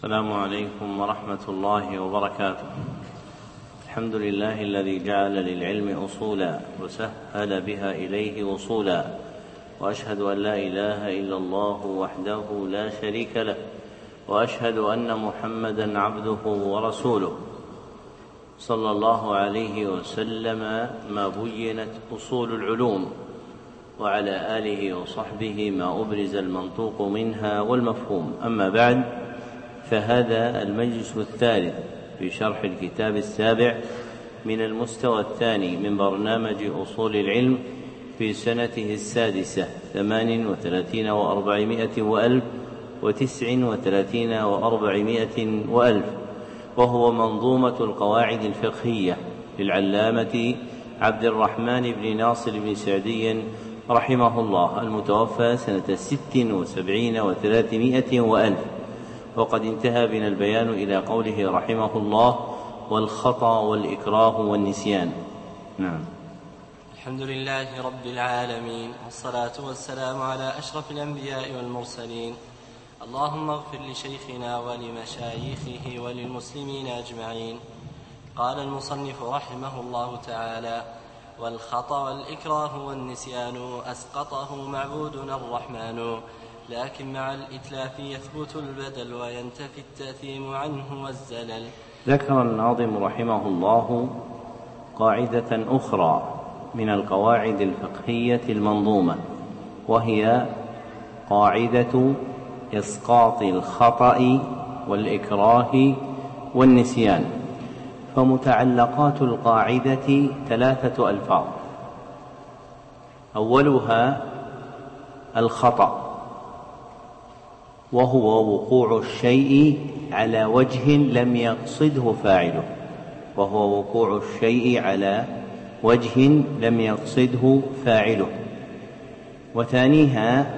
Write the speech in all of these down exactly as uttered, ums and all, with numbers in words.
السلام عليكم ورحمة الله وبركاته. الحمد لله الذي جعل للعلم أصولا وسهل بها إليه وصولا، وأشهد أن لا إله إلا الله وحده لا شريك له، وأشهد أن محمدا عبده ورسوله صلى الله عليه وسلم ما بينت أصول العلوم، وعلى آله وصحبه ما أبرز المنطوق منها والمفهوم. أما بعد، فهذا المجلس الثالث في شرح الكتاب السابع من المستوى الثاني من برنامج أصول العلم في سنته السادسة ثمان وثلاثين وأربعمائة وألف وتسع وثلاثين وأربعمائة وألف، وهو منظومة القواعد الفقهية للعلامة عبد الرحمن بن ناصر بن سعدي رحمه الله، المتوفى سنة ست وسبعين وثلاثمائة وألف. وقد انتهى بنا البيان إلى قوله رحمه الله: والخطأ والإكراه والنسيان. نعم. الحمد لله رب العالمين، والصلاة والسلام على أشرف الأنبياء والمرسلين. اللهم اغفر لشيخنا ولمشايخه وللمسلمين أجمعين. قال المصنف رحمه الله تعالى: والخطأ والإكراه والنسيان أسقطه معبودنا الرحمن، لكن مع الإتلاف يثبت البدل وينتفي التأثيم عنه والزلل. ذكر الناظم رحمه الله قاعدة أخرى من القواعد الفقهية المنظومة، وهي قاعدة إسقاط الخطأ والإكراه والنسيان. فمتعلقات القاعدة ثلاثة ألفاظ: أولها الخطأ، وهو وقوع الشيء على وجه لم يقصده فاعله، وهو وقوع الشيء على وجه لم يقصده فاعله. وثانيها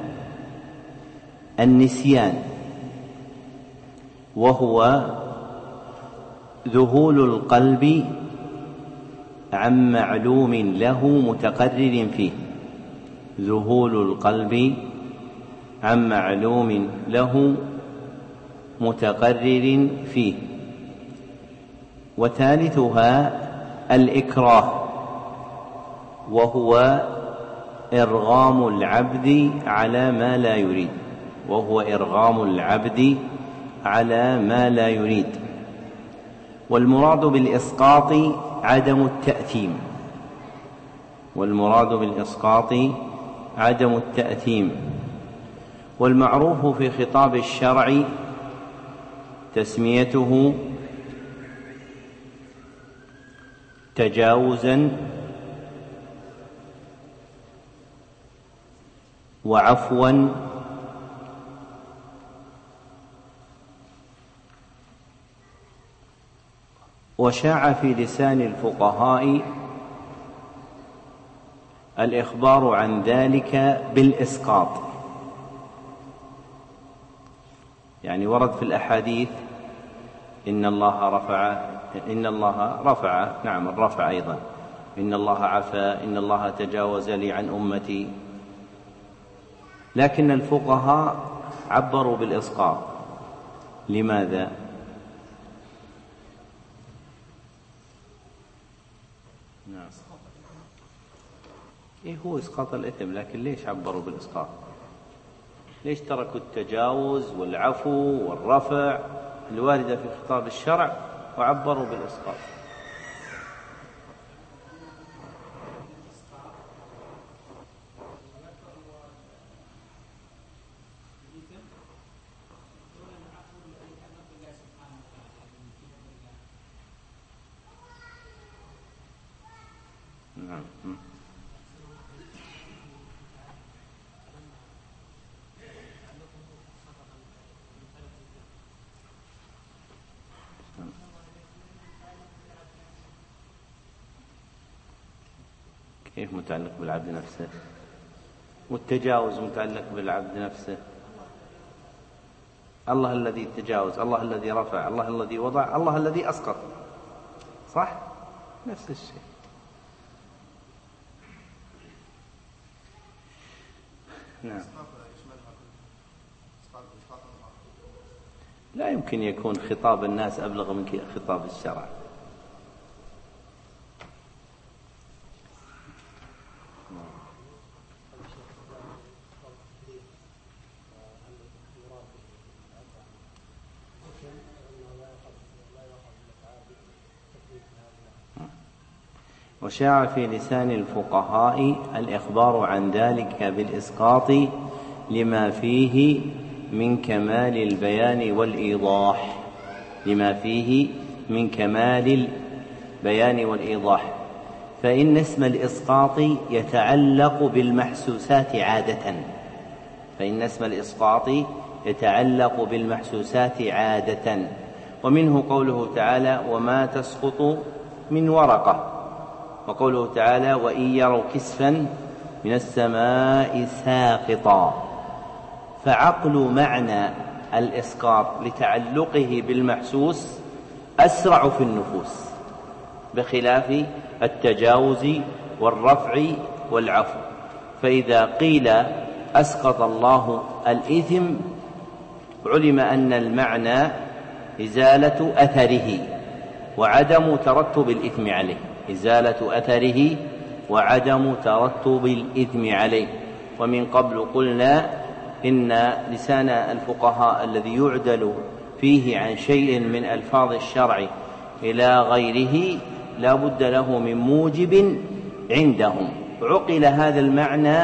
النسيان، وهو ذهول القلب عن معلوم له متقرر فيه، ذهول القلب عن معلوم له متقرر فيه. وثالثها الإكراه، وهو إرغام العبد على ما لا يريد، وهو إرغام العبد على ما لا يريد. والمراد بالإسقاط عدم التأثيم، والمراد بالإسقاط عدم التأثيم. والمعروف في خطاب الشرع تسميته تجاوزا وعفوا وشاع في لسان الفقهاء الإخبار عن ذلك بالإسقاط، يعني ورد في الأحاديث إن الله رفع إن الله رفع نعم الرفع أيضا إن الله عفا، إن الله تجاوز لي عن أمتي. لكن الفقهاء عبروا بالإسقاط. لماذا؟ نعم. إيه هو إسقاط الإثم، لكن ليش عبروا بالإسقاط؟ ليش تركوا التجاوز والعفو والرفع الواردة في خطاب الشرع وعبروا بالإسقاط؟ نعم. كيف متعلق بالعبد نفسه؟ والتجاوز متعلق بالعبد نفسه. الله الذي تجاوز، الله الذي رفع، الله الذي وضع، الله الذي أسقط، صح؟ نفس الشيء. نعم. لا يمكن يكون خطاب الناس أبلغ من خطاب الشرع. وشاع في لسان الفقهاء الإخبار عن ذلك بالإسقاط لما فيه من كمال البيان والإيضاح لما فيه من كمال البيان والإيضاح فإن اسم الإسقاط يتعلق بالمحسوسات عادة فإن اسم الإسقاط يتعلق بالمحسوسات عادة ومنه قوله تعالى وما تسقط من ورقة، وقوله تعالى وإن يروا كسفا من السماء ساقطا. فعقل معنى الإسقاط لتعلقه بالمحسوس أسرع في النفوس بخلاف التجاوز والرفع والعفو. فإذا قيل أسقط الله الإثم علم أن المعنى إزالة أثره وعدم ترتب الإثم عليه إزالة أثره وعدم ترتب الإثم عليه. ومن قبل قلنا إن لسان الفقهاء الذي يعدل فيه عن شيء من ألفاظ الشرع إلى غيره لا بد له من موجب عندهم. عقل هذا المعنى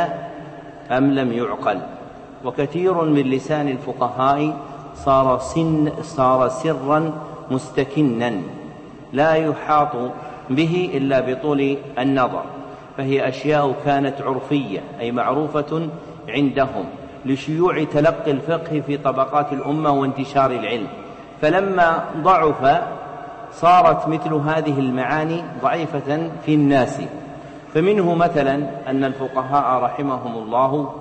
أم لم يعقل؟ وكثير من لسان الفقهاء صار, سن صار سرا مستكنا لا يحاط به إلا بطول النظر، فهي أشياء كانت عرفية أي معروفة عندهم لشيوع تلقي الفقه في طبقات الأمة وانتشار العلم، فلما ضعف صارت مثل هذه المعاني ضعيفة في الناس. فمنه مثلا أن الفقهاء رحمهم الله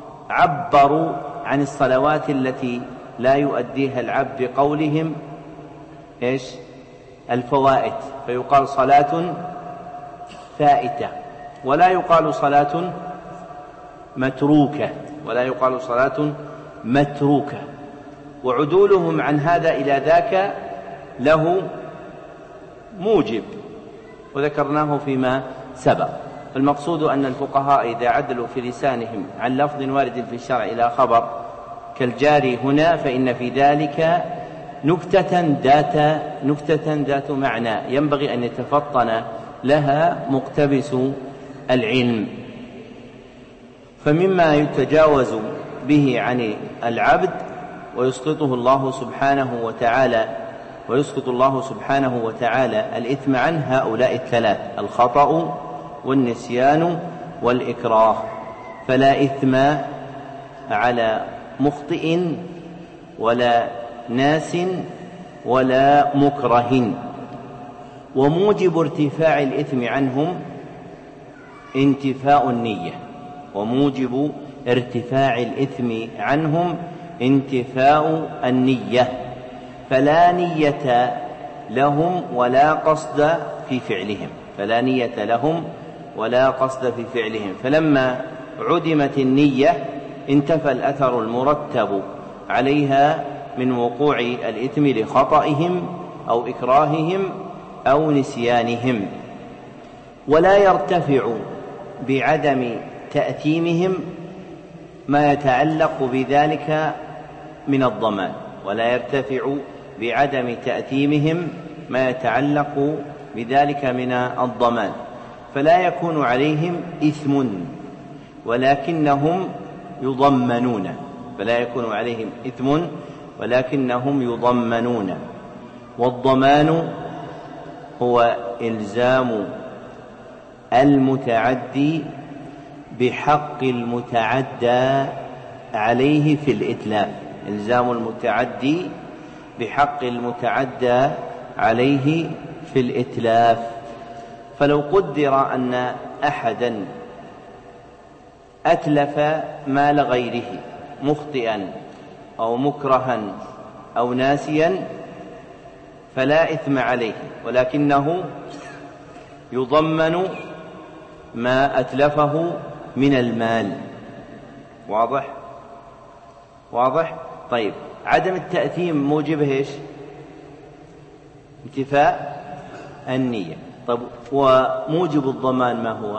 عبروا عن الصلوات التي لا يؤديها العبد بقولهم إيش؟ الفوائت، فيقال صلاة فائتة ولا يقال صلاة متروكة ولا يقال صلاة متروكة. وعدولهم عن هذا إلى ذاك له موجب وذكرناه فيما سبق. المقصود أن الفقهاء إذا عدلوا في لسانهم عن لفظ وارد في الشرع إلى خبر كالجاري هنا فإن في ذلك نكتة ذات نكتة ذات معنى ينبغي أن يتفطن لها مقتبس العلم. فمما يتجاوز به عن العبد ويسقطه الله سبحانه وتعالى ويسقط الله سبحانه وتعالى الإثم عن هؤلاء الثلاث: الخطأ والنسيان والإكراه. فلا إثم على مخطئ ولا ناس ولا مكره. وموجب ارتفاع الإثم عنهم انتفاء النية وموجب ارتفاع الإثم عنهم انتفاء النية، فلا نية لهم ولا قصد في فعلهم فلا نية لهم ولا قصد في فعلهم فلما عدمت النية انتفى الأثر المرتب عليها من وقوع الإثم لخطئهم أو إكراههم أو نسيانهم. ولا يرتفع بعدم تأثيمهم ما يتعلق بذلك من الضمان ولا يرتفع بعدم تأثيمهم ما يتعلق بذلك من الضمان فلا يكون عليهم إثم ولكنهم يضمنون فلا يكون عليهم إثم ولكنهم يضمنون. والضمان هو إلزام المتعدي بحق المتعدى عليه في الإتلاف إلزام المتعدي بحق المتعدى عليه في الإتلاف. فلو قدر أن أحدا أتلف مال غيره مخطئا أو مكرها أو ناسيا فلا إثم عليه ولكنه يضمن ما أتلفه من المال. واضح؟ واضح؟ طيب، عدم التأثيم موجبه إيش؟ انتفاء النية. طب وموجب الضمان ما هو؟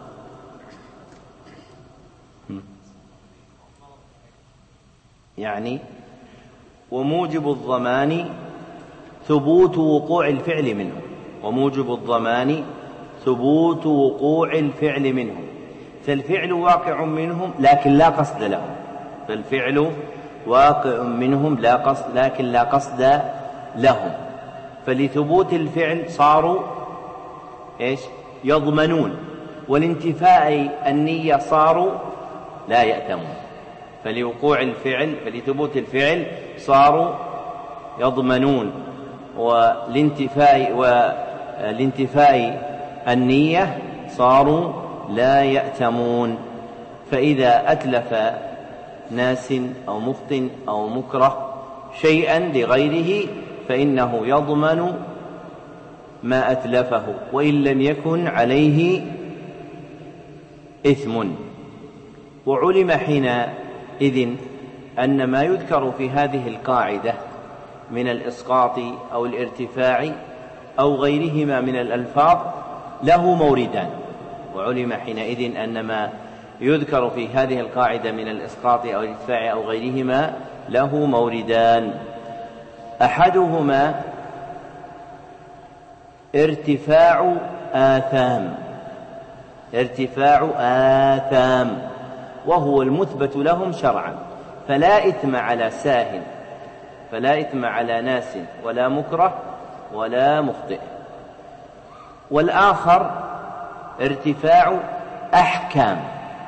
يعني وموجب الضمان ثبوت وقوع الفعل منه، وموجب الضمان ثبوت وقوع الفعل منهم، فالفعل واقع منهم لكن لا قصد لهم، فالفعل واقع منهم لا قصد لكن لا قصد لهم، فلثبوت الفعل صاروا إيش؟ يضمنون، والانتفاء النية صاروا لا يأتمون، فلوقوع الفعل فلثبوت الفعل صاروا يضمنون، والانتفاء والانتفاء النية صاروا لا يأتمون. فإذا أتلف ناس أو مخطئ أو مكره شيئا لغيره فإنه يضمن ما أتلفه وإن لم يكن عليه إثم. وعلم حينئذ أن ما يذكر في هذه القاعدة من الإسقاط أو الارتفاع أو غيرهما من الألفاظ له موردان. وعلم حينئذ أن ما يذكر في هذه القاعدة من الإسقاط أو الارتفاع أو غيرهما له موردان، أحدهما ارتفاع آثام، ارتفاع آثام وهو المثبت لهم شرعا، فلا إثم على ساهٍ، فلا إثم على ناس ولا مكره ولا مخطئ. والآخر ارتفاع أحكام،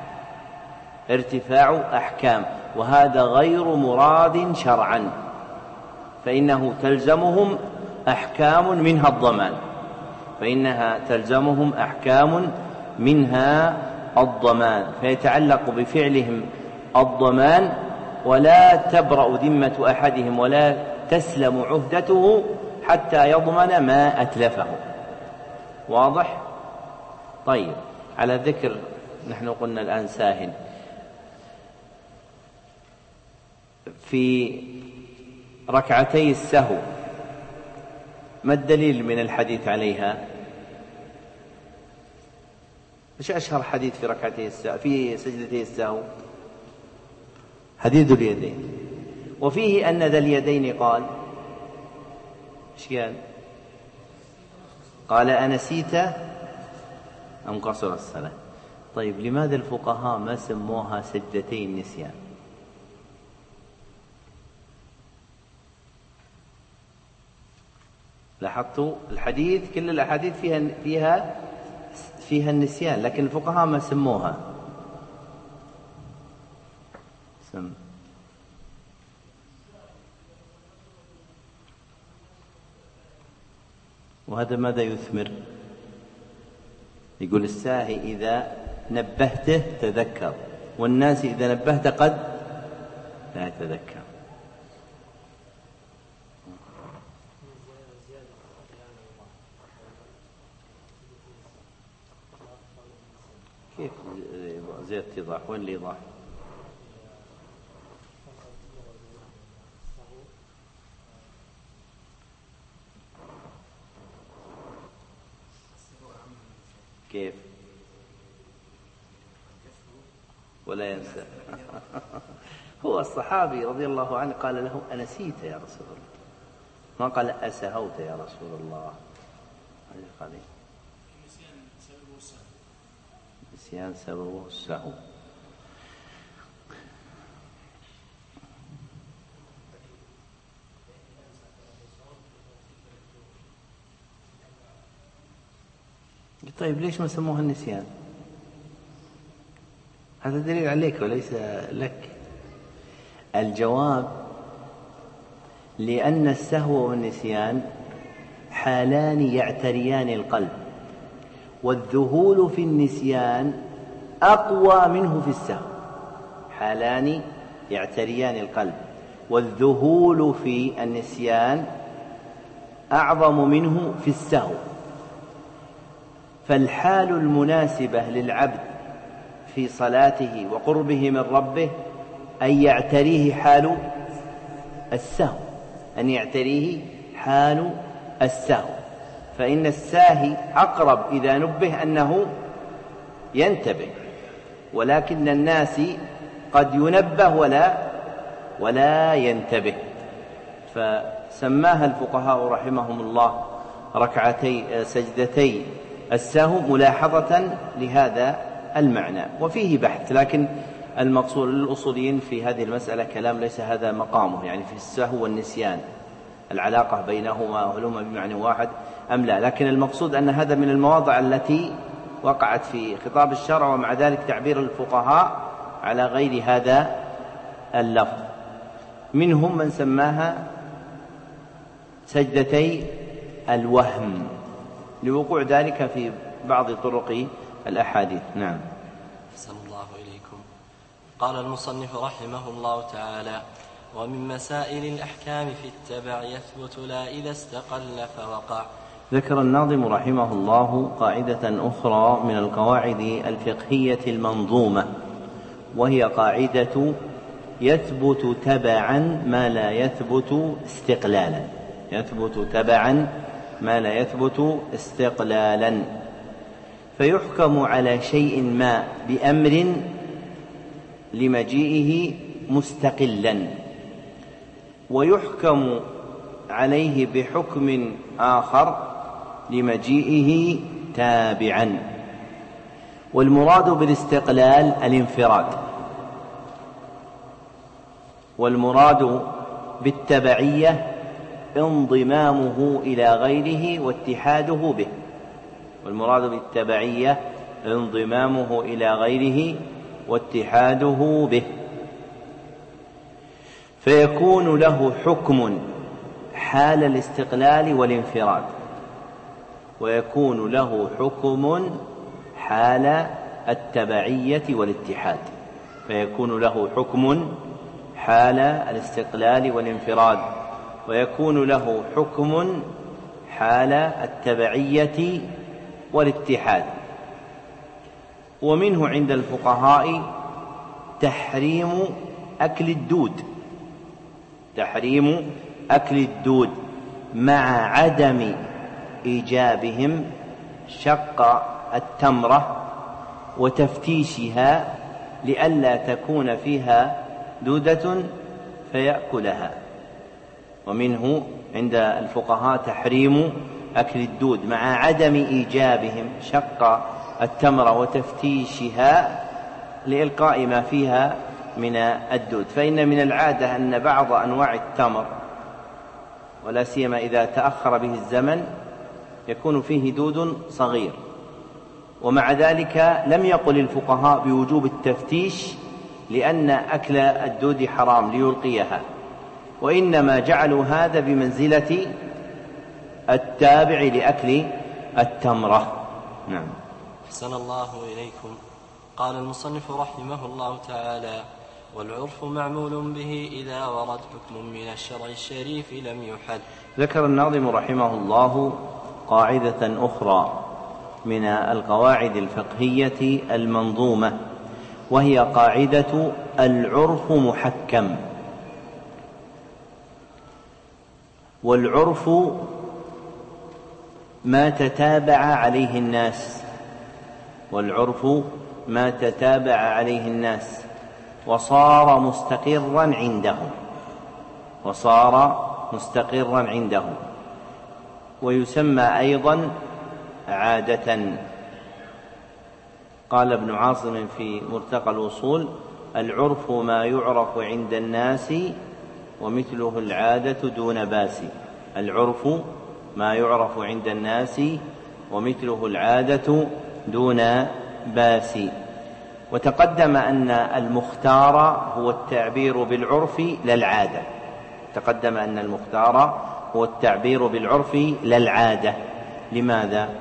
ارتفاع أحكام وهذا غير مراد شرعا، فإنه تلزمهم أحكام منها الضمان، فإنها تلزمهم أحكام منها الضمان، فيتعلق بفعلهم الضمان ولا تبرأ ذمة أحدهم ولا تسلم عهدته حتى يضمن ما أتلفه. واضح؟ طيب، على ذكر نحن قلنا الآن ساهن، في ركعتي السهو ما الدليل من الحديث عليها؟ إيش أشهر حديث في ركعتي السهو في سجدتي السهو؟ حديث اليدين، وفيه أن ذا اليدين قال إيش قال؟ قال أنسيت أم قصر الصلاة؟ طيب، لماذا الفقهاء ما سموها سجدتي النسيان؟ لاحظتوا الحديث كل الأحاديث فيها فيها فيها النسيان، لكن الفقهاء ما سموها سم. وهذا ماذا يثمر؟ يقول الساهي إذا نبهته تذكر، والناس إذا نبهته قد لا يتذكر. كيف زيادة إيضاح؟ وين الإيضاح؟ كيف؟ ولا ينسى. هو الصحابي رضي الله عنه قال له أنسيت يا رسول الله، ما قال أسهوت يا رسول الله. قال نسيان سببه السهو. طيب، ليش ما سموها النسيان؟ هذا دليل عليك وليس لك. الجواب: لأن السهو والنسيان حالان يعتريان القلب، والذهول في النسيان أقوى منه في السهو. حالان يعتريان القلب، والذهول في النسيان أعظم منه في السهو. فالحال المناسبة للعبد في صلاته وقربه من ربه أن يعتريه حال السهو، أن يعتريه حال السهو، فإن الساهي أقرب إذا نبه أنه ينتبه، ولكن الناس قد ينبه ولا ولا ينتبه، فسماها الفقهاء رحمهم الله ركعتي سجدتي السهو ملاحظة لهذا المعنى. وفيه بحث، لكن المقصود للأصوليين في هذه المسألة كلام ليس هذا مقامه، يعني في السهو والنسيان العلاقة بينهما وهل هما بمعنى واحد أم لا، لكن المقصود أن هذا من المواضع التي وقعت في خطاب الشرع، ومع ذلك تعبير الفقهاء على غير هذا اللفظ. منهم من سماها سجدتي الوهم لوقوع ذلك في بعض طرق الأحاديث. نعم. أحسن الله إليكم. قال المصنف رحمه الله تعالى: ومن مسائل الأحكام في التبع يثبت لا إذا استقل فوقع. ذكر الناظم رحمه الله قاعدة أخرى من القواعد الفقهية المنظومة، وهي قاعدة يثبت تبعا ما لا يثبت استقلالا. يثبت تبعا ما لا يثبت استقلالا، فيحكم على شيء ما بأمر لمجيئه مستقلا، ويحكم عليه بحكم آخر لمجيئه تابعا. والمراد بالاستقلال الانفراد، والمراد بالتبعية انضمامه إلى غيره واتحاده به. والمراد بالتبعية انضمامه إلى غيره واتحاده به، فيكون له حكم حال الاستقلال والانفراد، ويكون له حكم حال التبعية والاتحاد. فيكون له حكم حال الاستقلال والانفراد، ويكون له حكم حال التبعية والاتحاد. ومنه عند الفقهاء تحريم أكل الدود، تحريم أكل الدود مع عدم إيجابهم شق التمرة وتفتيشها لئلا تكون فيها دودة فيأكلها. ومنه عند الفقهاء تحريم أكل الدود مع عدم إيجابهم شق التمرة وتفتيشها لإلقاء ما فيها من الدود. فإن من العادة أن بعض أنواع التمر، ولا سيما إذا تأخر به الزمن، يكون فيه دود صغير، ومع ذلك لم يقل الفقهاء بوجوب التفتيش لأن أكل الدود حرام ليلقيها، وإنما جعلوا هذا بمنزلة التابع لأكل التمرة. نعم. أحسن الله إليكم. قال المصنف رحمه الله تعالى: والعرف معمول به إذا ورد حكم من الشرع الشريف لم يحد. ذكر الناظم رحمه الله قاعدة أخرى من القواعد الفقهية المنظومة، وهي قاعدة العرف محكم. والعرف ما تتابع عليه الناس، والعرف ما تتابع عليه الناس وصار مستقرا عندهم، وصار مستقرا عندهم ويسمى أيضا عادة. قال ابن عاصم في مرتقى الوصول: العرف ما يعرف عند الناس ومثله العادة دون باس. العرف ما يعرف عند الناس ومثله العادة دون باس. وتقدم أن المختار هو التعبير بالعرف لا العادة. تقدم أن المختار هو التعبير بالعرف لا العادة. لماذا؟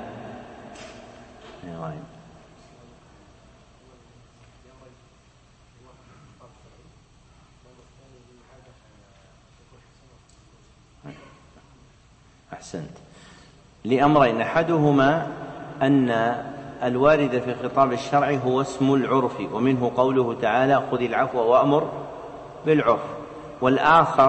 أحسنت. لأمرين: أحدهما أن الوارد في خطاب الشرع هو اسم العرف، ومنه قوله تعالى: خذ العفو وأمر بالعرف. والآخر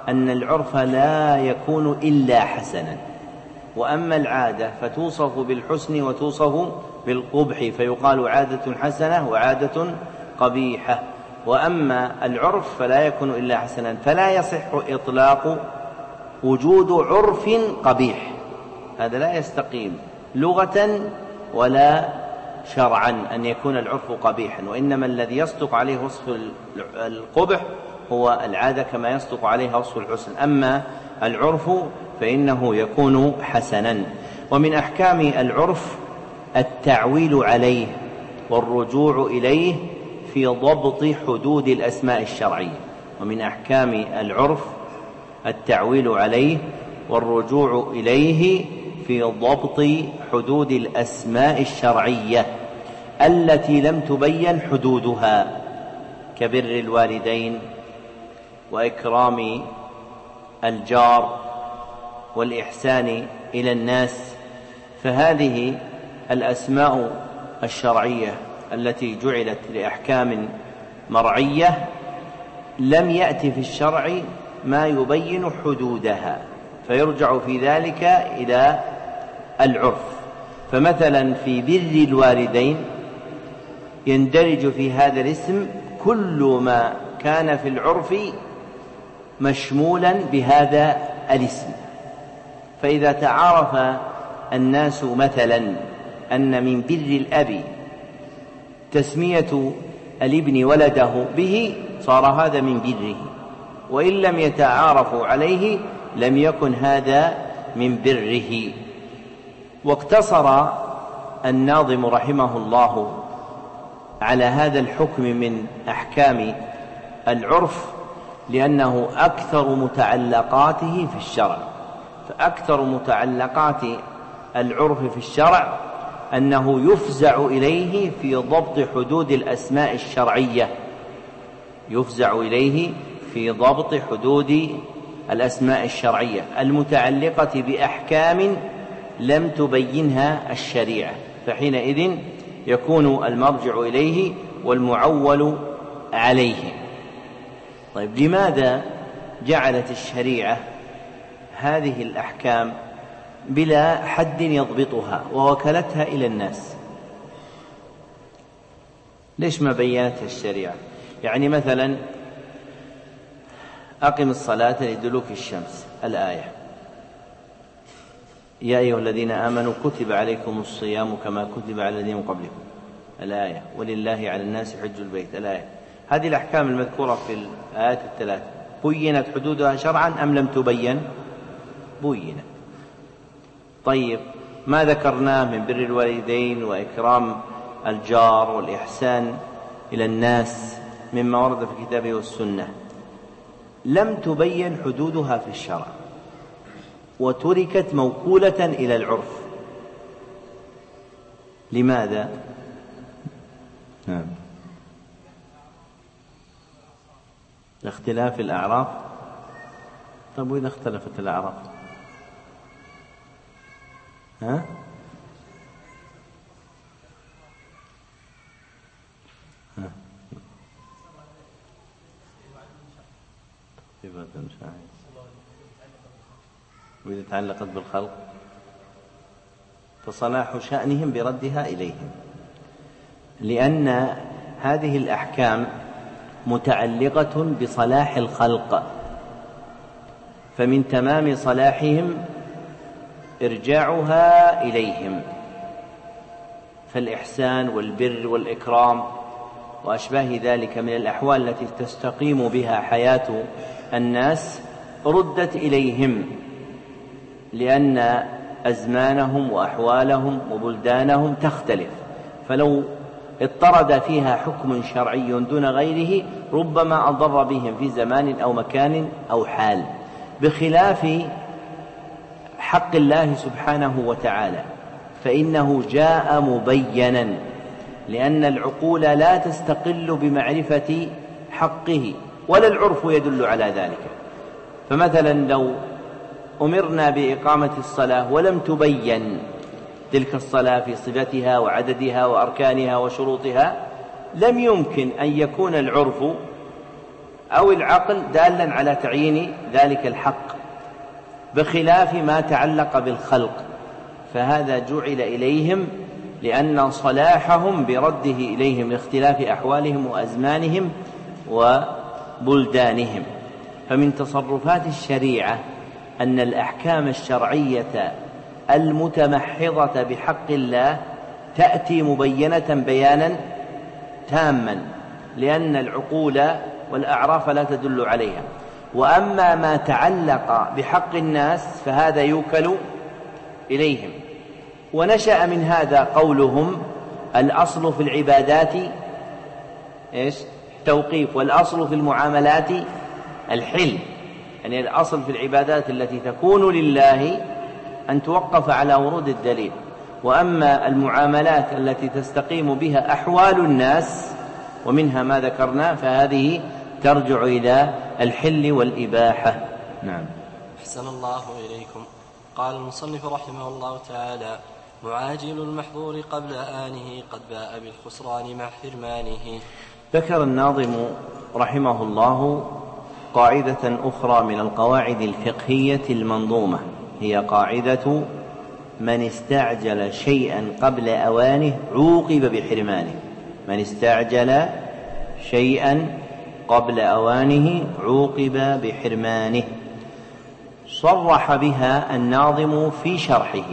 أن العرف لا يكون إلا حسنا، وأما العادة فتوصف بالحسن وتوصف بالقبح، فيقال عادة حسنة وعادة قبيحة. وأما العرف فلا يكون إلا حسنا، فلا يصح إطلاق وجود عرف قبيح، هذا لا يستقيم لغة ولا شرعا أن يكون العرف قبيحا، وإنما الذي يصدق عليه وصف القبح هو العادة كما يصدق عليها وصف الحسن، أما العرف فإنه يكون حسنا. ومن أحكام العرف التعويل عليه والرجوع إليه في ضبط حدود الأسماء الشرعية. ومن أحكام العرف التعويل عليه والرجوع إليه في ضبط حدود الأسماء الشرعية التي لم تبين حدودها، كبر الوالدين وإكرام الجار والإحسان إلى الناس. فهذه الأسماء الشرعية التي جعلت لأحكام مرعية لم يأتي في الشرع ما يبين حدودها، فيرجع في ذلك إلى العرف. فمثلا في بر الوالدين يندرج في هذا الاسم كل ما كان في العرف مشمولا بهذا الاسم. فإذا تعارف الناس مثلا أن من بر الأب تسمية الابن ولده به صار هذا من بره، وإن لم يتعارفوا عليه لم يكن هذا من بره. واقتصر الناظم رحمه الله على هذا الحكم من أحكام العرف لأنه أكثر متعلقاته في الشرع. فأكثر متعلقات العرف في الشرع أنه يفزع إليه في ضبط حدود الأسماء الشرعية، يفزع إليه في ضبط حدود الأسماء الشرعية المتعلقة بأحكام لم تبينها الشريعة، فحينئذ يكون المرجع إليه والمعول عليه. طيب، لماذا جعلت الشريعة هذه الأحكام بلا حد يضبطها ووكلتها إلى الناس؟ ليش ما بينتها الشريعة؟ يعني مثلا أقم الصلاة لدلوك الشمس، الآية يا أيها الذين آمنوا كتب عليكم الصيام كما كتب على الذين من قبلكم، الآية ولله على الناس حج البيت، الآية. هذه الأحكام المذكورة في الآيات الثلاث بينت حدودها شرعا أم لم تبين؟ بينت. طيب، ما ذكرناه من بر الوالدين وإكرام الجار والإحسان إلى الناس مما ورد في الكتاب والسنة لم تبين حدودها في الشرع وتركت موكولة إلى العرف. لماذا؟ نعم، لاختلاف الأعراف. طيب، وإذا اختلفت الأعراف؟ ها؟ ها؟ وإذا تعلقت بالخلق فصلاح شأنهم بردها إليهم، لأن هذه الأحكام متعلقة بصلاح الخلق، فمن تمام صلاحهم إرجاعها إليهم. فالإحسان والبر والإكرام وأشباه ذلك من الأحوال التي تستقيم بها حياة الناس ردت إليهم، لأن أزمانهم وأحوالهم وبلدانهم تختلف، فلو اضطرد فيها حكم شرعي دون غيره ربما أضر بهم في زمان أو مكان أو حال، بخلاف حق الله سبحانه وتعالى فإنه جاء مبينا، لأن العقول لا تستقل بمعرفة حقه ولا العرف يدل على ذلك. فمثلا لو أمرنا بإقامة الصلاة ولم تبين تلك الصلاة في صفتها وعددها وأركانها وشروطها لم يمكن أن يكون العرف أو العقل دالا على تعيين ذلك الحق، بخلاف ما تعلق بالخلق، فهذا جعل إليهم لأن صلاحهم برده إليهم لاختلاف أحوالهم وأزمانهم وبلدانهم. فمن تصرفات الشريعة أن الأحكام الشرعية المتمحضة بحق الله تأتي مبينة بيانا تاما، لأن العقول والأعراف لا تدل عليها. وأما ما تعلق بحق الناس فهذا يوكل إليهم. ونشأ من هذا قولهم الأصل في العبادات إيش؟ توقيف، والأصل في المعاملات الحل. يعني الأصل في العبادات التي تكون لله أن توقف على ورود الدليل، وأما المعاملات التي تستقيم بها أحوال الناس ومنها ما ذكرنا فهذه ترجع إلى الحل والإباحة. نعم. أحسن الله إليكم. قال المصنف رحمه الله تعالى: معاجل المحظور قبل آنه قد باء بالخسران مع حرمانه. ذكر الناظم رحمه الله قاعدة أخرى من القواعد الفقهية المنظومة، هي قاعدة من استعجل شيئا قبل أوانه عوقب بحرمانه. من استعجل شيئا قبل أوانه عوقب بحرمانه. صرح بها الناظم في شرحه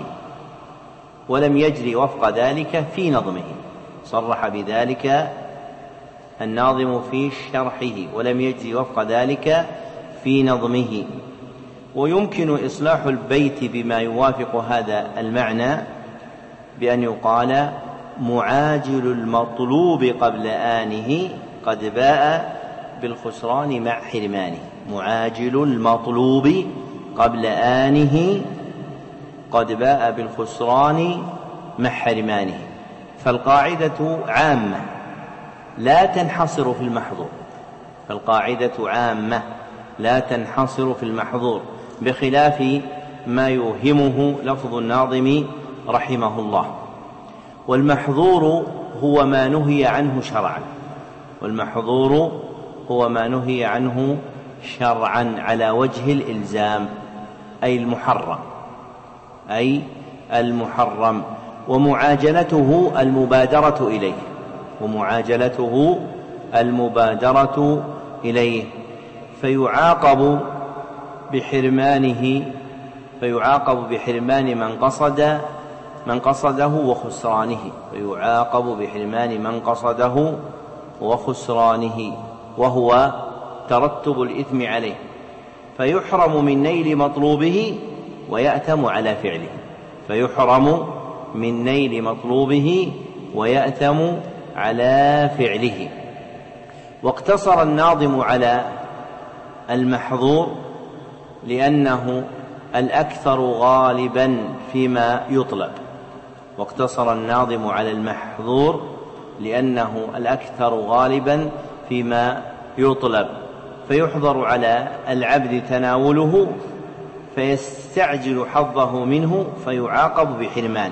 ولم يجري وفق ذلك في نظمه. صرح بذلك الناظم في شرحه ولم يجري وفق ذلك في نظمه. ويمكن إصلاح البيت بما يوافق هذا المعنى بأن يقال: معاجل المطلوب قبل آنه قد باء بالخسران مع حرمانه. معاجل المطلوب قبل آنه قد باء بالخسران مع حرمانه. فالقاعدة عامة لا تنحصر في المحظور. فالقاعدة عامة لا تنحصر في المحظور، بخلاف ما يوهمه لفظ الناظم رحمه الله. والمحظور هو ما نهي عنه شرعا. والمحظور هو ما نهي عنه شرعا على وجه الإلزام، أي المحرم أي المحرم ومعاجلته المبادرة إليه ومعاجلته المبادرة إليه فيعاقب بحرمانه فيعاقب بحرمان من قصد من قصده وخسرانه فيعاقب بحرمان من قصده وخسرانه وهو ترتب الإثم عليه، فيحرم من نيل مطلوبه ويأثم على فعله فيحرم من نيل مطلوبه ويأثم على فعله. واقتصر الناظم على المحظور لأنه الأكثر غالبا فيما يطلب. واقتصر الناظم على المحظور لأنه الأكثر غالبا فيما يطلب، فيحظر على العبد تناوله فيستعجل حظه منه فيعاقب بحرمانه.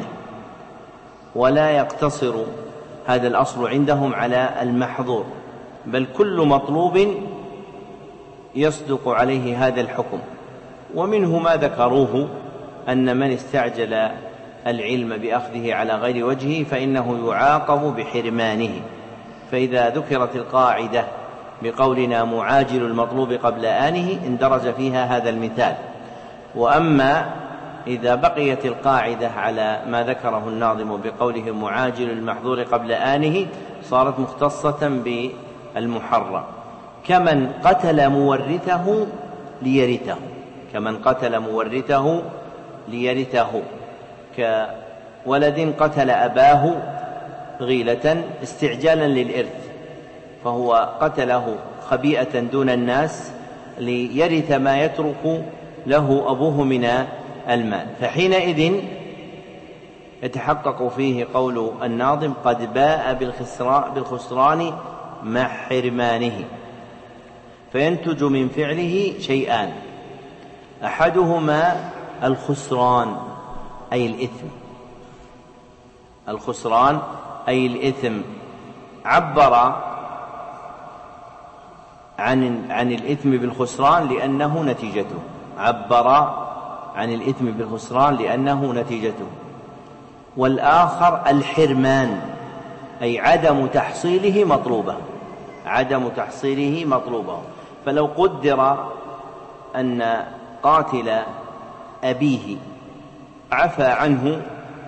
ولا يقتصر هذا الأصل عندهم على المحظور، بل كل مطلوب يصدق عليه هذا الحكم. ومنه ما ذكروه أن من استعجل العلم بأخذه على غير وجهه فإنه يعاقب بحرمانه. فإذا ذكرت القاعدة بقولنا معاجل المطلوب قبل آنه اندرج فيها هذا المثال. وأما إذا بقيت القاعدة على ما ذكره الناظم بقوله معاجل المحظور قبل آنه صارت مختصة بالمحرم، كمن قتل مورثه ليرثه كمن قتل مورثه ليرثه كولد قتل أباه غيلة استعجالا للإرث، فهو قتله خبيئة دون الناس ليرث ما يترك له أبوه من المال، فحينئذ يتحقق فيه قول الناظم قد باء بالخسران مع حرمانه. فينتج من فعله شيئان: أحدهما الخسران أي الإثم الخسران أي الإثم. عبر عن عن الإثم بالخسران لأنه نتيجته، عبر عن الإثم بالخسران لأنه نتيجته. والآخر الحرمان، أي عدم تحصيله مطلوبه، عدم تحصيله مطلوبه. فلو قدر أن قاتل أبيه عفى عنه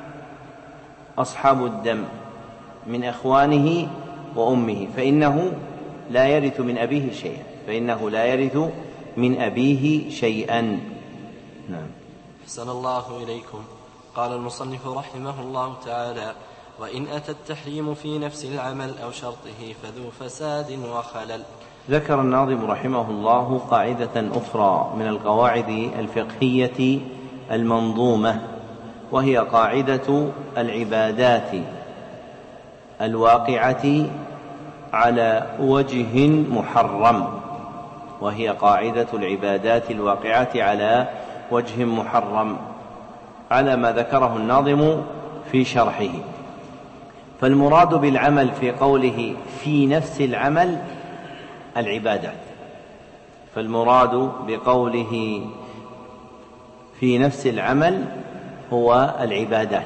أصحاب الدم من إخوانه وأمه فإنه لا يرث من أبيه شيئا، فإنه لا يرث من أبيه شيئا. نعم. أحسن الله إليكم. قال المصنف رحمه الله تعالى: وإن أتى التحريم في نفس العمل أو شرطه فذو فساد وخلل. ذكر الناظم رحمه الله قاعدة أخرى من القواعد الفقهية المنظومة، وهي قاعدة العبادات الواقعة على وجه محرم، وهي قاعدة العبادات الواقعة على وجه محرم على ما ذكره الناظم في شرحه. فالمراد بالعمل في قوله في نفس العمل العبادات، فالمراد بقوله في نفس العمل هو العبادات.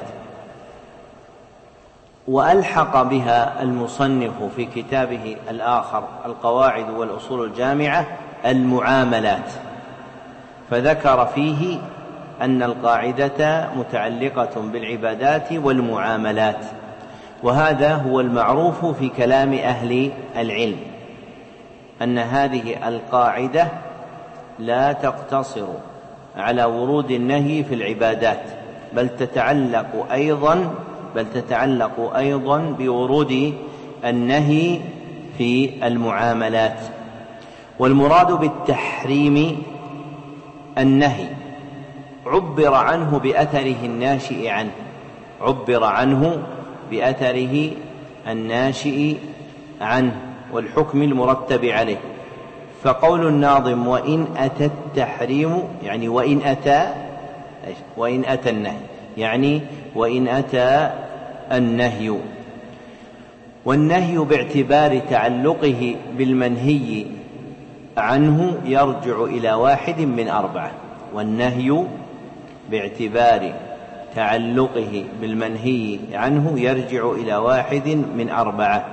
وألحق بها المصنف في كتابه الآخر القواعد والأصول الجامعة المعاملات، فذكر فيه أن القاعدة متعلقة بالعبادات والمعاملات، وهذا هو المعروف في كلام أهل العلم، أن هذه القاعدة لا تقتصر على ورود النهي في العبادات، بل تتعلق أيضا بل تتعلق أيضا بورود النهي في المعاملات. والمراد بالتحريم النهي عبر عنه بأثره الناشئ عنه، عبر عنه بأثره الناشئ عنه والحكم المرتب عليه. فقول الناظم وإن أتى التحريم يعني وإن أتى وإن أتى النهي، يعني وإن أتى النهي. والنهي باعتبار تعلقه بالمنهي عنه يرجع إلى واحد من أربعة، والنهي باعتبار تعلقه بالمنهي عنه يرجع إلى واحد من أربعة.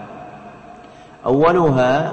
أولها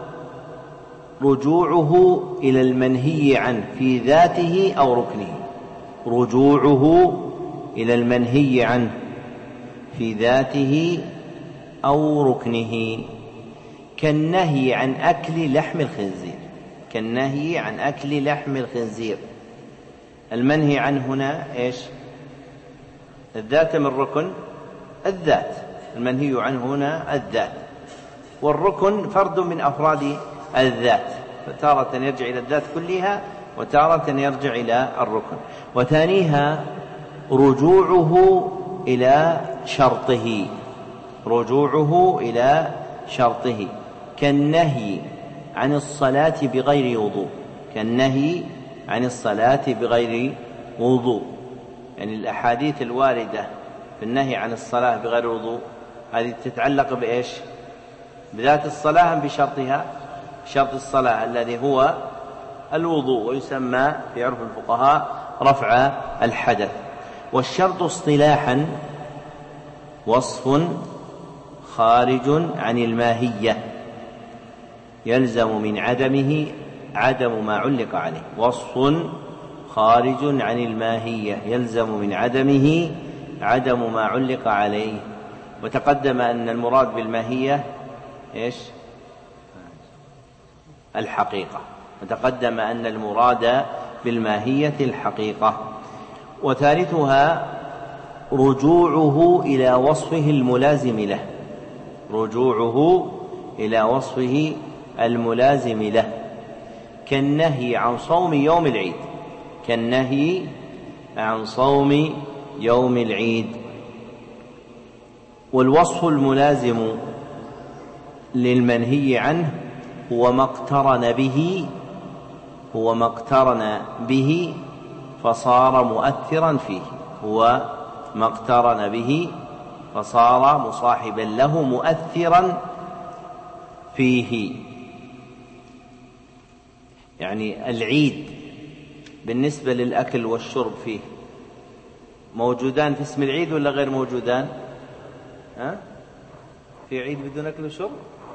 رجوعه إلى المنهي عنه في ذاته أو ركنه، رجوعه إلى المنهي عنه في ذاته أو ركنه، كالنهي عن أكل لحم الخنزير، كالنهي عن أكل لحم الخنزير. المنهي عنه هنا إيش؟ الذات من ركن الذات، المنهي عنه هنا الذات، والركن فرد من أفراد الذات، فتارة يرجع إلى الذات كلها وتارة يرجع إلى الركن. وثانيها رجوعه إلى شرطه، رجوعه إلى شرطه، كالنهي عن الصلاة بغير وضوء، كالنهي عن الصلاة بغير وضوء. يعني الأحاديث الواردة في النهي عن الصلاة بغير وضوء هذه تتعلق بإيش؟ بذات الصلاة أم بشرطها؟ شرط الصلاة الذي هو الوضوء، ويسمى في عرف الفقهاء رفع الحدث. والشرط اصطلاحا وصف خارج عن الماهية يلزم من عدمه عدم ما علق عليه، وصف خارج عن الماهية يلزم من عدمه عدم ما علق عليه. وتقدم أن المراد بالماهية إيش؟ الحقيقة، وتقدم أن المراد بالماهية الحقيقة. وثالثها رجوعه إلى وصفه الملازم له، رجوعه إلى وصفه الملازم له، كالنهي عن صوم يوم العيد، كالنهي عن صوم يوم العيد. والوصف الملازم للمنهي عنه هو ما اقترن به هو ما اقترن به فصار مؤثرا فيه، هو ما اقترن به فصار مصاحبا له مؤثرا فيه. يعني العيد بالنسبة للأكل والشرب فيه موجودان في اسم العيد ولا غير موجودان؟ ها؟ في عيد بدون أكل وشرب؟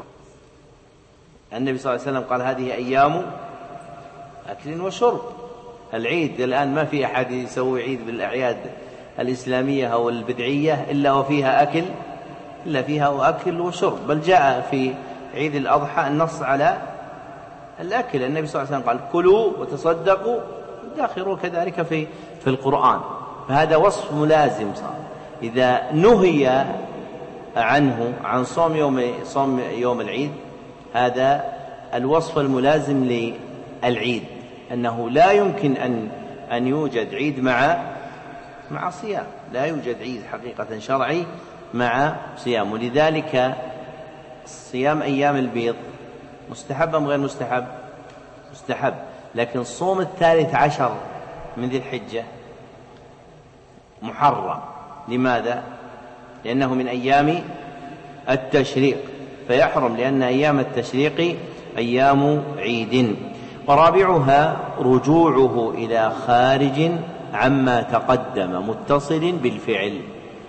النبي صلى الله عليه وسلم قال هذه أيام أكل وشرب. العيد الآن ما في أحد يسوي عيد بالأعياد الإسلامية أو البدعية إلا وفيها أكل إلا فيها أكل وشرب، بل جاء في عيد الأضحى النص على الأكل. النبي صلى الله عليه وسلم قال كلوا وتصدقوا ادخروا، كذلك في في القرآن. فهذا وصف ملازم صار. إذا نهي عنه عن صوم يوم صوم يوم العيد، هذا الوصف الملازم للعيد، أنه لا يمكن أن أن يوجد عيد مع مع صيام، لا يوجد عيد حقيقة شرعي مع صيام. ولذلك صيام أيام البيض مستحب أم غير مستحب؟ مستحب. لكن صوم الثالث عشر من ذي الحجة محرم. لماذا؟ لأنه من أيام التشريق فيحرم، لأن أيام التشريق أيام عيد. ورابعها رجوعه إلى خارج عما تقدم متصل بالفعل،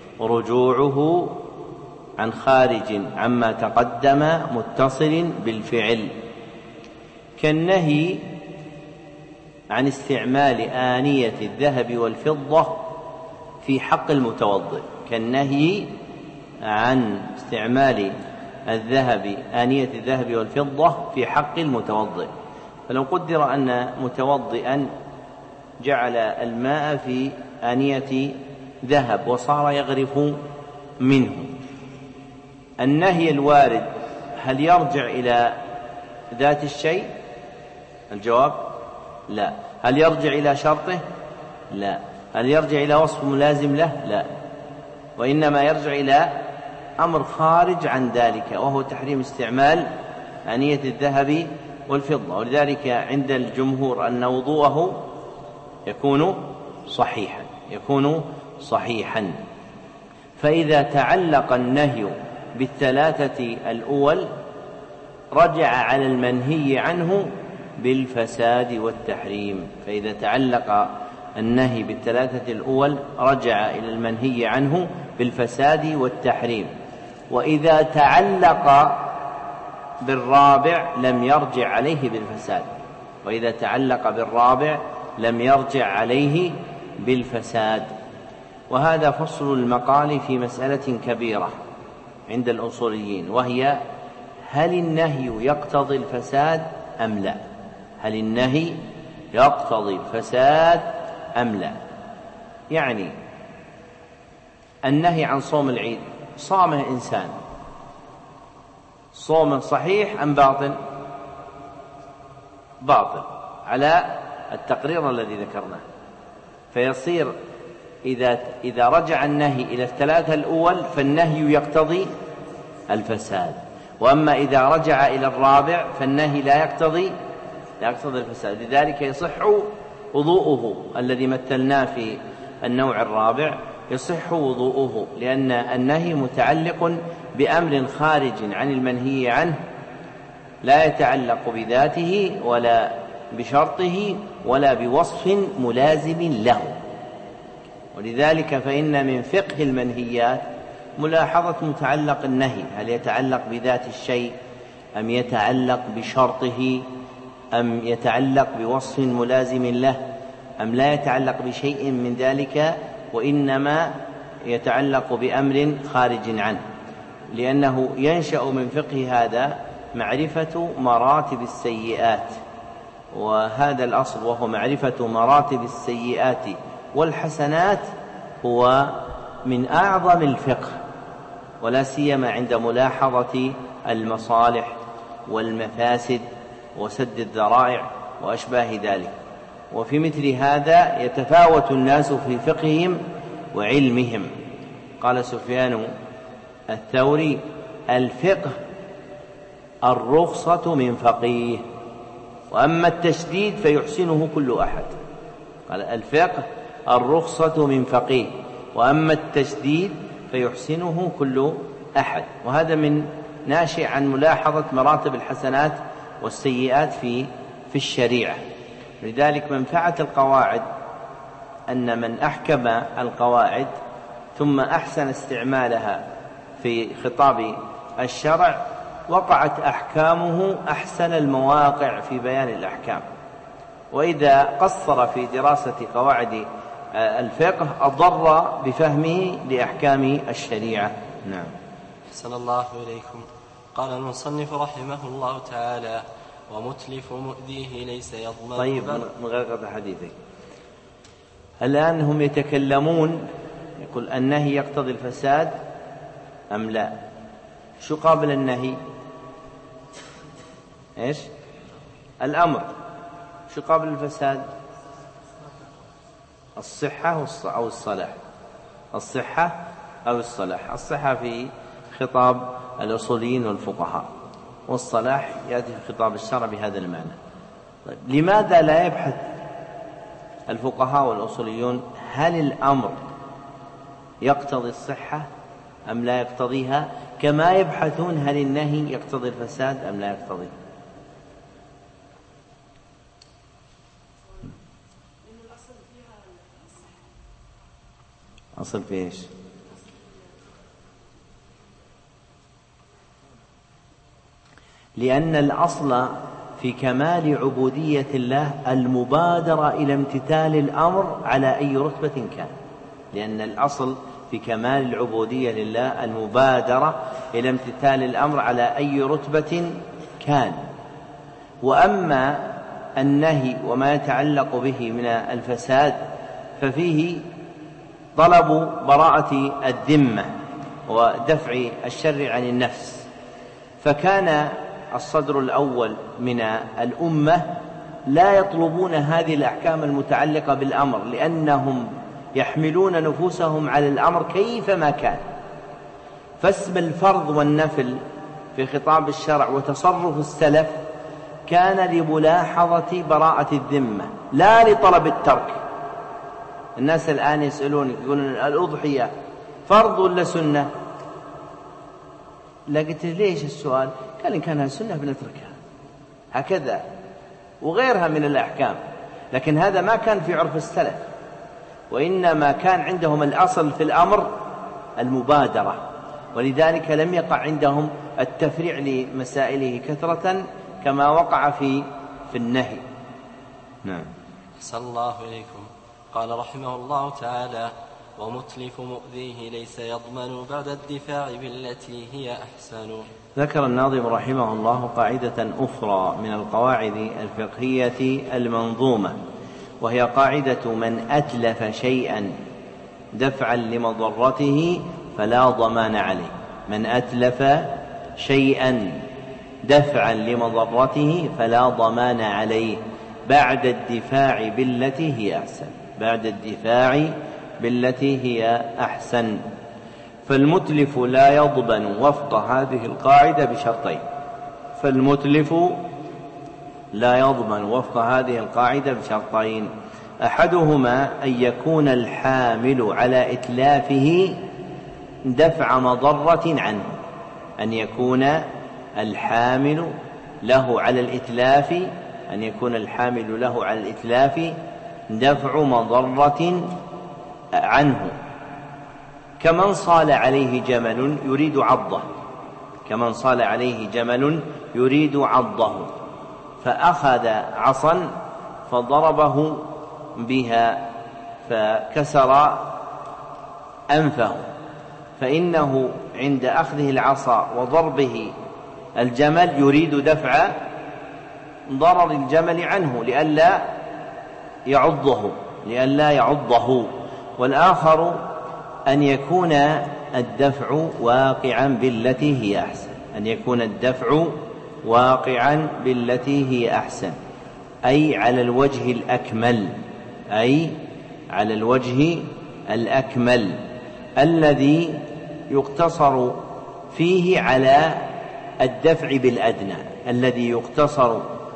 رجوعه عن خارج عما تقدم متصل بالفعل، كالنهي عن استعمال آنية الذهب والفضة في حق المتوضئ، كالنهي عن استعمال الذهب آنية الذهب والفضة في حق المتوضئ. فلو قدر أن متوضئا جعل الماء في آنية ذهب وصار يغرف منه، النهي الوارد هل يرجع إلى ذات الشيء؟ الجواب لا. هل يرجع إلى شرطه؟ لا. هل يرجع إلى وصف ملازم له؟ لا. وإنما يرجع إلى أمر خارج عن ذلك، وهو تحريم استعمال آنية الذهب والفضة. ولذلك عند الجمهور أن وضوءه يكون صحيحا يكون صحيحا فإذا تعلق النهي بالثلاثة الأول رجع على المنهي عنه بالفساد والتحريم. فإذا تعلق النهي بالثلاثة الأول رجع إلى المنهي عنه بالفساد والتحريم، وإذا تعلق بالرابع لم يرجع عليه بالفساد وإذا تعلق بالرابع لم يرجع عليه بالفساد. وهذا فصل المقال في مسألة كبيرة عند الأصوليين، وهي هل النهي يقتضي الفساد أم لا؟ هل النهي يقتضي الفساد أم لا؟ يعني النهي عن صوم العيد صامه إنسان، صومه صحيح أم باطل؟ باطل على التقرير الذي ذكرناه. فيصير إذا إذا رجع النهي إلى الثلاثة الأول فالنهي يقتضي الفساد، وأما إذا رجع إلى الرابع فالنهي لا يقتضي لا يقتضي الفساد. لذلك يصح وضوءه الذي مثلناه في النوع الرابع، يصح وضوءه، لأن النهي متعلق بأمر خارج عن المنهي عنه لا يتعلق بذاته ولا بشرطه ولا بوصف ملازم له. ولذلك فإن من فقه المنهيات ملاحظة متعلق النهي، هل يتعلق بذات الشيء أم يتعلق بشرطه أم يتعلق بوصف ملازم له أم لا يتعلق بشيء من ذلك وإنما يتعلق بأمر خارج عنه. لأنه ينشأ من فقه هذا معرفة مراتب السيئات، وهذا الأصل وهو معرفة مراتب السيئات والحسنات هو من أعظم الفقه، ولا سيما عند ملاحظة المصالح والمفاسد وسد الذرائع وأشباه ذلك. وفي مثل هذا يتفاوت الناس في فقههم وعلمهم. قال سفيان الثوري: الفقه الرخصة من فقيه، وأما التشديد فيحسنه كل أحد. قال الفقه الرخصة من فقيه، وأما التشديد فيحسنه كل أحد. وهذا من ناشئ عن ملاحظة مراتب الحسنات والسيئات في في الشريعة. لذلك منفعة القواعد أن من أحكم القواعد ثم أحسن استعمالها في خطاب الشرع وقعت أحكامه أحسن المواقع في بيان الأحكام. وإذا قصر في دراسة قواعد الفقه أضر بفهمه لأحكام الشريعة. نعم. أحسن الله إليكم. قال المصنف رحمه الله تعالى: ومتلف مؤذيه ليس يضمن. طيب، من غير حديثك الآن هم يتكلمون، يقول النهي يقتضي الفساد أم لا؟ شو قابل النهي؟ إيش؟ الأمر. شو قابل الفساد؟ الصحة أو الصلاح؟ الصحة أو الصلاح. الصحة في خطاب الأصوليين والفقهاء، والصلاح يأتي في خطاب الشرع بهذا المعنى. طيب، لماذا لا يبحث الفقهاء والأصوليون هل الأمر يقتضي الصحة أم لا يقتضيها، كما يبحثون هل النهي يقتضي الفساد أم لا يقتضي؟ أصل في إيش؟ لأن الأصل في كمال عبودية الله المبادرة إلى امتثال الأمر على أي رتبة كان. لأن الأصل في كمال العبودية لله المبادرة إلى امتثال الأمر على أي رتبة كان. وأما النهي وما يتعلق به من الفساد ففيه طلب براءة الذمة ودفع الشر عن النفس. فكان الصدر الأول من الأمة لا يطلبون هذه الأحكام المتعلقة بالأمر، لأنهم يحملون نفوسهم على الأمر كيفما كان. فاسم الفرض والنفل في خطاب الشرع وتصرف السلف كان لملاحظة براءة الذمة لا لطلب الترك. الناس الآن يسألون يقولون الأضحية فرض ولا سنة؟ لقيت ليش السؤال؟ قال إن كانها سنة بنتركها هكذا، وغيرها من الأحكام. لكن هذا ما كان في عرف السلف، وإنما كان عندهم الأصل في الأمر المبادرة، ولذلك لم يقع عندهم التفريع لمسائله كثرة كما وقع في في النهي. نعم. أحسن الله إليكم. قال رحمه الله تعالى: ومتلف مؤذيه ليس يضمن بعد الدفاع بالتي هي أحسن. ذكر الناظم رحمه الله قاعدة أخرى من القواعد الفقهية المنظومة، وهي قاعدة من أتلف شيئا دفعا لمضرته فلا ضمان عليه. من أتلف شيئا دفعا لمضرته فلا ضمان عليه بعد الدفاع بالتي هي أحسن. بعد الدفاع بالتي هي أحسن. فالمتلف لا يضمن وفق هذه القاعدة بشرطين. فالمتلف لا يضمن وفق هذه القاعدة بشرطين: أحدهما أن يكون الحامل على إتلافه دفع مضرة عنه. أن يكون الحامل له على الإتلاف أن يكون الحامل له على الإتلاف دفع مضرة عنه، كمن صال عليه جمل يريد عضه. كمن صال عليه جمل يريد عضه فأخذ عصا فضربه بها فكسر أنفه، فإنه عند أخذه العصا وضربه الجمل يريد دفع ضرر الجمل عنه لئلا يعضه لئلا يعضه والآخر أن يكون الدفع واقعا بالتي هي أحسن. أن يكون الدفع واقعا بالتي هي أحسن، أي على الوجه الأكمل أي على الوجه الأكمل الذي يقتصر فيه على الدفع بالأدنى الذي يقتصر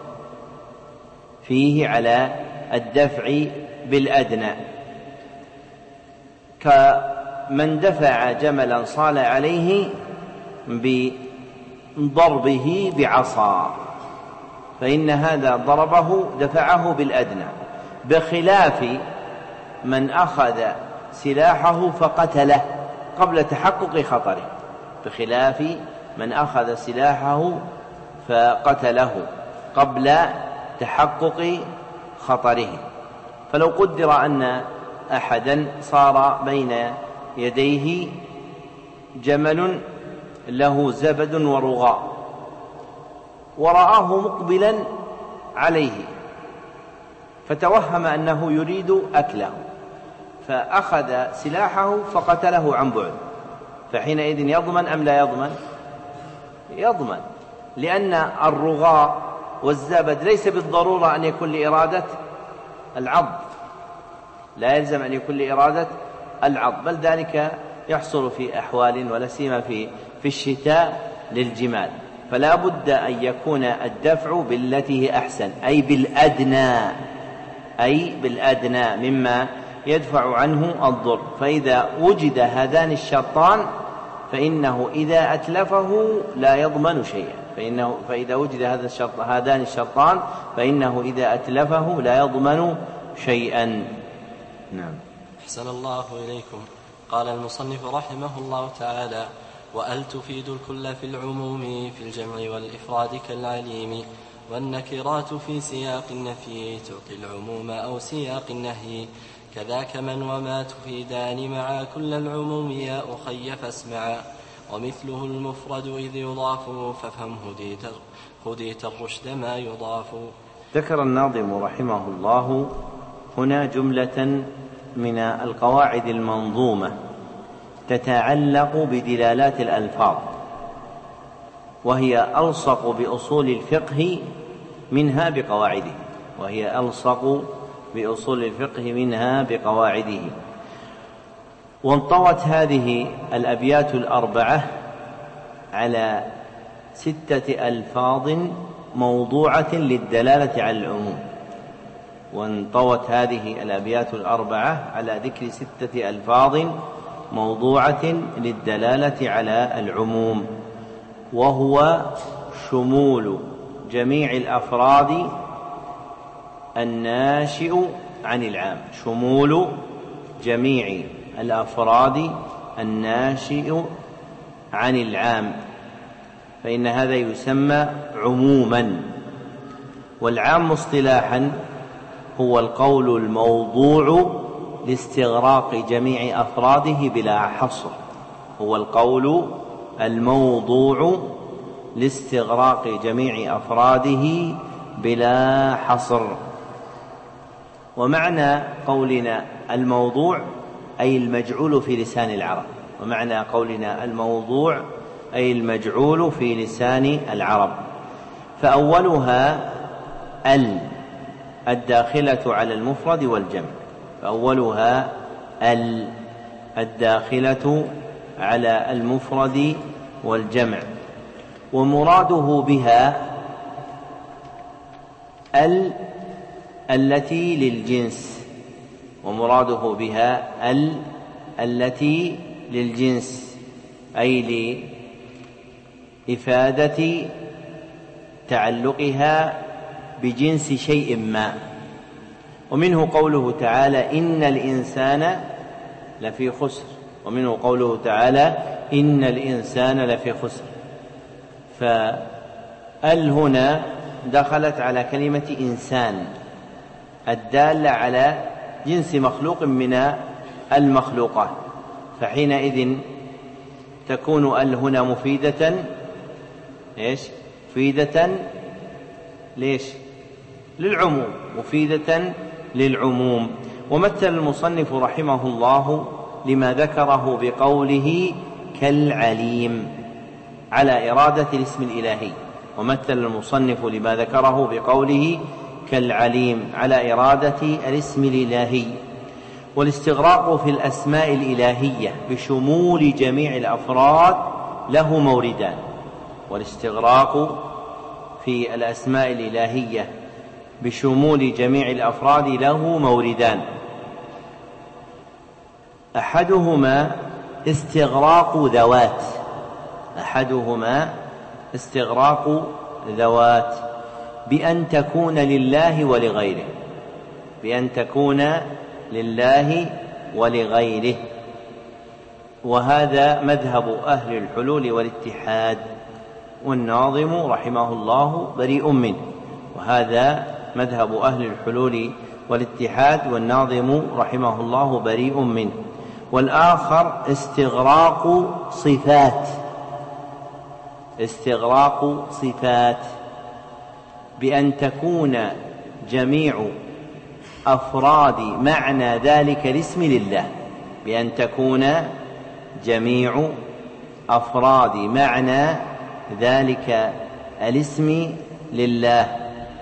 فيه على الدفع بالأدنى كمن دفع جملا صال عليه بضربه بعصا. فإن هذا ضربه دفعه بالأدنى، بخلاف من أخذ سلاحه فقتله قبل تحقق خطره، بخلاف من أخذ سلاحه فقتله قبل تحقق خطره. فلو قدر أن أحدا صار بين يديه جمل له زبد ورغاء ورآه مقبلا عليه فتوهم أنه يريد أكله فأخذ سلاحه فقتله عن بعد، فحينئذ يضمن أم لا يضمن؟ يضمن، لأن الرغاء والزبد ليس بالضرورة أن يكون لإرادة العض، لا يلزم أن يكون لإرادة العض، بل ذلك يحصل في أحوال ولا سيما في في الشتاء للجمال، فلا بد أن يكون الدفع بالتي هي أحسن، أي بالأدنى، أي بالأدنى مما يدفع عنه الضر. فإذا وجد هذان الشرطان فإنه إذا أتلفه لا يضمن شيئا، فإنه فإذا وجد هذا الشرط هذان الشرطان فإنه إذا أتلفه لا يضمن شيئا. نعم. أحسن الله إليكم. قال المصنف رحمه الله تعالى: وأل تفيد الكل في العموم في الجمع والإفراد كالعليم، والنكرات في سياق النفي تعطي العموم أو سياق النهي، كذاك من وما تفيدان مع كل العموم يا أخي فاسمعا، ومثله المفرد إذ يضاف فافهم هديت, هديت الرشد ما يضاف. ذكر الناظم رحمه الله هنا جملة من القواعد المنظومة تتعلق بدلالات الألفاظ، وهي ألصق بأصول الفقه منها بقواعده وهي ألصق بأصول الفقه منها بقواعده وانطوت هذه الأبيات الأربعة على ستة ألفاظ موضوعة للدلالة على العموم وانطوت هذه الأبيات الأربعة على ذكر ستة ألفاظ موضوعة للدلالة على العموم، وهو شمول جميع الأفراد الناشئ عن العام، شمول جميع الأفراد الناشئ عن العام، فإن هذا يسمى عموما. والعام اصطلاحا هو القول الموضوع لاستغراق جميع أفراده بلا حصر، هو القول الموضوع لاستغراق جميع أفراده بلا حصر. ومعنى قولنا الموضوع أي المجعول في لسان العرب، ومعنى قولنا الموضوع أي المجعول في لسان العرب. فأولها ال الداخلة على المفرد والجمع، فأولها ال الداخلة على المفرد والجمع، ومراده بها ال التي للجنس، ومراده بها ال التي للجنس أي لإفادة تعلقها بجنس شيء ما. ومنه قوله تعالى إن الإنسان لفي خسر، ومنه قوله تعالى إن الإنسان لفي خسر، فال هنا دخلت على كلمة إنسان الدالة على جنس مخلوق من المخلوقات، فحينئذ تكون ال هنا مفيدة إيش؟ مفيدة ليش؟ للعموم، مفيدة للعموم. ومثل المصنف رحمه الله لما ذكره بقوله كالعليم على إرادة الاسم الإلهي، ومثل المصنف لما ذكره بقوله كالعليم على إرادة الاسم الإلهي. والاستغراق في الأسماء الإلهية بشمول جميع الأفراد له موردان، والاستغراق في الأسماء الإلهية بشمول جميع الأفراد له موردان، أحدهما استغراق ذوات أحدهما استغراق ذوات بأن تكون لله ولغيره، بأن تكون لله ولغيره. وهذا مذهب أهل الحلول والاتحاد، والناظم رحمه الله بريء منه. وهذا مذهب أهل الحلول والاتحاد والناظم رحمه الله بريء منه. والآخر استغراق صفات، استغراق صفات بأن تكون جميع أفراد معنى ذلك الاسم لله، بأن تكون جميع أفراد معنى ذلك الاسم لله.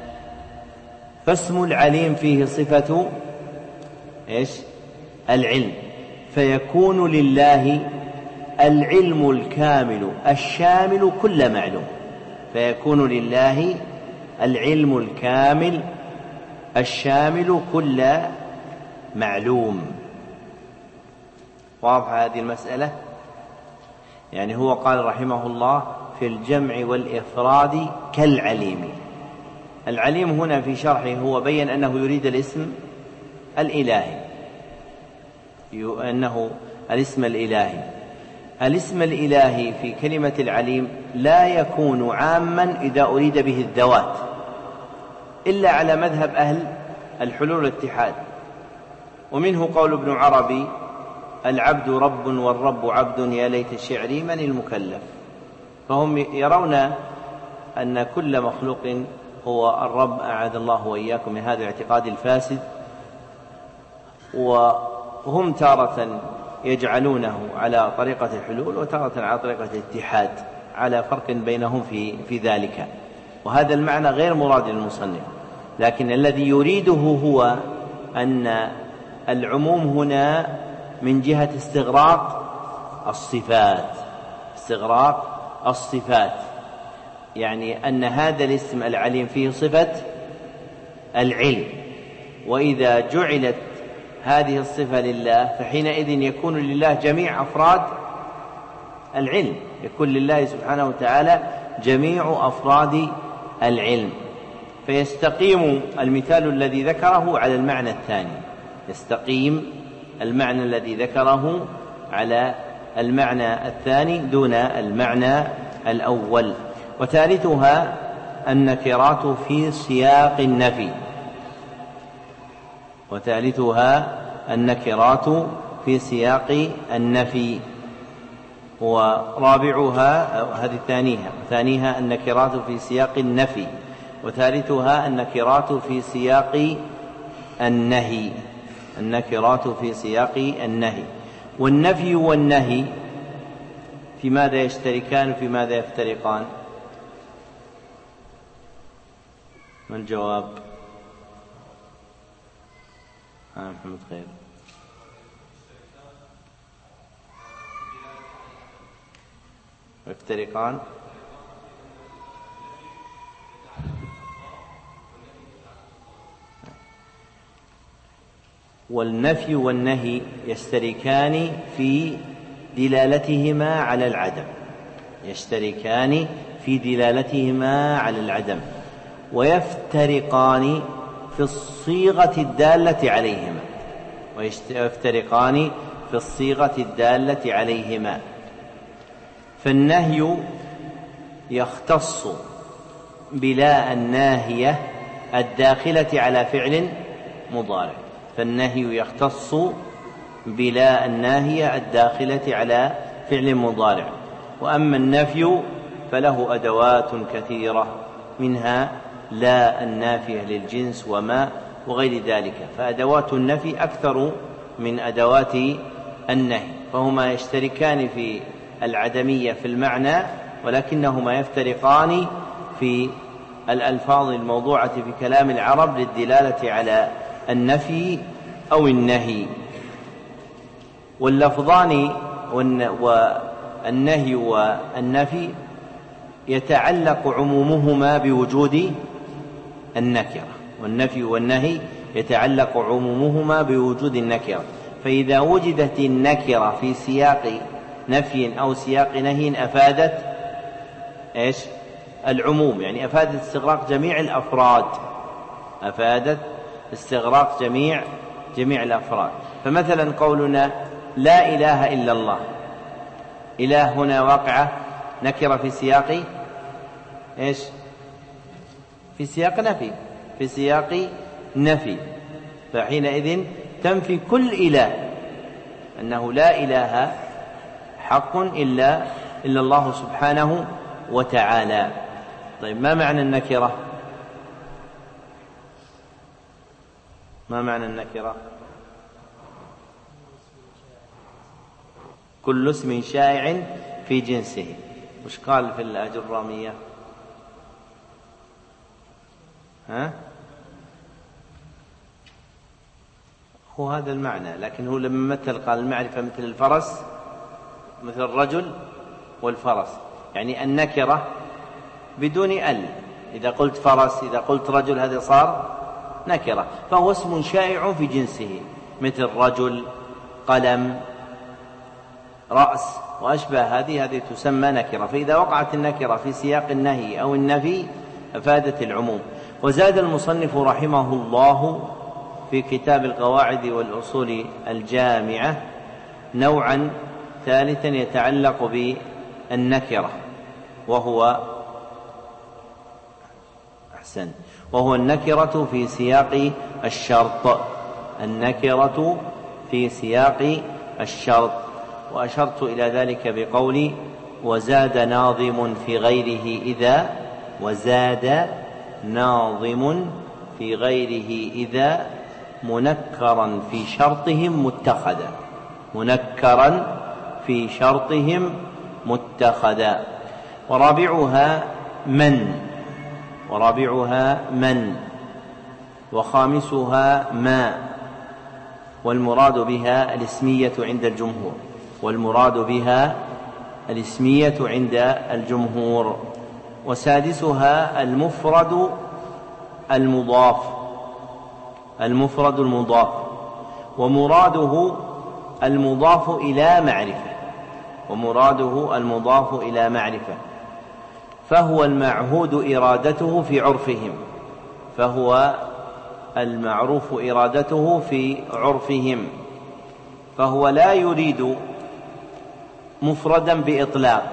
فاسم العليم فيه صفة إيش؟ العلم، فيكون لله العلم الكامل الشامل كل معلوم، فيكون لله العلم الكامل الشامل كل معلوم. واضحة هذه المسألة؟ يعني هو قال رحمه الله في الجمع والإفراد كالعليم. العليم هنا في شرحه هو بين أنه يريد الاسم الإلهي، أنه الاسم الإلهي. الاسم الإلهي في كلمة العليم لا يكون عاما إذا أريد به الذوات، إلا على مذهب أهل الحلول والاتحاد. ومنه قول ابن عربي: العبد رب والرب عبد يا ليت شعري من المكلف. فهم يرون أن كل مخلوق هو الرب، أعاذ الله وإياكم من هذا الاعتقاد الفاسد. وهم تارة يجعلونه على طريقة الحلول وتارة على طريقة الاتحاد، على فرق بينهم في, في ذلك. وهذا المعنى غير مراد للمصنف، لكن الذي يريده هو أن العموم هنا من جهة استغراق الصفات، استغراق الصفات، يعني أن هذا الاسم العليم فيه صفة العلم، وإذا جعلت هذه الصفة لله فحينئذ يكون لله جميع أفراد العلم، يكون لله سبحانه وتعالى جميع أفراد العلم. فيستقيم المثال الذي ذكره على المعنى الثاني، يستقيم المعنى الذي ذكره على المعنى الثاني دون المعنى الأول. وثالثها النكرات في سياق النفي، وثالثها النكرات في سياق النفي. ورابعها هذه ثانيها ثانيها النكرات في سياق النفي، وثالثها النكرات في سياق النهي، النكرات في سياق النهي. والنفي والنهي في ماذا يشتركان في ماذا يفترقان؟ ما الجواب؟ آه محمد خير. يفترقان والنفي والنهي يشتركان في دلالتهما على العدم، يشتركان في دلالتهما على العدم، ويفترقان في الصيغة الدالة عليهما، ويفترقان في الصيغة الدالة عليهما. فالنهي يختص بلا الناهية الداخلة على فعل مضارع، فالنهي يختص بلا الناهية الداخلة على فعل مضارع. وأما النفي فله أدوات كثيرة، منها لا النافية للجنس وما وغير ذلك، فأدوات النفي أكثر من أدوات النهي، فهما يشتركان في العدمية في المعنى، ولكنهما يفترقان في الألفاظ الموضوعة في كلام العرب للدلالة على النفي أو النهي. واللفظان والنهي والنفي يتعلق عمومهما بوجود النكرة، والنفي والنهي يتعلق عمومهما بوجود النكرة. فإذا وجدت النكرة في سياق نفي أو سياق نهي أفادت إيش؟ العموم، يعني أفادت استغراق جميع الأفراد، أفادت استغراق جميع جميع الأفراد. فمثلا قولنا لا إله إلا الله، إله هنا واقعة نكرة في سياق إيش؟ في سياق نفي، في سياق نفي، فحينئذ تنفي كل إله، أنه لا إله حق إلا إلا الله سبحانه وتعالى. طيب ما معنى النكرة؟ ما معنى النكرة؟ كل اسم شائع في جنسه. وش قال في الأجرامية؟ ها؟ هو هذا المعنى، لكن هو لما مثل قال المعرفة مثل الفرس، مثل الرجل والفرس، يعني النكرة بدون ال، إذا قلت فرس إذا قلت رجل هذا صار نكرة، فهو اسم شائع في جنسه مثل رجل، قلم، رأس وأشبه هذه هذه تسمى نكرة. فإذا وقعت النكرة في سياق النهي أو النفي أفادت العموم. وزاد المصنف رحمه الله في كتاب القواعد والأصول الجامعة نوعا ثالثا يتعلق بالنكرة، وهو أحسن وهو النكرة في سياق الشرط، النكرة في سياق الشرط. وأشرت إلى ذلك بقولي وزاد ناظم في غيره إذا، وزاد ناظم في غيره إذا منكرا في شرطهم متخذا، منكرا في شرطهم متخذا. ورابعها من، ورابعها من، وخامسها ما، والمراد بها الاسمية عند الجمهور، والمراد بها الاسمية عند الجمهور. وسادسها المفرد المضاف، المفرد المضاف، ومراده المضاف إلى معرفة، ومراده المضاف إلى معرفة، فهو المعهود إرادته في عرفهم، فهو المعروف إرادته في عرفهم، فهو لا يريد مفردا بإطلاق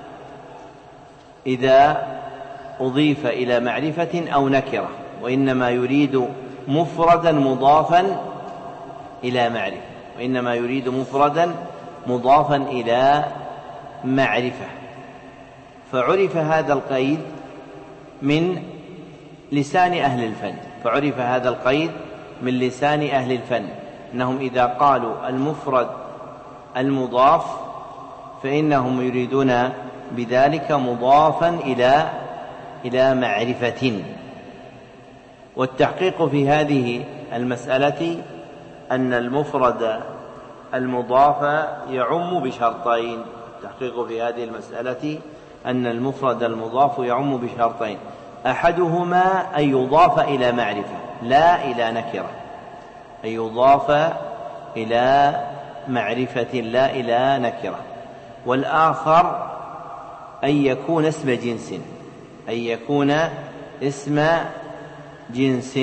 إذا أضيف إلى معرفة أو نكرة، وإنما يريد مفردا مضافا إلى معرفة، وإنما يريد مفردا مضافا إلى معرفة. فعرف هذا القيد من لسان أهل الفن، فعرف هذا القيد من لسان أهل الفن، أنهم إذا قالوا المفرد المضاف فإنهم يريدون بذلك مضافا إلى إلى معرفة. والتحقيق في هذه المسألة أن المفرد المضاف يعم بشرطين، التحقيق في هذه المسألة أن المفرد المضاف يعم بشرطين، أحدهما أن يضاف إلى معرفة لا إلى نكرة، أن يضاف إلى معرفة لا إلى نكرة، والآخر أن يكون اسم جنس، أن يكون اسم جنس،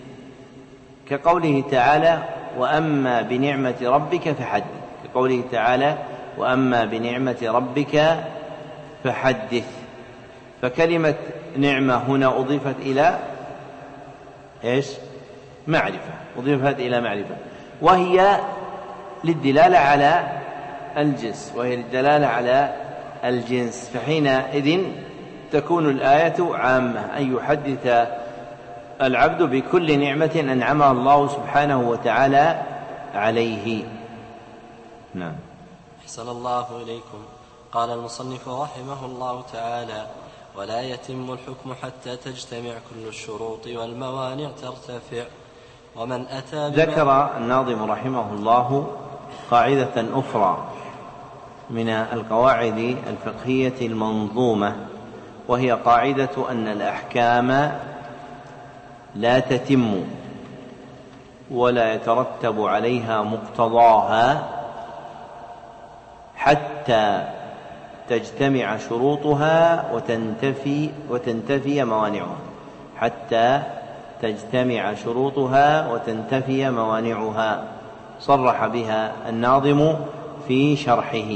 كقوله تعالى وأما بنعمة ربك فحدث، كقوله تعالى وأما بنعمة ربك فحدث. فكلمة نعمة هنا أضيفت إلى إيش؟ معرفة، أضيفت إلى معرفة، وهي للدلالة على الجنس، وهي للدلالة على الجنس، فحينئذ تكون الآية عامة أن يحدث العبد بكل نعمة أنعمها الله سبحانه وتعالى عليه. نعم. أحسن الله إليكم. قال المصنف رحمه الله تعالى ولا يتم الحكم حتى تجتمع كل الشروط والموانع ترتفع. ومن أتى ذكر الناظم رحمه الله قاعدة أخرى من القواعد الفقهية المنظومة، وهي قاعدة أن الأحكام لا تتم ولا يترتب عليها مقتضاها حتى تجتمع شروطها وتنتفي, وتنتفي موانعها، حتى تجتمع شروطها وتنتفي موانعها، صرح بها الناظم في شرحه.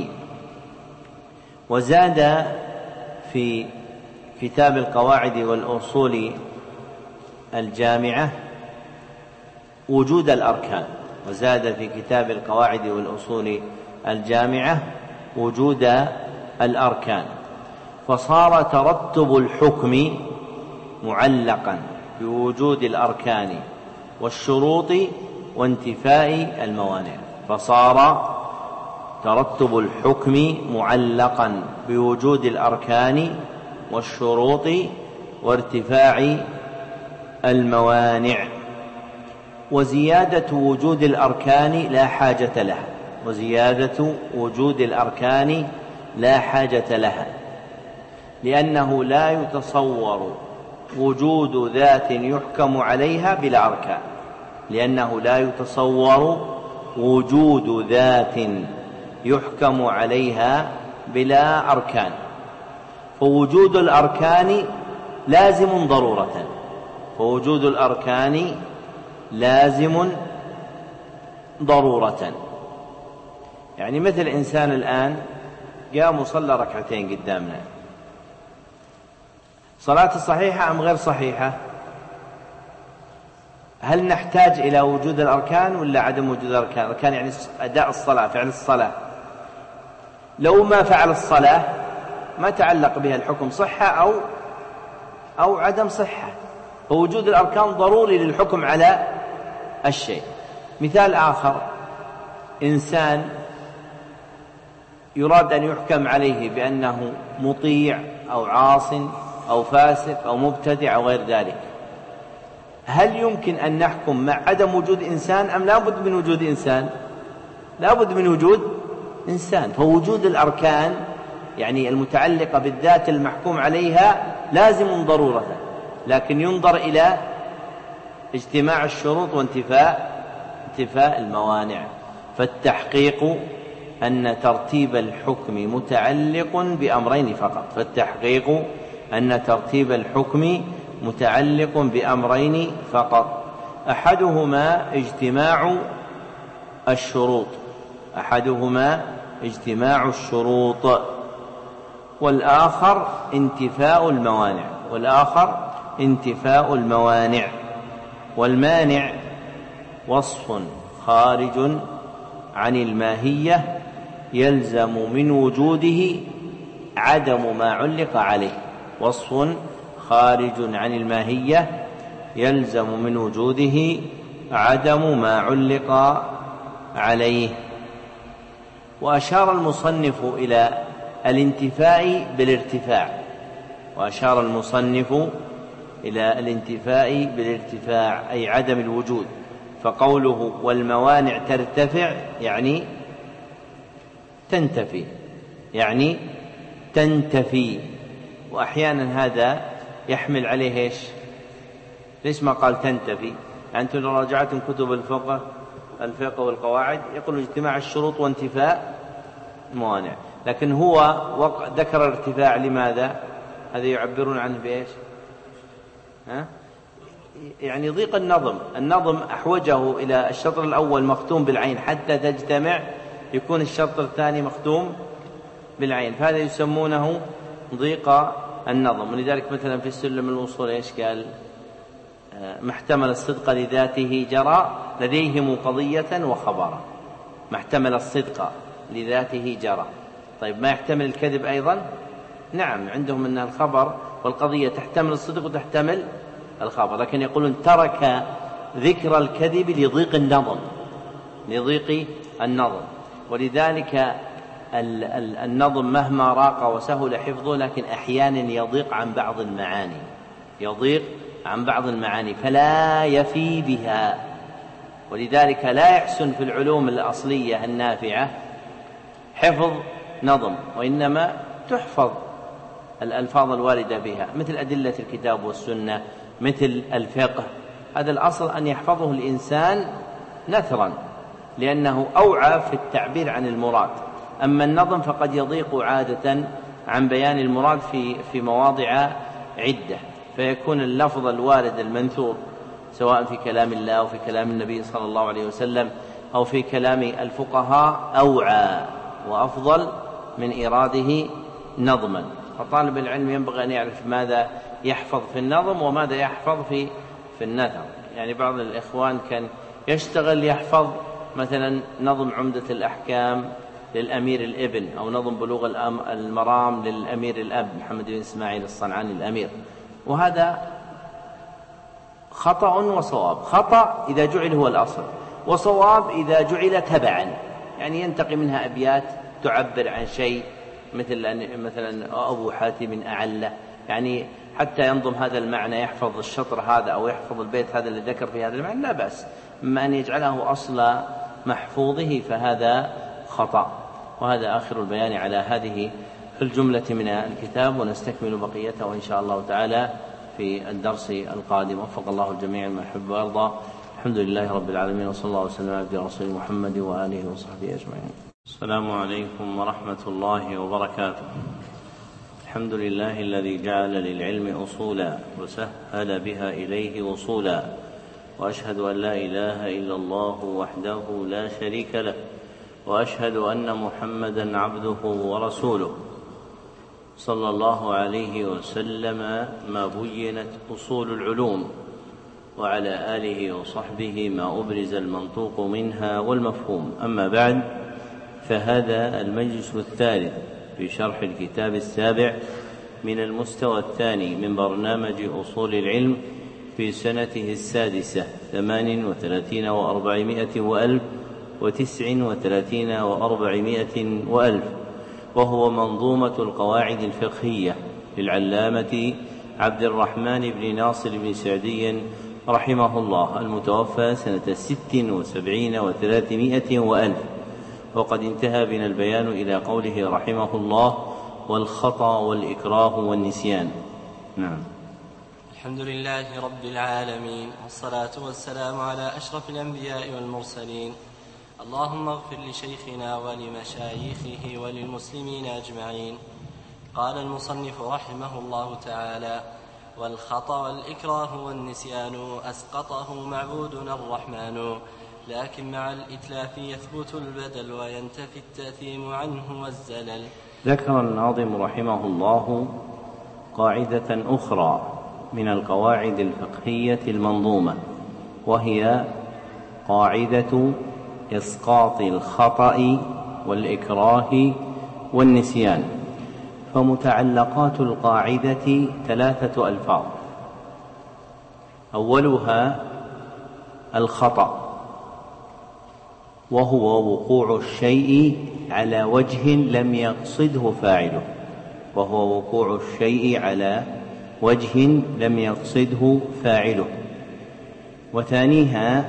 وزاد في كتاب القواعد والأصول الجامعة وجود الأركان، وزاد في كتاب القواعد والأصول الجامعة وجود الأركان، فصار ترتب الحكم معلقا بوجود الأركان والشروط وانتفاء الموانع، فصار ترتب الحكم معلقا بوجود الأركان والشروط وارتفاع الموانع. وزيادة وجود الأركان لا حاجة لها، وزيادة وجود الأركان لا حاجة لها، لأنه لا يتصور وجود ذات يحكم عليها بلا أركان، لأنه لا يتصور وجود ذات يحكم عليها بلا أركان، فوجود الأركان لازم ضرورة، فوجود الأركان لازم ضرورة. يعني مثل إنسان الآن قام وصلى ركعتين قدامنا، صلاة صحيحة أم غير صحيحة؟ هل نحتاج إلى وجود الأركان ولا عدم وجود الأركان؟ الأركان يعني أداء الصلاة، فعل الصلاة. لو ما فعل الصلاة ما تعلق بها الحكم صحة أو أو عدم صحة، فوجود الأركان ضروري للحكم على الشيء. مثال آخر، إنسان يراد أن يحكم عليه بأنه مطيع أو عاص أو فاسق أو مبتدع أو غير ذلك، هل يمكن أن نحكم مع عدم وجود إنسان أم لا بد من وجود إنسان؟ لا بد من وجود إنسان. فوجود الأركان يعني المتعلقة بالذات المحكوم عليها لازم ضرورة، لكن ينظر إلى اجتماع الشروط وانتفاء انتفاء الموانع. فالتحقيق أن ترتيب الحكم متعلق بأمرين فقط، فالتحقيق أن ترتيب الحكم متعلق بأمرين فقط، أحدهما اجتماع الشروط أحدهما اجتماع الشروط والآخر انتفاء الموانع والآخر انتفاء الموانع. والمانع وصف خارج عن الماهية يلزم من وجوده عدم ما علق عليه، وصف خارج عن الماهية يلزم من وجوده عدم ما علق عليه. وأشار المصنف إلى الانتفاء بالارتفاع وأشار المصنف إلى الانتفاء بالارتفاع أي عدم الوجود، فقوله والموانع ترتفع يعني تنتفي يعني تنتفي وأحيانا هذا يحمل عليه إيش؟ ليش ما قال تنتفي؟ أنتم لو راجعتم كتب الفقه الفقه والقواعد يقول اجتماع الشروط وانتفاء الموانع، لكن هو ذكر ارتفاع. لماذا؟ هذا يعبرون عنه بإيش؟ ها؟ يعني ضيق النظم النظم أحوجه إلى الشطر الأول مختوم بالعين حتى تجتمع يكون الشطر الثاني مختوم بالعين، فهذا يسمونه ضيق النظم. ولذلك مثلا في السلم الوصول إيش قال؟ ما احتمل الصدق لذاته جرى لديهم قضية وخبرا. ما احتمل الصدق لذاته جرى. طيب ما يحتمل الكذب أيضا؟ نعم، عندهم أن الخبر والقضية تحتمل الصدق وتحتمل الخبر، لكن يقولون ترك ذكر الكذب لضيق النظم لضيق النظم. ولذلك النظم مهما راق وسهل حفظه لكن أحيانا يضيق عن بعض المعاني يضيق عن بعض المعاني فلا يفي بها. ولذلك لا يحسن في العلوم الأصلية النافعة حفظ نظم، وإنما تحفظ الألفاظ الواردة بها مثل أدلة الكتاب والسنة مثل الفقه. هذا الأصل أن يحفظه الإنسان نثرا لأنه أوعى في التعبير عن المراد. أما النظم فقد يضيق عادة عن بيان المراد في في مواضع عدة، فيكون اللفظ الوارد المنثور سواء في كلام الله أو في كلام النبي صلى الله عليه وسلم أو في كلام الفقهاء أوعى وأفضل من إيراده نظما. فطالب العلم ينبغي أن يعرف ماذا يحفظ في النظم وماذا يحفظ في في النثر. يعني بعض الإخوان كان يشتغل يحفظ مثلا نظم عمدة الأحكام للأمير الابن أو نظم بلوغ المرام للأمير الأب محمد بن إسماعيل الصنعاني الأمير، وهذا خطأ وصواب. خطأ إذا جعل هو الأصل، وصواب إذا جعل تبعا، يعني ينتقي منها أبيات تعبر عن شيء مثل مثلا أبو حاتم أعلى، يعني حتى ينظم هذا المعنى يحفظ الشطر هذا أو يحفظ البيت هذا اللي ذكر في هذا المعنى لا بأس، أما أن يجعله أصل محفوظه فهذا خطأ. وهذا آخر البيان على هذه الجملة من الكتاب، ونستكمل بقيته إن شاء الله تعالى في الدرس القادم. وفق الله الجميع ما يحب ويرضى. الحمد لله رب العالمين، وصلى الله وسلم على عبده ورسوله محمد وآله وصحبه أجمعين. السلام عليكم ورحمة الله وبركاته. الحمد لله الذي جعل للعلم أصولا وسهل بها إليه وصولا، وأشهد أن لا إله إلا الله وحده لا شريك له، وأشهد أن محمدا عبده ورسوله صلى الله عليه وسلم ما بينت أصول العلوم، وعلى آله وصحبه ما أبرز المنطوق منها والمفهوم. أما بعد، فهذا المجلس الثالث في شرح الكتاب السابع من المستوى الثاني من برنامج أصول العلم في سنته السادسة ثمان وثلاثين وأربعمائة وألف وتسع وثلاثين وأربعمائة وألف، وهو منظومة القواعد الفقهية للعلامة عبد الرحمن بن ناصر بن سعدي رحمه الله، المتوفى سنة ست وسبعين وثلاثمائة وألف. وقد انتهى بنا البيان إلى قوله رحمه الله: والخطأ والإكراه والنسيان. نعم. الحمد لله رب العالمين، والصلاة والسلام على أشرف الأنبياء والمرسلين. اللهم اغفر لشيخنا ولمشايخه وللمسلمين أجمعين. قال المصنف رحمه الله تعالى: والخطأ والإكراه والنسيان أسقطه معبودنا الرحمن، لكن مع الإتلاف يثبت البدل وينتفي التأثيم عنه والزلل. ذكر الناظم رحمه الله قاعدة أخرى من القواعد الفقهية المنظومة، وهي قاعدة إسقاط الخطأ والإكراه والنسيان. فمتعلقات القاعدة ثلاثة ألفاظ: أولها الخطأ، وهو وقوع الشيء على وجه لم يقصده فاعله، وهو وقوع الشيء على وجه لم يقصده فاعله. وثانيها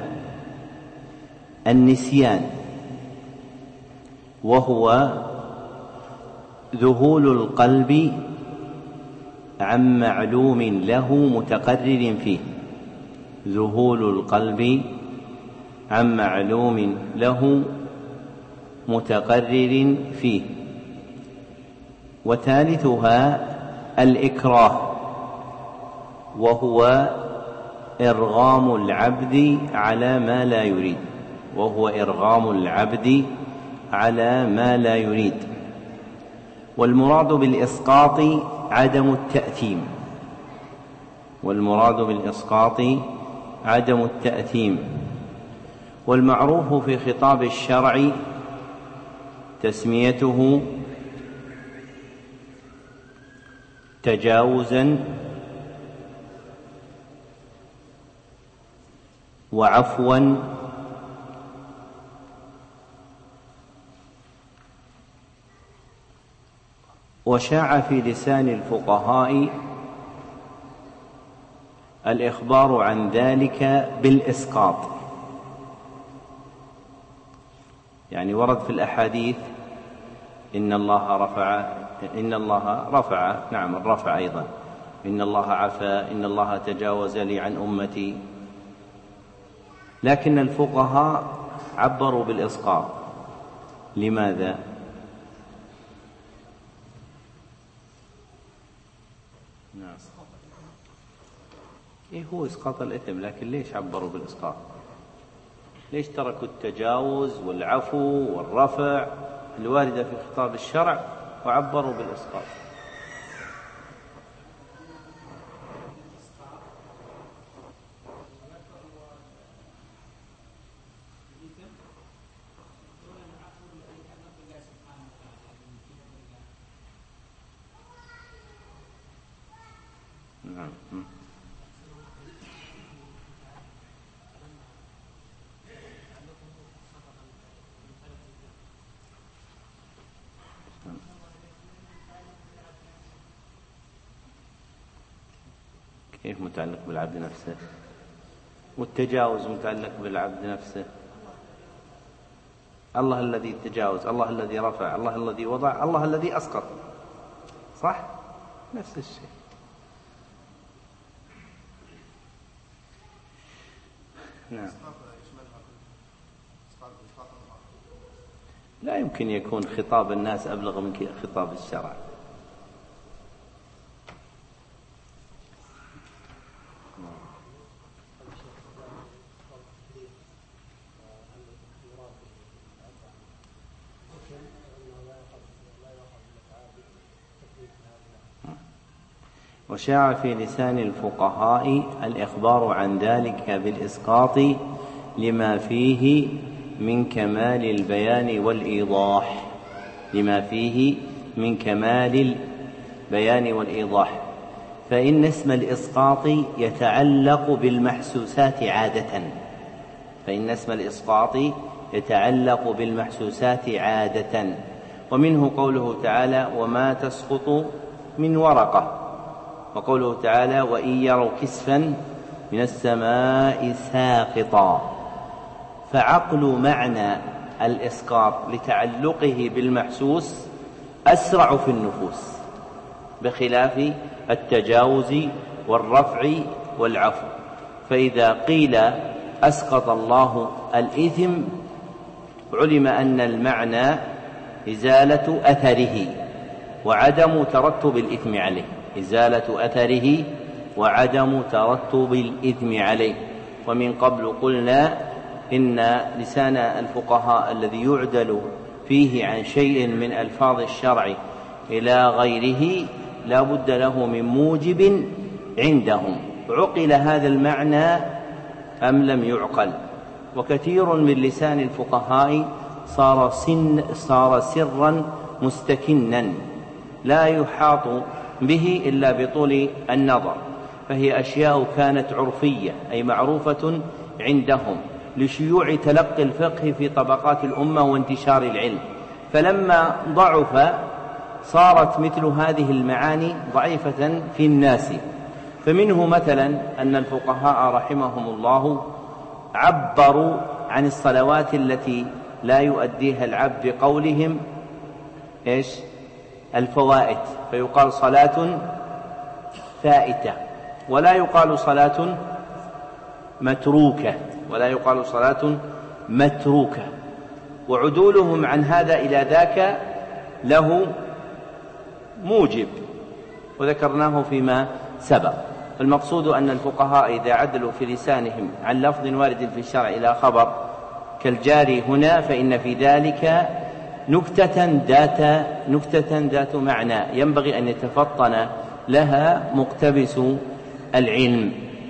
النسيان، وهو ذهول القلب عن معلوم له متقرر فيه، ذهول القلب عن معلوم له متقرر فيه. وثالثها الإكراه، وهو إرغام العبد على ما لا يريد، وهو إرغام العبد على ما لا يريد. والمراد بالإسقاط عدم التأثيم، والمراد بالإسقاط عدم التأثيم. والمعروف في خطاب الشرع تسميته تجاوزا وعفوا وشاع في لسان الفقهاء الإخبار عن ذلك بالإسقاط، يعني ورد في الأحاديث إن الله رفع إن الله رفع نعم الرفع أيضا إن الله عفا إن الله تجاوز لي عن أمتي، لكن الفقهاء عبروا بالإسقاط. لماذا؟ نعم. إيه هو إسقاط الإثم، لكن ليش عبروا بالإسقاط؟ ليش تركوا التجاوز والعفو والرفع الواردة في خطاب الشرع وعبروا بالإسقاط؟ نعم. كيف متعلق بالعبد نفسه؟ والتجاوز متعلق بالعبد نفسه. الله الذي تجاوز، الله الذي رفع، الله الذي وضع، الله الذي أسقط، صح؟ نفس الشيء. نعم. لا يمكن يكون خطاب الناس أبلغ من خطاب الشرع. وشاع في لسان الفقهاء الإخبار عن ذلك بالإسقاط لما فيه من كمال البيان والإيضاح لما فيه من كمال البيان والإيضاح فإن اسم الإسقاط يتعلق بالمحسوسات عادة فإن اسم الإسقاط يتعلق بالمحسوسات عادة ومنه قوله تعالى وما تسقط من ورقة، وقوله تعالى وإن يروا كسفا من السماء ساقطا. فعقل معنى الإسقاط لتعلقه بالمحسوس أسرع في النفوس بخلاف التجاوز والرفع والعفو. فإذا قيل أسقط الله الإثم علم أن المعنى إزالة أثره وعدم ترتب الإثم عليه إزالة أثره وعدم ترتب الإثم عليه. ومن قبل قلنا إن لسان الفقهاء الذي يعدل فيه عن شيء من ألفاظ الشرع إلى غيره لا بد له من موجب عندهم. عقل هذا المعنى أم لم يعقل؟ وكثير من لسان الفقهاء صار, سن صار سرا مستكنا لا يحاط به إلا بطول النظر، فهي أشياء كانت عرفية أي معروفة عندهم لشيوع تلقي الفقه في طبقات الأمة وانتشار العلم، فلما ضعف صارت مثل هذه المعاني ضعيفة في الناس. فمنه مثلا أن الفقهاء رحمهم الله عبروا عن الصلوات التي لا يؤديها العبد بقولهم إيش؟ الفوائت، فيقال صلاة فائتة ولا يقال صلاة متروكة ولا يقال صلاة متروكة وعدولهم عن هذا إلى ذاك له موجب وذكرناه فيما سبق. فالمقصود أن الفقهاء إذا عدلوا في لسانهم عن لفظ وارد في الشرع إلى خبر كالجاري هنا فإن في ذلك نكتة ذات نكتة ذات معنى ينبغي أن يتفطن لها مقتبس العلم.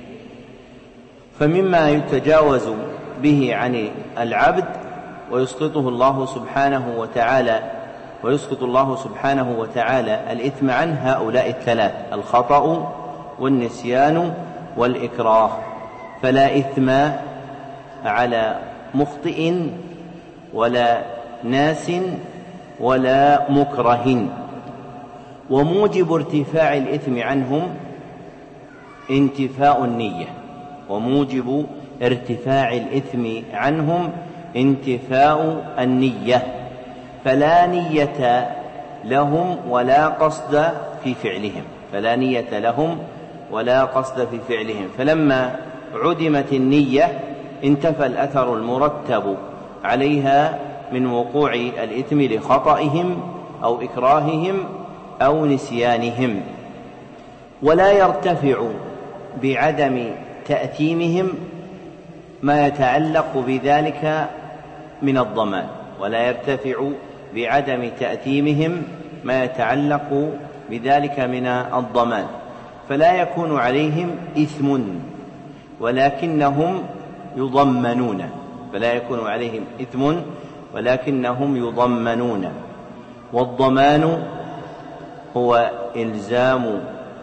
فمما يتجاوز به عن العبد ويسقطه الله سبحانه وتعالى ويسقط الله سبحانه وتعالى الإثم عن هؤلاء الثلاث: الخطأ والنسيان والإكراه. فلا إثم على مخطئ ولا ناس ولا مكره. وموجب ارتفاع الإثم عنهم انتفاء النية وموجب ارتفاع الإثم عنهم انتفاء النية فلا نية لهم ولا قصد في فعلهم فلا نية لهم ولا قصد في فعلهم فلما عدمت النية انتفى الأثر المرتب عليها من وقوع الإثم لخطئهم أو إكراههم أو نسيانهم. ولا يرتفع بعدم تأثيمهم ما يتعلق بذلك من الضمان، ولا يرتفع بعدم تأثيمهم ما يتعلق بذلك من الضمان، فلا يكون عليهم إثم ولكنهم يضمنون، فلا يكون عليهم إثم ولكنهم يضمنون. والضمان هو إلزام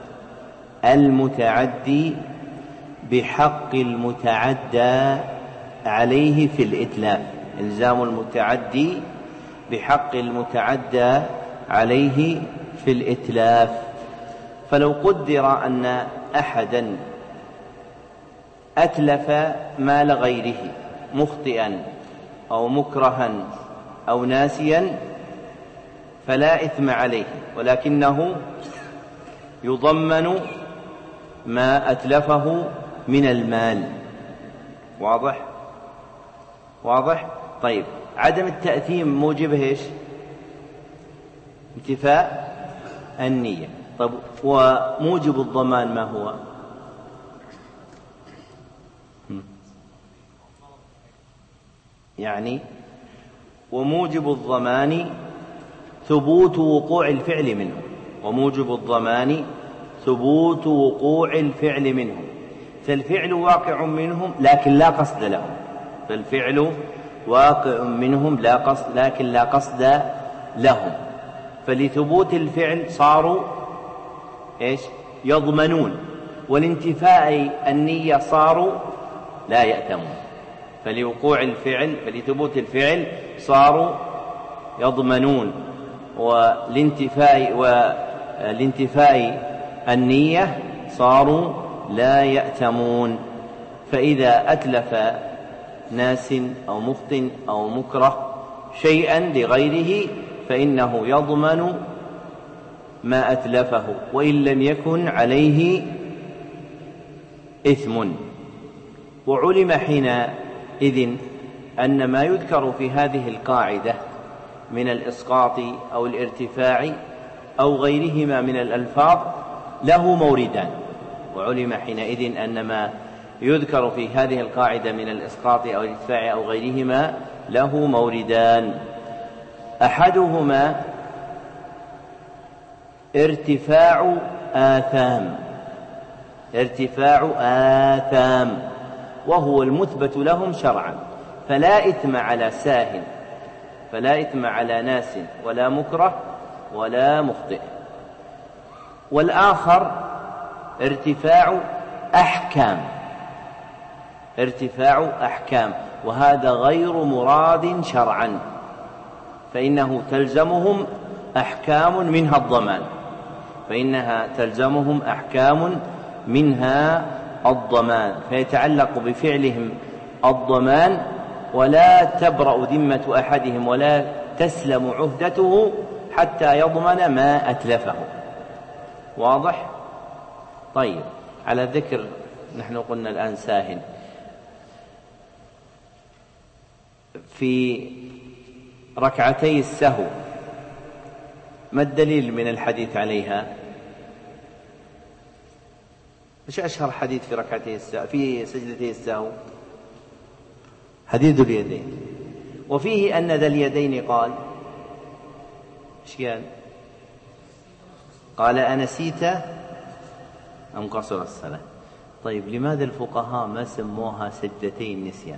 المتعدي بحق المتعدى عليه في الإتلاف، إلزام المتعدي بحق المتعدى عليه في الإتلاف. فلو قدر أن أحدا أتلف مال غيره مخطئا أو مكرها أو ناسيا فلا إثم عليه، ولكنه يضمن ما أتلفه من المال. واضح؟ واضح؟ طيب، عدم التأثيم موجبه إيش؟ انتفاء النية. طيب، وموجب الضمان ما هو؟ يعني وموجب الضمان ثبوت وقوع الفعل منه، وموجب الضمان ثبوت وقوع الفعل منه، فالفعل واقع منهم لكن لا قصد لهم، فالفعل واقع منهم لا قصد لكن لا قصد لهم، فلثبوت الفعل صاروا إيش؟ يضمنون، والانتفاء النية صاروا لا يأتمون، فلوقوع الفعل فلثبوت الفعل صاروا يضمنون، والانتفاء والانتفاء النية صاروا لا يأتمون. فإذا أتلف ناس أو مخطئ أو مكره شيئا لغيره فإنه يضمن ما أتلفه وإن لم يكن عليه إثم. وعلم حينئذ أن ما يذكر في هذه القاعدة من الإسقاط أو الارتفاع أو غيرهما من الألفاظ له موردان، وعلم حينئذ أن ما يذكر في هذه القاعدة من الإسقاط أو الارتفاع أو غيرهما له موردان، أحدهما ارتفاع آثام، ارتفاع آثام وهو المثبت لهم شرعا، فلا إثم على ساه، فلا إثم على ناس ولا مكره ولا مخطئ. والآخر ارتفاع أحكام، ارتفاع أحكام وهذا غير مراد شرعا، فإنه تلزمهم أحكام منها الضمان، فإنها تلزمهم أحكام منها الضمان، فيتعلق بفعلهم الضمان ولا تبرأ ذمة أحدهم ولا تسلم عهدته حتى يضمن ما أتلفه. واضح؟ طيب، على ذكر نحن قلنا الآن ساهن، في ركعتي السهو ما الدليل من الحديث عليها؟ ايش أشهر حديث في ركعتي السهو في سجدتي السهو؟ حديث ذو اليدين، وفيه أن ذا اليدين قال ايش قال؟ قال أنسيت أم قصر الصلاة؟ طيب، لماذا الفقهاء ما سموها سجدتي النسيان؟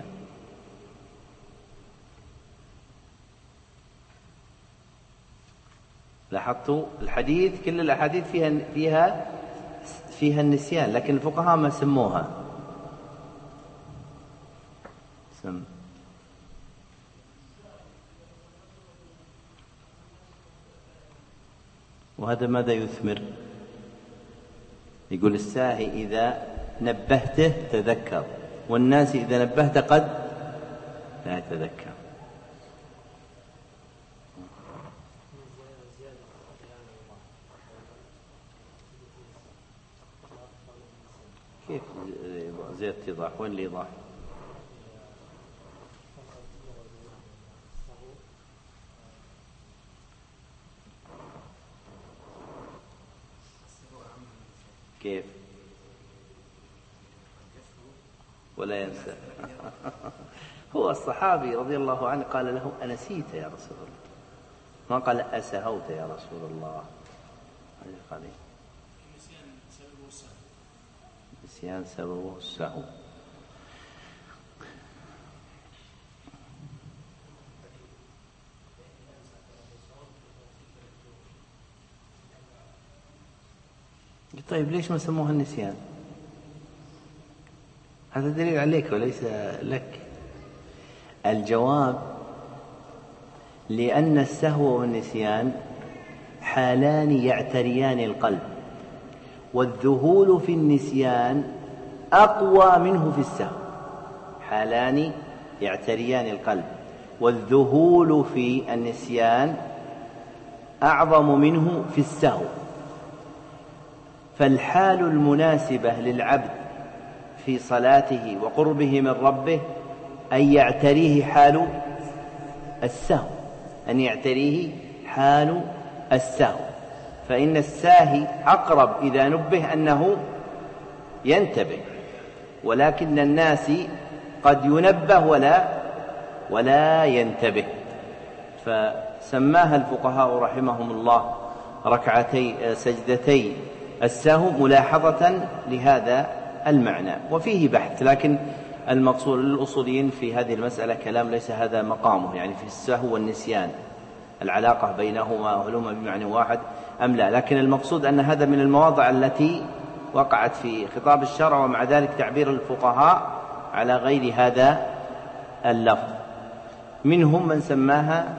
لاحظتوا الحديث كل الأحاديث فيها فيها فيها النسيان، لكن الفقهاء ما سموها سم. وهذا ماذا يثمر؟ يقول الساهي إذا نبهته تذكر، والناس إذا نبهت قد لا يتذكر. كيف زيادة إيضاح؟ وين الإيضاح؟ كيف ولا ينسى؟ هو الصحابي رضي الله عنه قال له أنسيت يا رسول الله، ما قال أسهوت يا رسول الله. قال نسيان سببه السهو. طيب ليش ما سموها النسيان؟ هذا دليل عليك وليس لك. الجواب لأن السهو والنسيان حالان يعتريان القلب، والذهول في النسيان أقوى منه في السهو. حالان يعتريان القلب، والذهول في النسيان أعظم منه في السهو. فالحال المناسبة للعبد في صلاته وقربه من ربه أن يعتريه حال السهو، أن يعتريه حال السهو. فإن الساهي أقرب إذا نبه أنه ينتبه، ولكن الناس قد ينبه ولا ولا ينتبه. فسماها الفقهاء رحمهم الله ركعتي سجدتي السهو ملاحظة لهذا المعنى، وفيه بحث، لكن المقصود للأصوليين في هذه المسألة كلام ليس هذا مقامه، يعني في السهو والنسيان العلاقة بينهما وهلما بمعنى واحد أم لا. لكن المقصود أن هذا من المواضع التي وقعت في خطاب الشرع، ومع ذلك تعبير الفقهاء على غير هذا اللفظ. منهم من سماها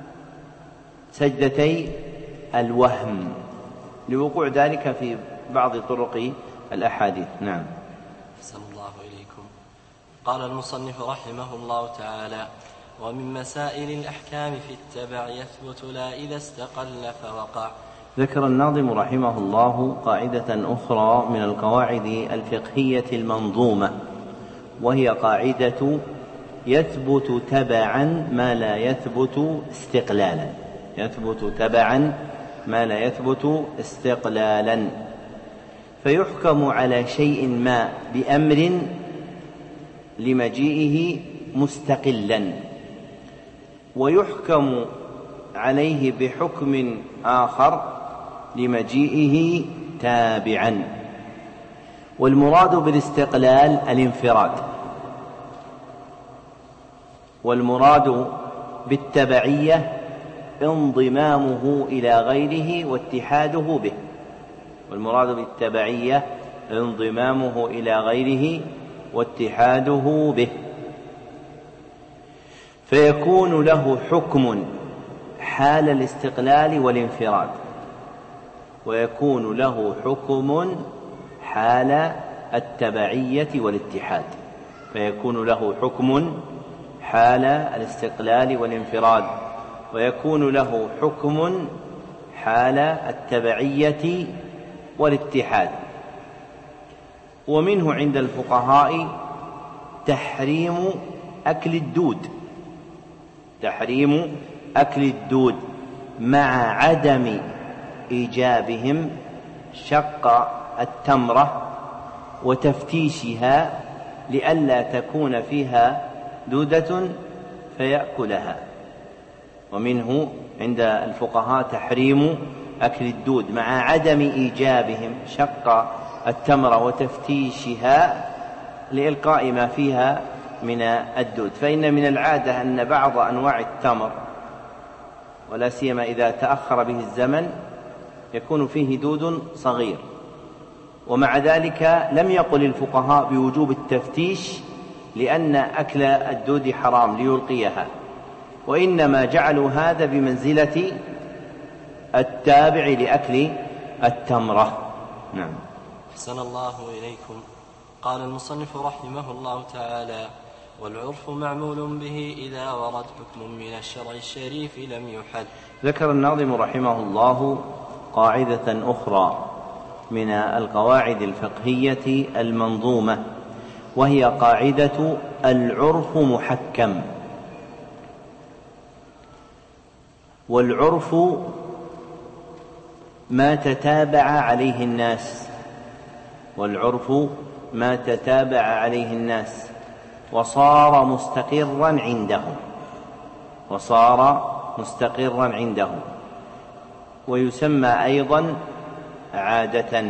سجدتي الوهم لوقوع ذلك في بعض طرق الأحاديث. نعم. أحسن الله إليكم. قال المصنف رحمه الله تعالى: ومن مسائل الأحكام في التبع يثبت لا إذا استقل فوقع. ذكر الناظم رحمه الله قاعدة أخرى من القواعد الفقهية المنظومة، وهي قاعدة يثبت تبعا ما لا يثبت استقلالا. يثبت تبعا ما لا يثبت استقلالا. فيحكم على شيء ما بأمر لمجيئه مستقلا، ويحكم عليه بحكم آخر لمجيئه تابعا. والمراد بالاستقلال الانفراد، والمراد بالتبعية انضمامه إلى غيره واتحاده به. والمراد بالتبعية انضمامه إلى غيره واتحاده به. فيكون له حكم حال الاستقلال والانفراد، ويكون له حكم حال التبعية والاتحاد. فيكون له حكم حال الاستقلال والانفراد، ويكون له حكم حال التبعية والاتحاد. ومنه عند الفقهاء تحريم أكل الدود، تحريم أكل الدود مع عدم إيجابهم شق التمرة وتفتيشها لئلا تكون فيها دودة فيأكلها. ومنه عند الفقهاء تحريم أكل الدود مع عدم إيجابهم شق التمرة وتفتيشها لإلقاء ما فيها من الدود. فإن من العادة أن بعض أنواع التمر ولا سيما إذا تأخر به الزمن يكون فيه دود صغير، ومع ذلك لم يقل الفقهاء بوجوب التفتيش لأن أكل الدود حرام ليلقيها، وإنما جعلوا هذا بمنزلة التابع لأكل التمرة. نعم. أحسن الله إليكم. قال المصنف رحمه الله تعالى: والعرف معمول به إذا ورد حكم من الشرع الشريف لم يحد. ذكر الناظم رحمه الله قاعدة أخرى من القواعد الفقهية المنظومة، وهي قاعدة العرف محكم. والعرف ما تتابع عليه الناس والعرف ما تتابع عليه الناس وصار مستقرا عندهم وصار مستقرا عندهم ويسمى أيضا عادة.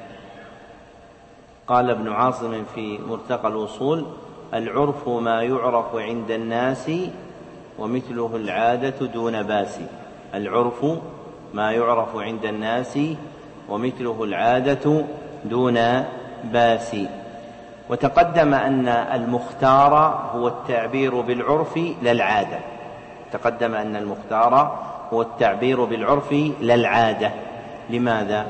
قال ابن عاصم في مرتقى الوصول: العرف ما يعرف عند الناس ومثله العادة دون باس. العرف ما يعرف عند الناس ومثله العادة دون باس. وتقدم أن المختار هو التعبير بالعرف لا العادة. تقدم أن المختار هو التعبير بالعرف لا العادة. لماذا؟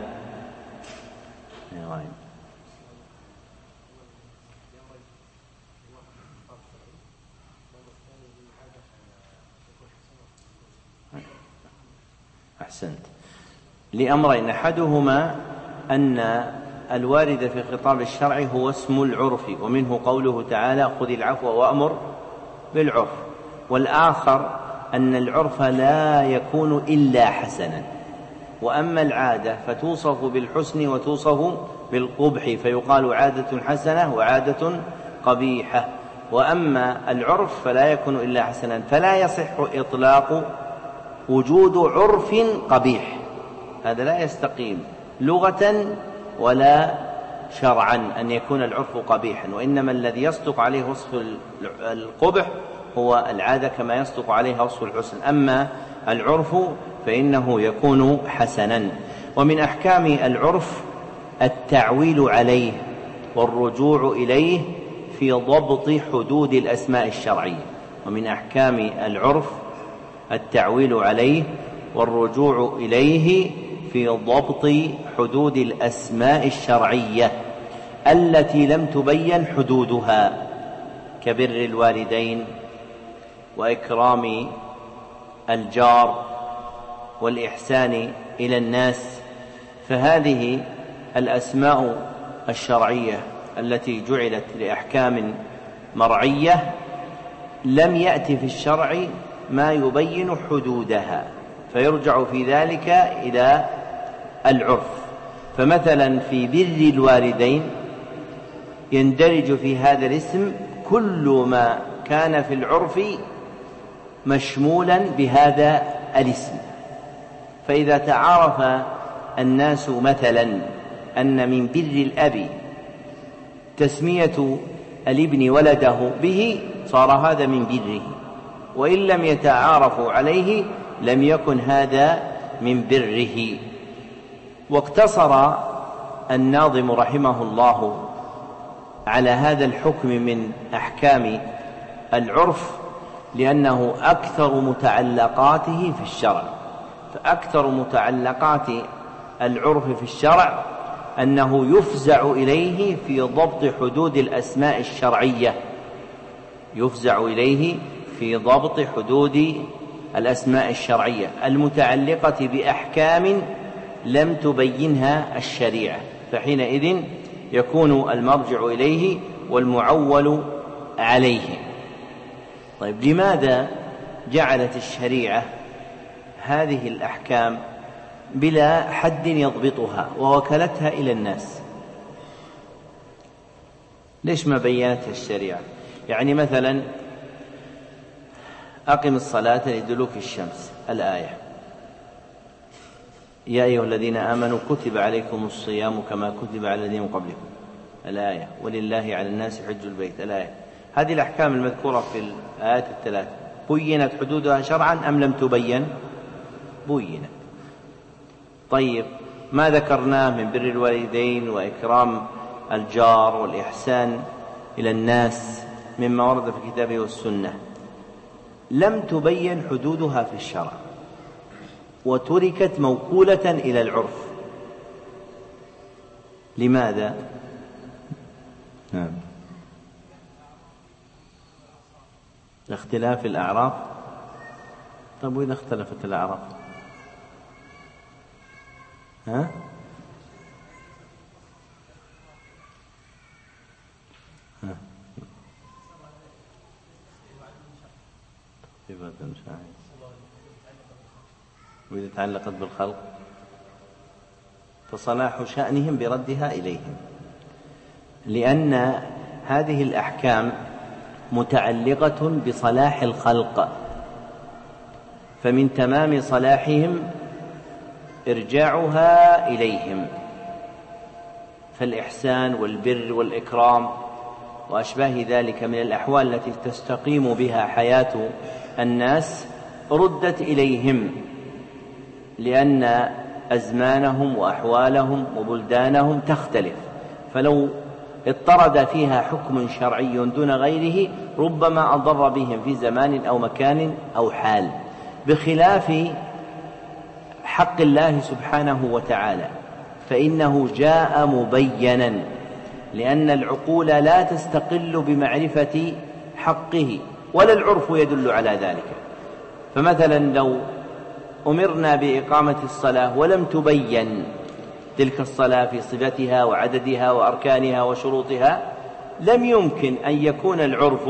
أحسنت. لأمرين: أحدهما أن الوارد في خطاب الشرع هو اسم العرف، ومنه قوله تعالى: خذ العفو وأمر بالعرف. والآخر أن العرف لا يكون إلا حسنا، وأما العادة فتوصف بالحسن وتوصف بالقبح، فيقال عادة حسنة وعادة قبيحة. وأما العرف فلا يكون إلا حسنا، فلا يصح إطلاق وجود عرف قبيح، هذا لا يستقيم لغة ولا شرعا أن يكون العرف قبيحا، وإنما الذي يصدق عليه وصف القبح هو العادة كما يصدق عليها وصف الحسن. أما العرف فإنه يكون حسنا. ومن أحكام العرف التعويل عليه والرجوع إليه في ضبط حدود الأسماء الشرعية. ومن أحكام العرف التعويل عليه والرجوع إليه في ضبط حدود الأسماء الشرعية التي لم تبين حدودها، كبر الوالدين وإكرام الجار والإحسان إلى الناس. فهذه الأسماء الشرعية التي جعلت لأحكام مرعية لم يأتي في الشرع ما يبين حدودها، فيرجع في ذلك إلى العرف. فمثلا في بر الوالدين يندرج في هذا الاسم كل ما كان في العرف مشمولا بهذا الاسم. فإذا تعارف الناس مثلا أن من بر الأب تسمية الابن ولده به، صار هذا من بره، وإن لم يتعارفوا عليه لم يكن هذا من بره. واقتصر الناظم رحمه الله على هذا الحكم من أحكام العرف لأنه أكثر متعلقاته في الشرع. فأكثر متعلقات العرف في الشرع أنه يفزع إليه في ضبط حدود الأسماء الشرعية، يفزع إليه في ضبط حدود الأسماء الشرعية المتعلقة بأحكام لم تبينها الشريعة، فحينئذ يكون المرجع إليه والمعول عليه. طيب، لماذا جعلت الشريعة هذه الأحكام بلا حد يضبطها ووكلتها إلى الناس؟ ليش ما بينتها الشريعة؟ يعني مثلا أقم الصلاة لدلوك الشمس، الآية: يا أيها الذين آمنوا كتب عليكم الصيام كما كتب على الذين من قبلكم، الآية: ولله على الناس حج البيت، الآية. هذه الأحكام المذكورة في الآيات الثلاث بينت حدودها شرعا أم لم تبين؟ بينت. طيب، ما ذكرناه من بر الوالدين وإكرام الجار والإحسان إلى الناس مما ورد في الكتاب والسنة لم تبين حدودها في الشرع وتركت موكولة إلى العرف. لماذا؟ نعم. اختلاف الأعراف. طيب، وإذا اختلفت الأعراف؟ ها؟ ها؟ وإذا تعلقت بالخلق فصلاح شأنهم بردها إليهم. لأن هذه الأحكام متعلقة بصلاح الخلق، فمن تمام صلاحهم إرجاعها إليهم، فالإحسان والبر والإكرام وأشباه ذلك من الأحوال التي تستقيم بها حياة الناس ردت إليهم، لأن أزمانهم وأحوالهم وبلدانهم تختلف، فلو اضطرد فيها حكم شرعي دون غيره ربما أضر بهم في زمان أو مكان أو حال، بخلاف حق الله سبحانه وتعالى فإنه جاء مبينا، لأن العقول لا تستقل بمعرفة حقه ولا العرف يدل على ذلك. فمثلا لو أمرنا بإقامة الصلاة ولم تبين تلك الصلاة في صفتها وعددها وأركانها وشروطها لم يمكن أن يكون العرف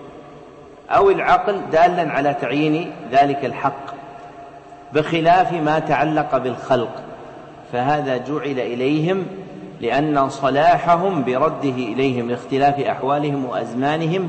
أو العقل دالا على تعيين ذلك الحق، بخلاف ما تعلق بالخلق، فهذا جعل إليهم لأن صلاحهم برده إليهم لاختلاف أحوالهم وأزمانهم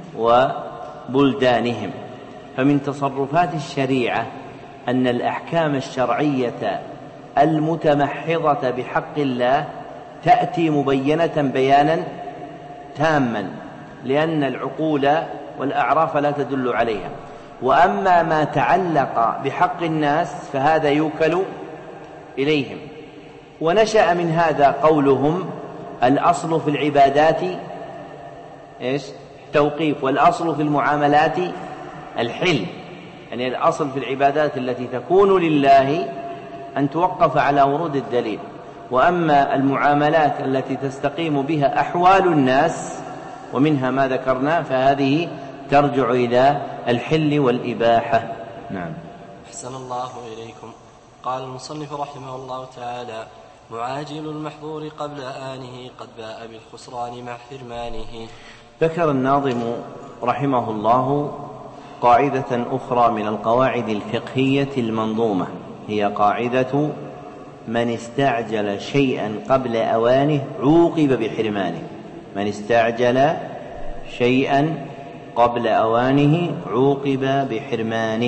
وبلدانهم. فمن تصرفات الشريعة أن الأحكام الشرعية المتمحضة بحق الله تأتي مبينة بيانا تاما، لأن العقول والأعراف لا تدل عليها. وأما ما تعلق بحق الناس فهذا يوكل إليهم. ونشأ من هذا قولهم الأصل في العبادات إيش؟ توقيف، والأصل في المعاملات الحل، يعني الأصل في العبادات التي تكون لله أن توقف على ورود الدليل، وأما المعاملات التي تستقيم بها أحوال الناس ومنها ما ذكرنا فهذه ترجع إلى الحل والإباحة. نعم. أحسن الله إليكم. قال المصنف رحمه الله تعالى: معاجل المحظور قبل آنه قد باء بالخسران مع حرمانه. ذكر الناظم رحمه الله قاعدة أخرى من القواعد الفقهية المنظومة، هي قاعدة من استعجل شيئا قبل أوانه عوقب بحرمانه. من استعجل شيئا قبل أوانه عوقب بحرمانه.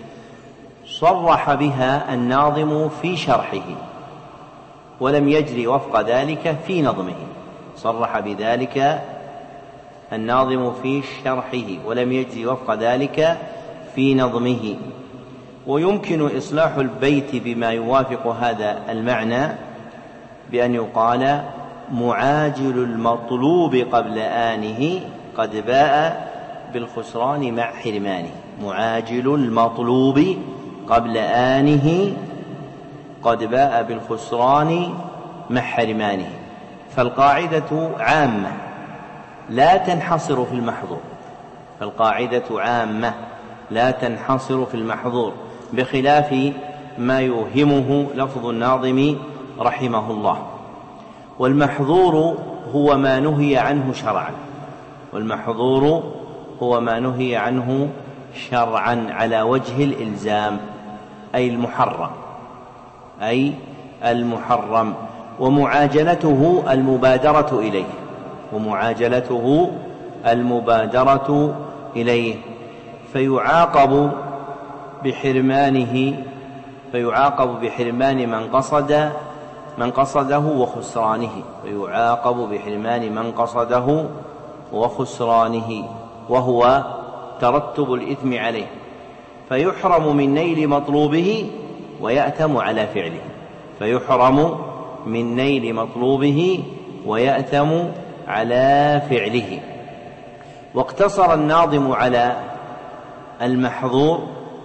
صرح بها الناظم في شرحه ولم يجري وفق ذلك في نظمه. صرح بذلك الناظم في شرحه ولم يجري وفق ذلك في نظمه. ويمكن إصلاح البيت بما يوافق هذا المعنى بأن يقال: معاجل المطلوب قبل آنه قد باء بالخسران مع حرمانه. معاجل المطلوب قبل آنه قد باء بالخسران مع حرمانه. فالقاعدة عامة لا تنحصر في المحظور، فالقاعدة عامة لا تنحصر في المحظور، بخلاف ما يوهمه لفظ الناظم رحمه الله. والمحظور هو ما نهي عنه شرعا، والمحظور هو ما نهي عنه شرعا على وجه الإلزام، أي المحرم، أي المحرم. ومعاجلته المبادرة إليه، ومعاجلته المبادرة إليه فيعاقب بحرمانه فيعاقب بحرمان من قصد من قصده وخسرانه فيعاقب بحرمان من قصده وخسرانه وهو ترتب الإثم عليه، فيحرم من نيل مطلوبه ويأثم على فعله فيحرم من نيل مطلوبه ويأثم على فعله. واقتصر الناظم على المحظور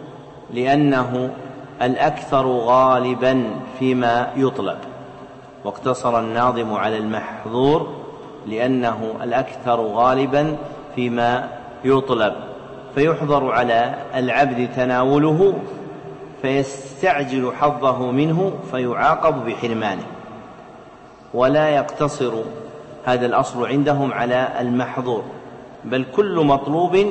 لأنه الأكثر غالبا فيما يطلب. واقتصر الناظم على المحظور لأنه الأكثر غالبا فيما يطلب، فيحظر على العبد تناوله فيستعجل حظه منه فيعاقب بحرمانه. ولا يقتصر هذا الأصل عندهم على المحظور، بل كل مطلوب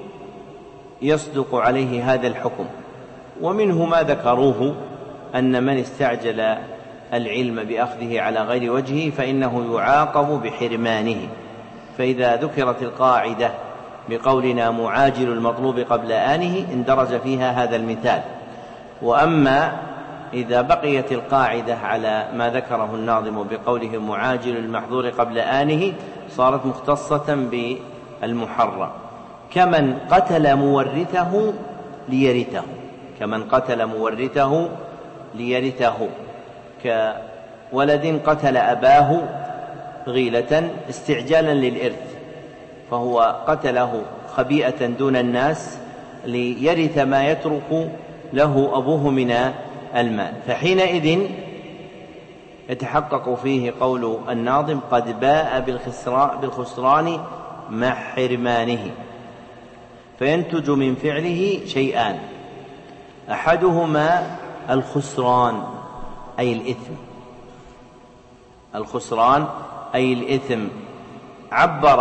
يصدق عليه هذا الحكم. ومنه ما ذكروه أن من استعجل العلم بأخذه على غير وجهه فإنه يعاقب بحرمانه. فإذا ذكرت القاعدة بقولنا معاجل المطلوب قبل آنه اندرج فيها هذا المثال. وأما إذا بقيت القاعدة على ما ذكره الناظم بقوله معاجل المحظور قبل آنه صارت مختصة بالمحرم، كمن قتل مورثه ليرثه، كمن قتل مورثه ليرثه، كولد قتل أباه غيلة استعجالا للإرث، فهو قتله خبيئة دون الناس ليرث ما يترك له أبوه من المال، فحينئذ يتحقق فيه قول الناظم قد باء بالخسران مع حرمانه، فينتج من فعله شيئان: أحدهما الخسران أي الإثم، الخسران أي الإثم، عبر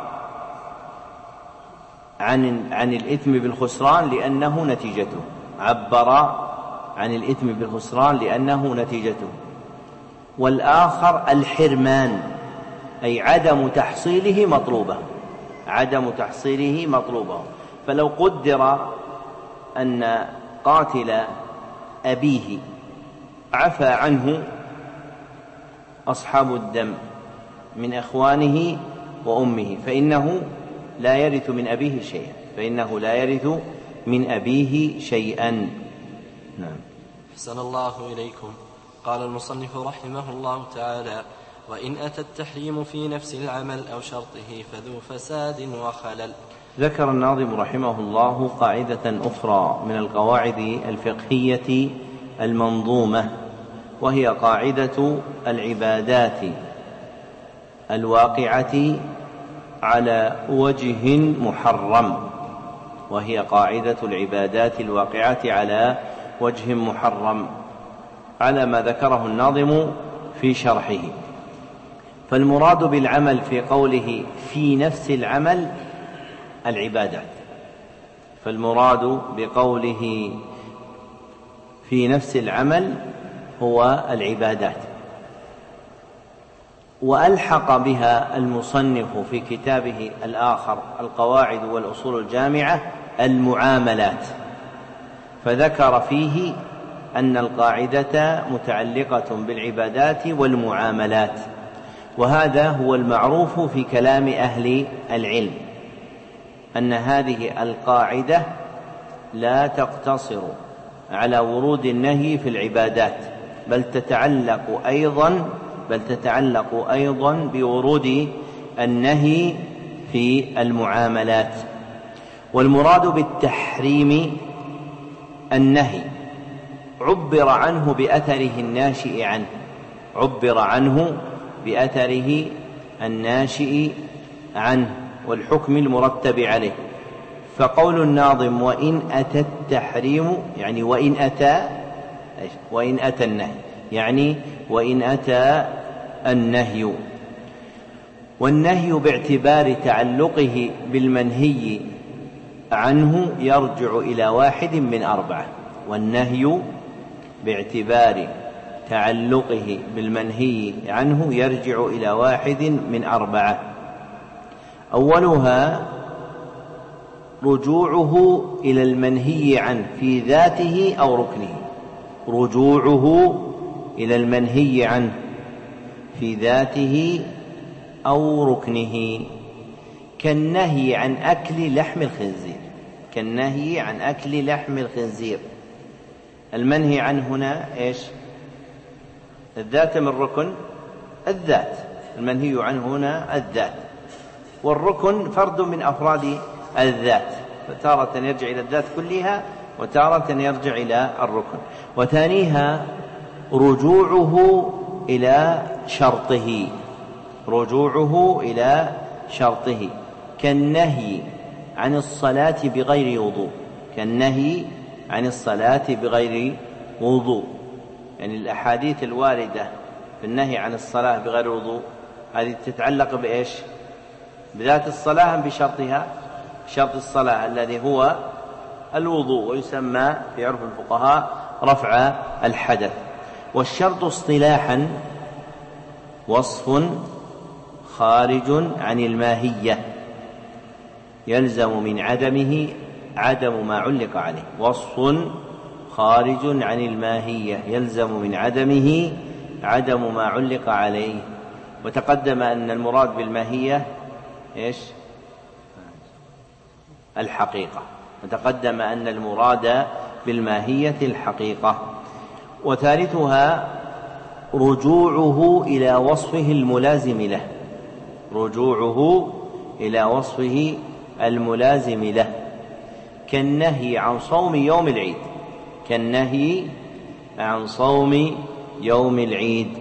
عن عن الإثم بالخسران لأنه نتيجته، عبر عن الإثم بالخسران لأنه نتيجته. والآخر الحرمان أي عدم تحصيله مطلوبه، عدم تحصيله مطلوبه. فلو قدر أن قاتل أبيه عفى عنه أصحاب الدم من إخوانه وأمه فإنه لا يرث من أبيه شيئا، فإنه لا يرث من أبيه شيئا. نعم. أحسن الله إليكم. قال المصنف رحمه الله تعالى: وإن أتى التحريم في نفس العمل أو شرطه فذو فساد وخلل. ذكر الناظم رحمه الله قاعدة أخرى من القواعد الفقهية المنظومة، وهي قاعدة العبادات الواقعة على وجه محرم، وهي قاعدة العبادات الواقعة على وجه محرم على ما ذكره الناظم في شرحه. فالمراد بالعمل في قوله في نفس العمل العبادات، فالمراد بقوله في نفس العمل هو العبادات. وألحق بها المصنف في كتابه الآخر القواعد والأصول الجامعة المعاملات، فذكر فيه أن القاعدة متعلقة بالعبادات والمعاملات، وهذا هو المعروف في كلام أهل العلم، أن هذه القاعدة لا تقتصر على ورود النهي في العبادات، بل تتعلق أيضا بل تتعلق أيضا بورود النهي في المعاملات. والمراد بالتحريم النهي عبر عنه بأثره الناشئ عنه، عبر عنه بأثره الناشئ عنه والحكم المرتب عليه. فقول الناظم وإن أتى التحريم يعني وإن أتى وإن أتى النهي، يعني وإن أتى النهي. والنهي باعتبار تعلقه بالمنهي عنه يرجع إلى واحد من أربعة، والنهي باعتبار تعلقه بالمنهي عنه يرجع إلى واحد من أربعة: أولها رجوعه إلى المنهي عنه في ذاته أو ركنه، رجوعه إلى المنهي عنه في ذاته أو ركنه، كالنهي عن أكل لحم الخنزير، كالنهي عن أكل لحم الخنزير. المنهي عنه هنا إيش؟ الذات من الركن، الذات، المنهي عنه هنا الذات، والركن فرد من أفراد الذات، فتارة يرجع إلى الذات كلها وتارة يرجع إلى الركن. وثانيها رجوعه إلى شرطه، رجوعه إلى شرطه، كالنهي عن الصلاة بغير وضوء، كالنهي عن الصلاة بغير وضوء. يعني الأحاديث الواردة في النهي عن الصلاة بغير وضوء هذه تتعلق بإيش؟ بذات الصلاة أم بشرطها؟ شرط الصلاة الذي هو الوضوء، ويسمى في عرف الفقهاء رفع الحدث. والشرط اصطلاحا وصف خارج عن الماهية يلزم من عدمه عدم ما علق عليه. وصف خارج عن الماهية يلزم من عدمه عدم ما علق عليه. وتقدم أن المراد بالماهية إيش؟ الحقيقة. وتقدم أن المراد بالماهية الحقيقة. وثالثها رجوعه إلى وصفه الملازم له، رجوعه إلى وصفه الملازم له، كالنهي عن صوم يوم العيد، كالنهي عن صوم يوم العيد.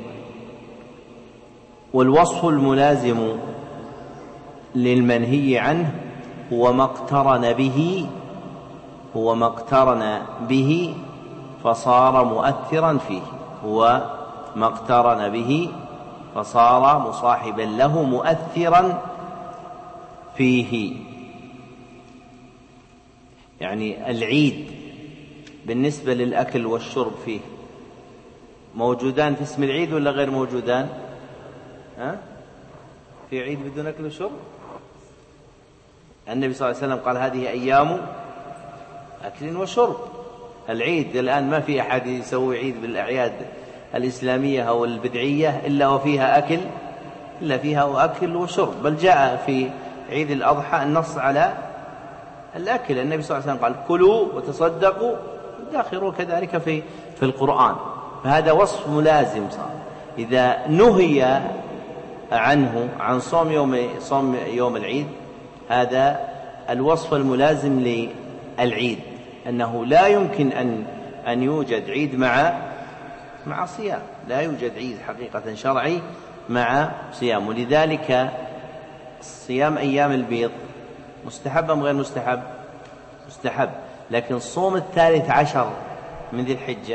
والوصف الملازم للمنهي عنه هو ما اقترن به هو ما اقترن به فصار مؤثرا فيه، هو ما اقترن به فصار مصاحبا له مؤثرا فيه. يعني العيد بالنسبة للأكل والشرب فيه موجودان في اسم العيد ولا غير موجودان؟ ها؟ في عيد بدون أكل وشرب؟ النبي صلى الله عليه وسلم قال هذه أيام أكل وشرب. العيد الآن ما في أحد يسوي عيد بالأعياد الإسلامية أو البدعية إلا وفيها أكل إلا فيها أكل وشرب، بل جاء في عيد الأضحى النص على الأكل. النبي صلى الله عليه وسلم قال كلوا وتصدقوا ادخروا، كذلك في في القرآن. فهذا وصف ملازم صار. إذا نهي عنه عن صوم يوم صوم يوم العيد، هذا الوصف الملازم للعيد، أنه لا يمكن أن أن يوجد عيد مع مع صيام، لا يوجد عيد حقيقة شرعي مع صيام. ولذلك صيام أيام البيض مستحب أم غير مستحب؟ مستحب. لكن صوم الثالث عشر من ذي الحجة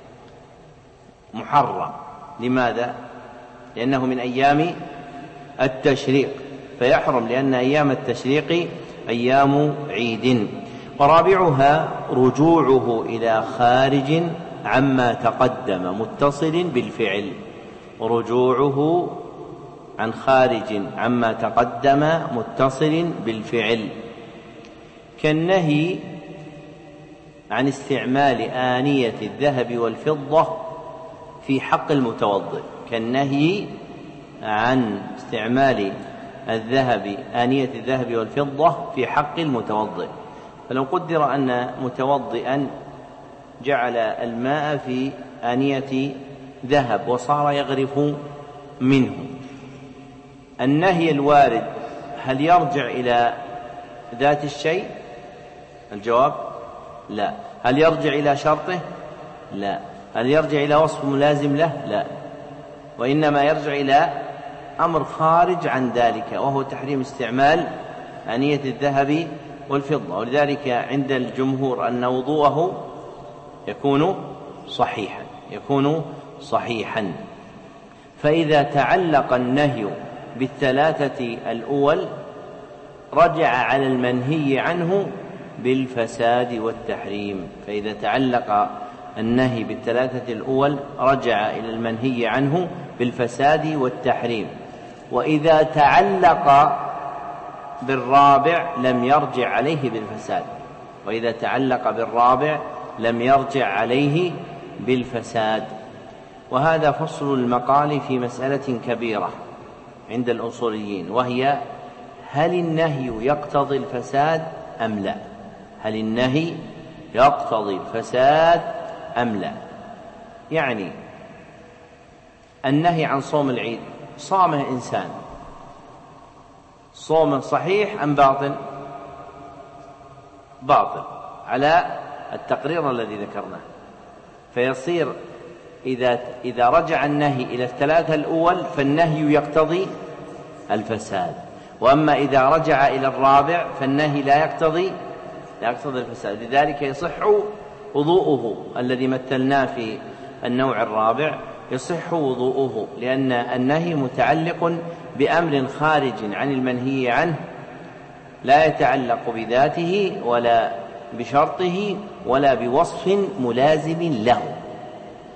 محرم. لماذا؟ لأنه من أيام التشريق فيحرم، لأن أيام التشريق أيام عيد. ورابعها رجوعه إلى خارج عما تقدم متصل بالفعل، رجوعه عن خارج عما تقدم متصل بالفعل، كالنهي عن استعمال آنية الذهب والفضة في حق المتوضئ، كالنهي عن استعمال الذهب آنية الذهب والفضة في حق المتوضئ. فلو قدر أن متوضئا جعل الماء في آنية ذهب وصار يغرف منه، النهي الوارد هل يرجع إلى ذات الشيء؟ الجواب لا. هل يرجع إلى شرطه؟ لا. هل يرجع إلى وصف ملازم له؟ لا. وإنما يرجع إلى أمر خارج عن ذلك، وهو تحريم استعمال آنية الذهب والفضة. ولذلك عند الجمهور أن وضوءه يكون صحيحا يكون صحيحا فإذا تعلق النهي بالثلاثة الأول رجع على المنهي عنه بالفساد والتحريم. فإذا تعلق النهي بالثلاثة الأول رجع إلى المنهي عنه بالفساد والتحريم. وإذا تعلق بالرابع لم يرجع عليه بالفساد وإذا تعلق بالرابع لم يرجع عليه بالفساد. وهذا فصل المقال في مسألة كبيرة عند الأصوليين، وهي هل النهي يقتضي الفساد أم لا؟ هل النهي يقتضي الفساد أم لا؟ يعني النهي عن صوم العيد صامه إنسان، صومه صحيح أم باطل؟ باطل على التقرير الذي ذكرناه. فيصير إذا, إذا رجع النهي إلى الثلاثة الأول فالنهي يقتضي الفساد، وأما إذا رجع إلى الرابع فالنهي لا يقتضي لا يقتضي الفساد. لذلك يصح وضوءه الذي مثلناه في النوع الرابع، يصح وضوءه، لأن النهي متعلق بأمر خارج عن المنهي عنه لا يتعلق بذاته ولا بشرطه ولا بوصف ملازم له.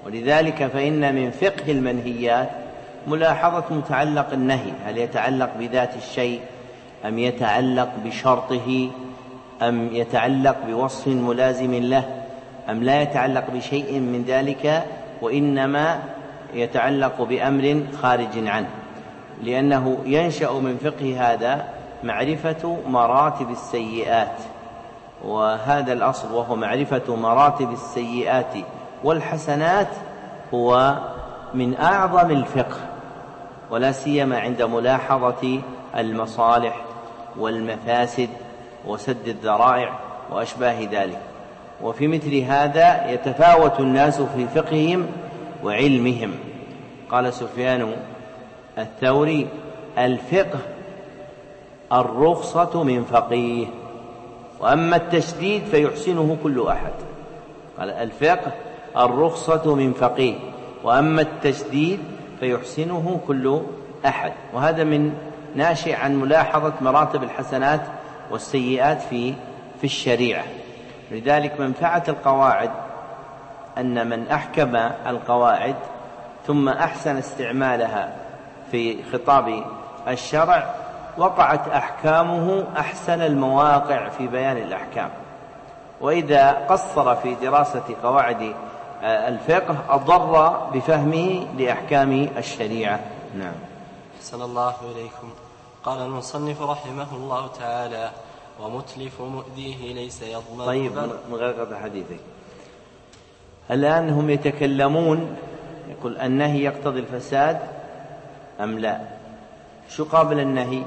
ولذلك فإن من فقه المنهيات ملاحظة متعلق النهي، هل يتعلق بذات الشيء أم يتعلق بشرطه أم يتعلق بوصف ملازم له أم لا يتعلق بشيء من ذلك وإنما يتعلق بأمر خارج عنه، لأنه ينشأ من فقه هذا معرفة مراتب السيئات، وهذا الأصل وهو معرفة مراتب السيئات والحسنات هو من أعظم الفقه، ولا سيما عند ملاحظة المصالح والمفاسد وسد الذرائع وأشباه ذلك. وفي مثل هذا يتفاوت الناس في فقههم وعلمهم. قال سفيان الثوري: الفقه الرخصة من فقيه، وأما التشديد فيحسنه كل أحد. قال: الفقه الرخصة من فقيه، وأما التشديد فيحسنه كل أحد. وهذا من ناشئ عن ملاحظة مراتب الحسنات والسيئات في في الشريعة. لذلك منفعة القواعد أن من أحكم القواعد ثم أحسن استعمالها في خطاب الشرع وقعت أحكامه أحسن المواقع في بيان الأحكام، وإذا قصر في دراسة قواعد الفقه أضر بفهمه لأحكام الشريعة. نعم. أحسن الله إليكم. قال المصنف رحمه الله تعالى: ومتلف مؤذيه ليس يضمن. طيب، من غير قطع حديثك، الآن هم يتكلمون، يقول النهي يقتضي الفساد أم لا؟ شو قابل النهي؟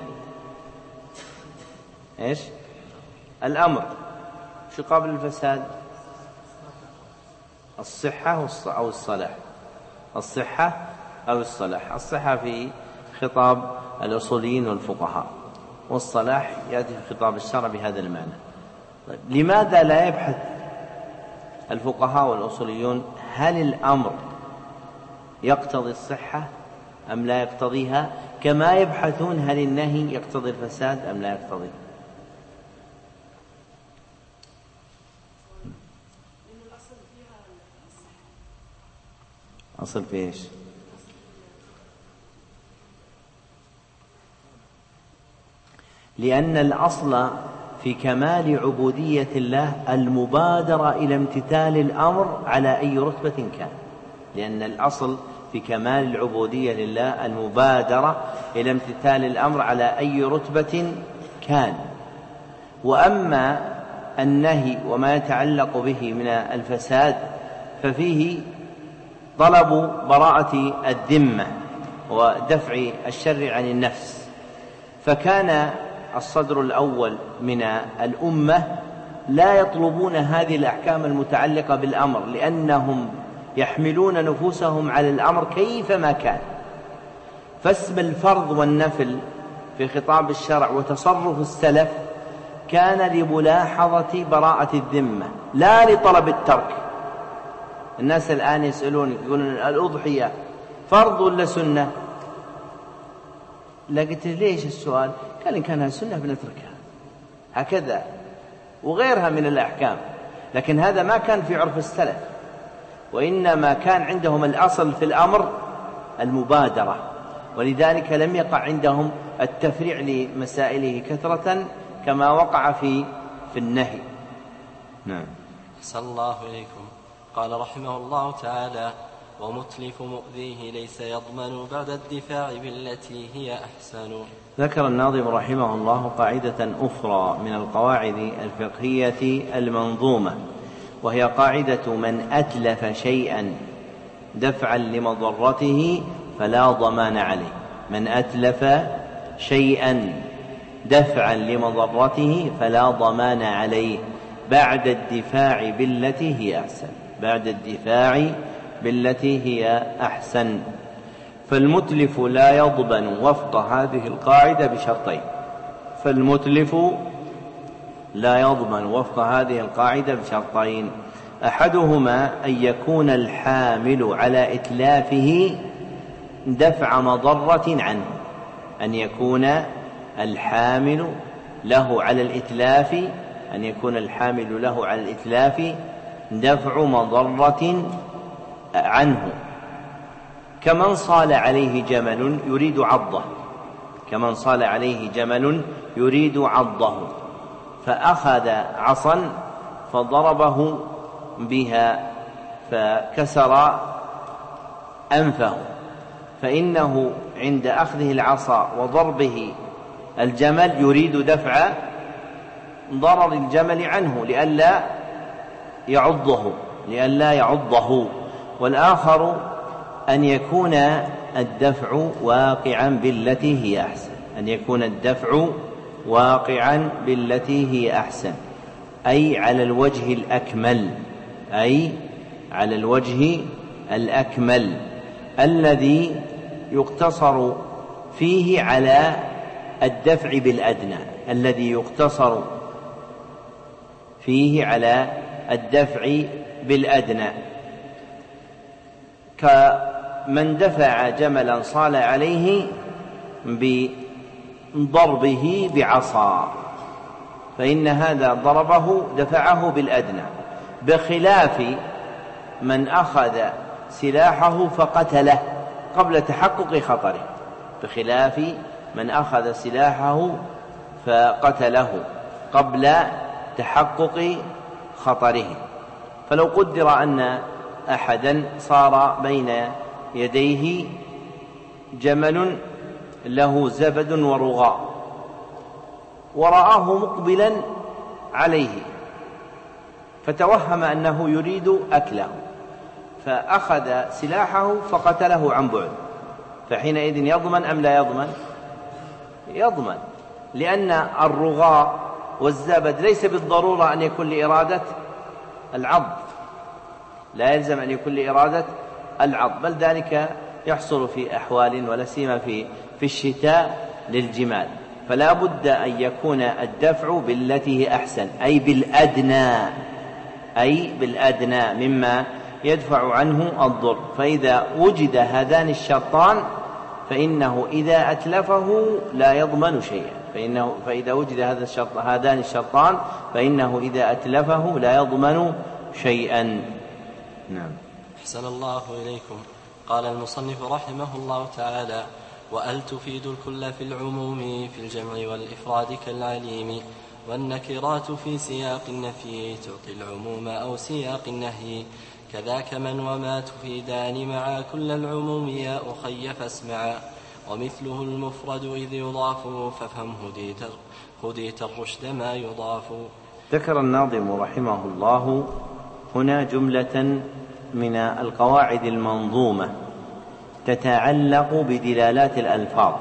إيش؟ الأمر. شو قابل الفساد؟ الصحة أو الصلاح؟ الصحة أو الصلاح. الصحة في خطاب الأصوليين والفقهاء، والصلاح يأتي في خطاب الشرع بهذا المعنى. طيب، لماذا لا يبحث الفقهاء والأصوليون هل الأمر يقتضي الصحة أم لا يقتضيها، كما يبحثون هل النهي يقتضي الفساد أم لا يقتضي؟ أصل في إيش؟ لأن الأصل في كمال عبودية الله المبادرة إلى امتثال الأمر على أي رتبة كان. لأن الأصل في كمال العبودية لله المبادرة إلى امتثال الأمر على أي رتبة كان. وأما النهي وما يتعلق به من الفساد ففيه طلب براءة الذمة ودفع الشر عن النفس، فكان الصدر الأول من الأمة لا يطلبون هذه الأحكام المتعلقة بالأمر، لأنهم يحملون نفوسهم على الأمر كيفما كان. فاسم الفرض والنفل في خطاب الشرع وتصرف السلف كان لملاحظة براءة الذمة لا لطلب الترك. الناس الآن يسألون يقولون الأضحية فرض ولا سنة؟ لقيت ليش السؤال؟ قال إن كانها سنة بنتركها، هكذا، وغيرها من الأحكام. لكن هذا ما كان في عرف السلف، وإنما كان عندهم الأصل في الأمر المبادرة، ولذلك لم يقع عندهم التفريع لمسائله كثرة كما وقع في في النهي. نعم. أحسن الله إليكم. قال رحمه الله تعالى: ومتلف مؤذيه ليس يضمن بعد الدفاع بالتي هي أحسن. ذكر الناظم رحمه الله قاعدة أخرى من القواعد الفقهية المنظومة، وهي قاعدة من أتلف شيئا دفعا لمضرته فلا ضمان عليه. من أتلف شيئا دفعا لمضرته فلا ضمان عليه بعد الدفاع بالتي هي أحسن. بعد الدفاع بالتي هي أحسن. فالمتلف لا يضمن وفق هذه القاعدة بشرطين. فالمتلف لا يضمن وفق هذه القاعدة بشرطين: أحدهما أن يكون الحامل على إتلافه دفع مضرة عنه. أن يكون الحامل له على الإتلاف أن يكون الحامل له على الإتلاف دفع مضرة عنه كمن صال عليه جمل يريد عضه كمن صال عليه جمل يريد عضه فأخذ عصا فضربه بها فكسر أنفه، فإنه عند أخذه العصا وضربه الجمل يريد دفع ضرر الجمل عنه لئلا يعضه لئلا يعضه والآخر أن يكون الدفع واقعا بالتي هي أحسن أن يكون الدفع واقعا بالتي هي أحسن أي على الوجه الأكمل أي على الوجه الأكمل الذي يقتصر فيه على الدفع بالأدنى الذي يقتصر فيه على الدفع بالأدنى كمن دفع جملا صال عليه بضربه بعصا فإن هذا ضربه دفعه بالأدنى، بخلاف من أخذ سلاحه فقتله قبل تحقق خطره بخلاف من أخذ سلاحه فقتله قبل تحقق خطره. فلو قدر أن أحدا صار بين يديه جمل له زبد ورغاء ورآه مقبلا عليه فتوهم أنه يريد أكله فأخذ سلاحه فقتله عن بعد، فحينئذ يضمن أم لا يضمن؟ يضمن، لأن الرغاء والزبد ليس بالضرورة أن يكون لإرادة العض لا يلزم أن يكون لإرادة العض، بل ذلك يحصل في أحوال ولا سيما في في الشتاء للجمال، فلا بد أن يكون الدفع بالتي هي أحسن أي بالأدنى أي بالأدنى مما يدفع عنه الضر. فإذا وجد هذان الشرطان فإنه إذا أتلفه لا يضمن شيئا فإنه فإذا وجد هذا الشرط هذان الشرطان فإنه إذا أتلفه لا يضمن شيئا. نعم. أحسن الله إليكم. قال المصنف رحمه الله تعالى: وأل تفيد الكل في العموم في الجمع والإفراد كالعليم، والنكرات في سياق النفي تعطي العموم أو سياق النهي، كذاك من وما تفيدان مع كل العموم يا أخي فاسمعا، ومثله المفرد إذ يضاف فافهم هديت, هديت الرشد ما يضاف. ذكر الناظم رحمه الله هنا جملة من القواعد المنظومة تتعلق بدلالات الألفاظ،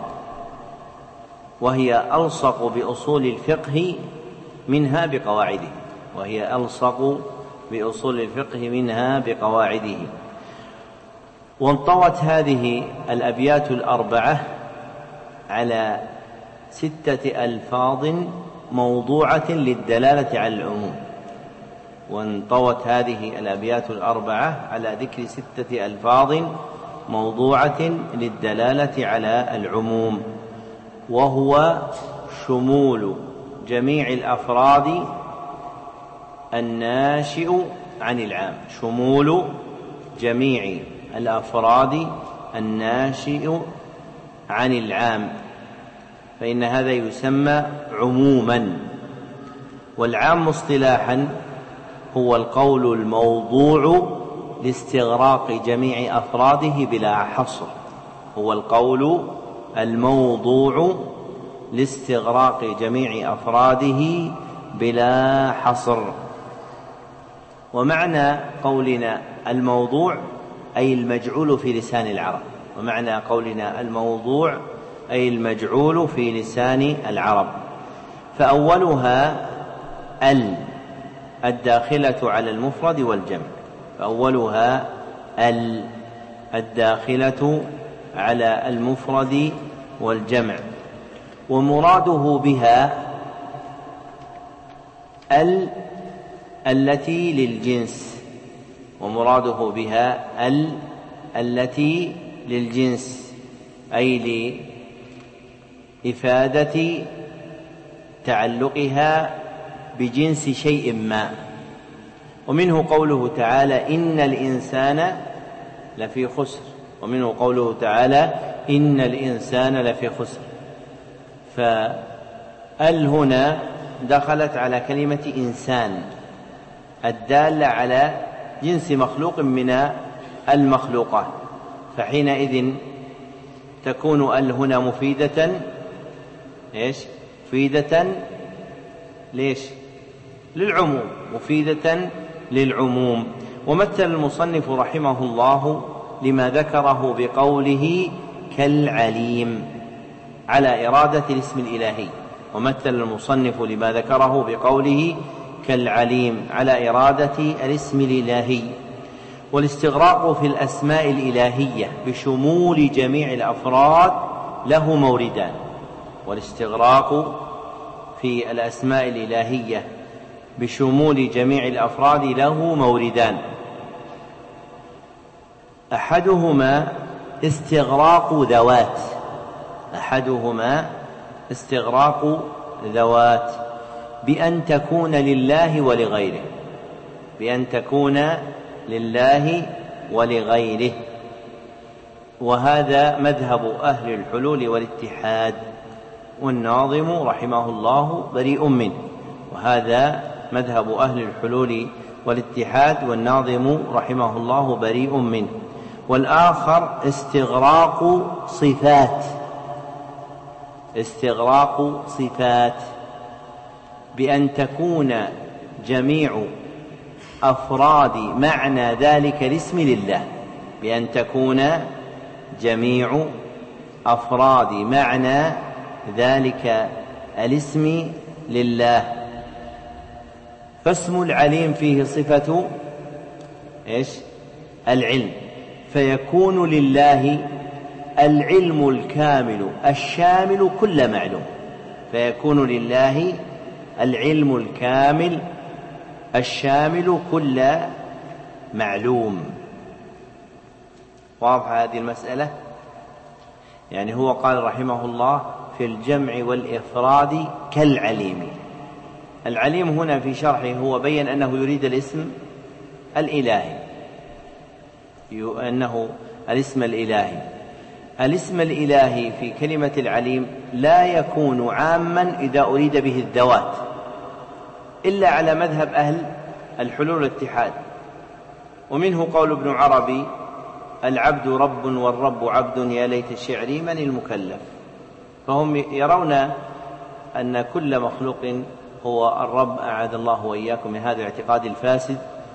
وهي ألصق بأصول الفقه منها بقواعده وهي ألصق بأصول الفقه منها بقواعده وانطوت هذه الأبيات الأربعة على ستة ألفاظ موضوعة للدلالة على العموم وانطوت هذه الأبيات الأربعة على ذكر ستة ألفاظ موضوعة للدلالة على العموم، وهو شمول جميع الأفراد الناشئ عن العام شمول جميع الأفراد الناشئ عن العام، فإن هذا يسمى عموما. والعام اصطلاحا هو القول الموضوع لاستغراق جميع أفراده بلا حصر هو القول الموضوع لاستغراق جميع أفراده بلا حصر. ومعنى قولنا الموضوع أي المجعول في لسان العرب ومعنى قولنا الموضوع أي المجعول في لسان العرب. فأولها ال الداخلة على المفرد والجمع فأولها ال الداخلة على المفرد والجمع، ومراده بها ال التي للجنس ومراده بها ال التي للجنس أي لإفادة تعلقها بجنس شيء ما. ومنه قوله تعالى: إن الإنسان لفي خسر، ومنه قوله تعالى إن الإنسان لفي خسر. فال هنا دخلت على كلمة إنسان الدالة على جنس مخلوق من المخلوقات، فحينئذ تكون ال هنا مفيدة إيش؟ مفيدة ليش؟ للعموم، مفيدة للعموم. ومثل المصنف رحمه الله لما ذكره بقوله كالعليم على إرادة الاسم الإلهي، ومثل المصنف لما ذكره بقوله كالعليم على إرادة الاسم الإلهي. والاستغراق في الأسماء الإلهية بشمول جميع الأفراد له موردان. والاستغراق في الأسماء الإلهية بشمول جميع الأفراد له موردان، أحدهما استغراق ذوات أحدهما استغراق ذوات بأن تكون لله ولغيره بأن تكون لله ولغيره وهذا مذهب أهل الحلول والاتحاد، والناظم رحمه الله بريء منه. وهذا مذهب أهل الحلول والاتحاد والناظم رحمه الله بريء منه. والآخر استغراق صفات استغراق صفات بأن تكون جميع أفراد معنى ذلك الاسم لله بأن تكون جميع أفراد معنى ذلك الاسم لله. فاسم العليم فيه صفة إيش؟ العلم، فيكون لله العلم الكامل الشامل كل معلوم فيكون لله العلم الكامل الشامل كل معلوم. واضحة هذه المسألة؟ يعني هو قال رحمه الله في الجمع والإفراد كالعليم. العليم هنا في شرحه هو بين أنه يريد الاسم الإلهي أنه الاسم الإلهي الاسم الإلهي في كلمة العليم لا يكون عاما إذا أريد به الذوات إلا على مذهب أهل الحلول والاتحاد. ومنه قول ابن عربي العبد رب والرب عبد يا ليت شعري من المكلف. فهم يرون أن كل مخلوق هو الرب، أعاذ الله وإياكم من هذا الاعتقاد الفاسد.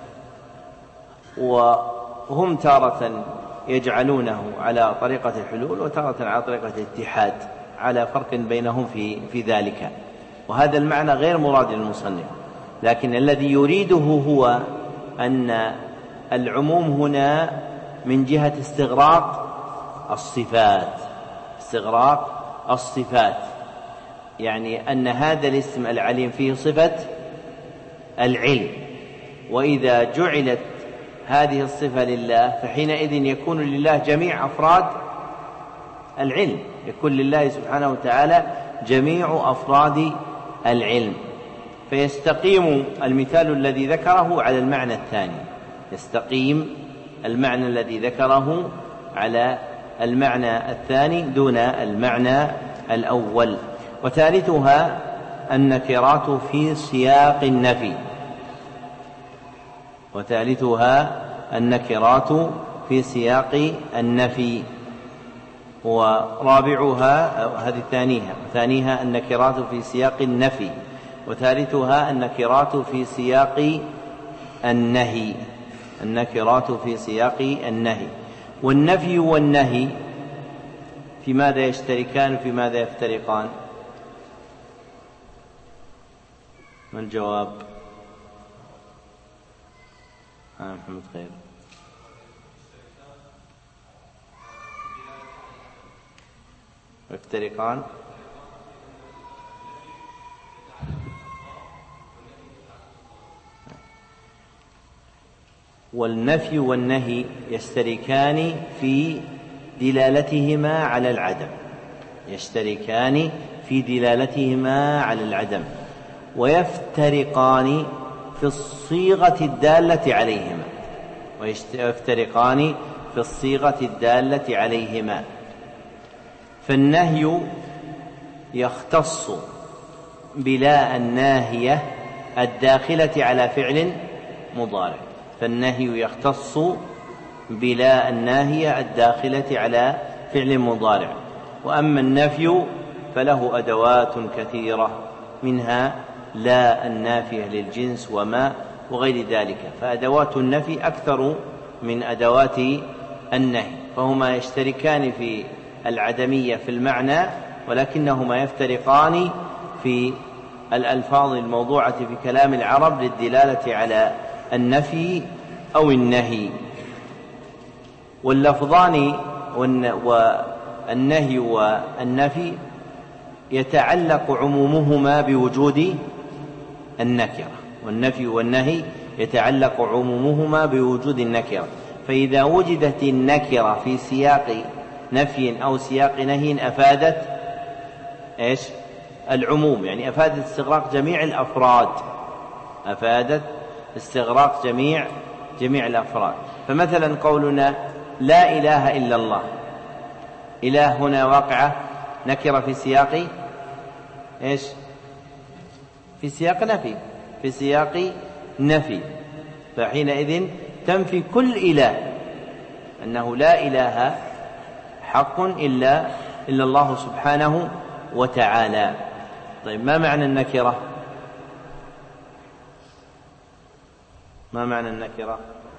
وهم تارة يجعلونه على طريقة الحلول وتارة على طريقة الاتحاد، على فرق بينهم في, في ذلك، وهذا المعنى غير مراد للمصنف. لكن الذي يريده هو أن العموم هنا من جهة استغراق الصفات استغراق الصفات يعني أن هذا الاسم العليم فيه صفة العلم، وإذا جعلت هذه الصفة لله فحينئذ يكون لله جميع أفراد العلم، يكون لله سبحانه وتعالى جميع أفراد العلم. فيستقيم المثال الذي ذكره على المعنى الثاني يستقيم المعنى الذي ذكره على المعنى الثاني دون المعنى الأول. وثالثها النكرات في سياق النفي وثالثها النكرات في سياق النفي ورابعها هذه ثانيها ثانيها النكرات في سياق النفي وثالثها النكرات في سياق النهي النكرات في سياق النهي. والنفي والنهي في ماذا يشتركان في ماذا يفترقان؟ ما الجواب؟ آه محمد خير. يفترقان والنفي والنهي يشتركان في دلالتهما على العدم يشتركان في دلالتهما على العدم ويفترقان في الصيغة الدالة عليهما ويفترقان في الصيغة الدالة عليهما. فالنهي يختص بلا الناهية الداخلة على فعل مضارع، فالنهي يختص بلا الناهية الداخلة على فعل مضارع. وأما النفي فله أدوات كثيرة، منها لا النافية للجنس وما وغير ذلك، فأدوات النفي أكثر من أدوات النهي، فهما يشتركان في العدمية في المعنى، ولكنهما يفترقان في الألفاظ الموضوعة في كلام العرب للدلالة على النفي أو النهي. واللفظان والنهي والنفي يتعلق عمومهما بوجود النكرة، والنفي والنهي يتعلق عمومهما بوجود النكرة، فإذا وجدت النكرة في سياق نفي أو سياق نهي أفادت إيش؟ العموم، يعني أفادت استغراق جميع الأفراد، أفادت استغراق جميع جميع الأفراد. فمثلا قولنا لا إله إلا الله، إله هنا واقعة نكرة في سياق إيش؟ في سياق نفي، في سياق نفي، فحينئذ تنفي كل إله، أنه لا إله حق إلا إلا الله سبحانه وتعالى. طيب، ما معنى النكرة؟ ما معنى النكرة؟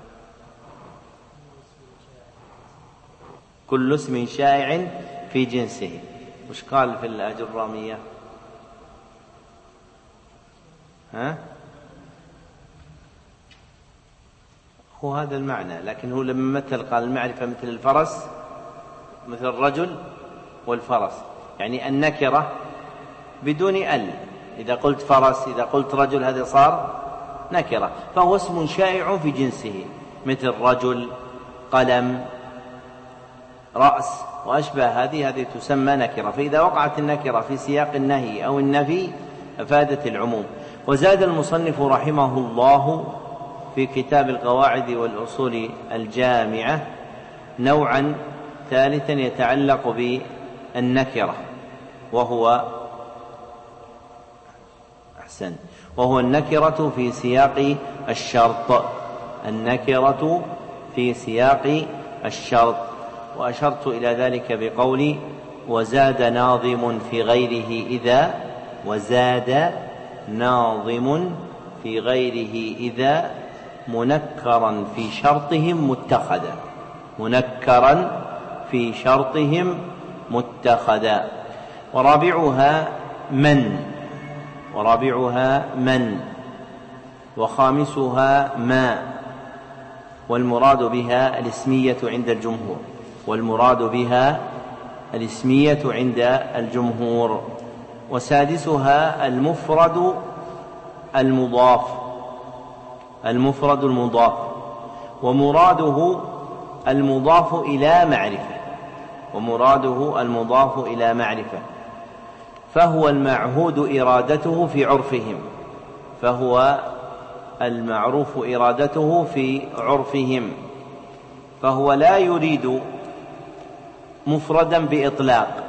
كل اسم شائع في جنسه. وش قال في الأجرامية؟ ها؟ هو هذا المعنى، لكن هو لما مثل قال المعرفة مثل الفرس، مثل الرجل والفرس، يعني النكرة بدون ال، إذا قلت فرس إذا قلت رجل هذا صار نكرة، فهو اسم شائع في جنسه، مثل رجل، قلم، رأس وأشبه هذه هذه تسمى نكرة. فإذا وقعت النكرة في سياق النهي أو النفي أفادت العموم. وزاد المصنف رحمه الله في كتاب القواعد والأصول الجامعة نوعا ثالثا يتعلق بالنكرة، وهو أحسن وهو النكرة في سياق الشرط، النكرة في سياق الشرط. وأشرت إلى ذلك بقولي وزاد ناظم في غيره إذا، وزاد ناظم في غيره إذا منكرا في شرطهم متخذا، منكرا في شرطهم متخذا. ورابعها من، ورابعها من، وخامسها ما، والمراد بها الاسمية عند الجمهور، والمراد بها الاسمية عند الجمهور. وسادسها المفرد المضاف، المفرد المضاف، ومراده المضاف إلى معرفة، ومراده المضاف إلى معرفة، فهو المعهود إرادته في عرفهم، فهو المعروف إرادته في عرفهم، فهو لا يريد مفردا بإطلاق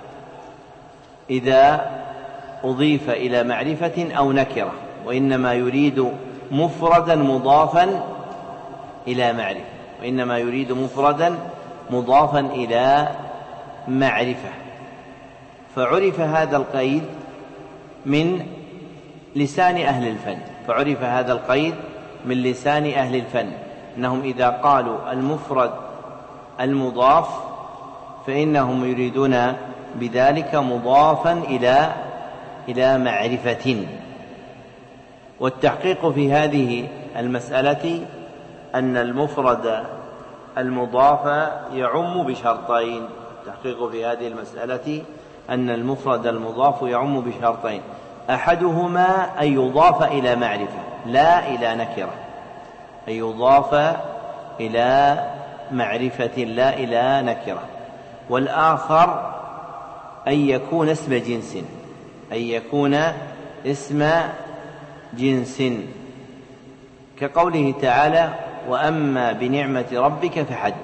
إذا أضيف إلى معرفة أو نكرة، وإنما يريد مفردا مضافا إلى معرفة، وإنما يريد مفردا مضافا إلى معرفة. فعرف هذا القيد من لسان أهل الفن، فعرف هذا القيد من لسان أهل الفن، أنهم إذا قالوا المفرد المضاف فإنهم يريدون بذلك مضافا إلى إلى معرفة. والتحقيق في هذه المسألة أن المفرد المضاف يعم بشرطين، التحقيق في هذه المسألة أن المفرد المضاف يعم بشرطين، أحدهما أن يضاف إلى معرفة لا إلى نكرة، أن يضاف إلى معرفة لا إلى نكرة، والآخر أن يكون اسم جنس، أن يكون اسم جنس، كقوله تعالى وأما بنعمة ربك فحدث،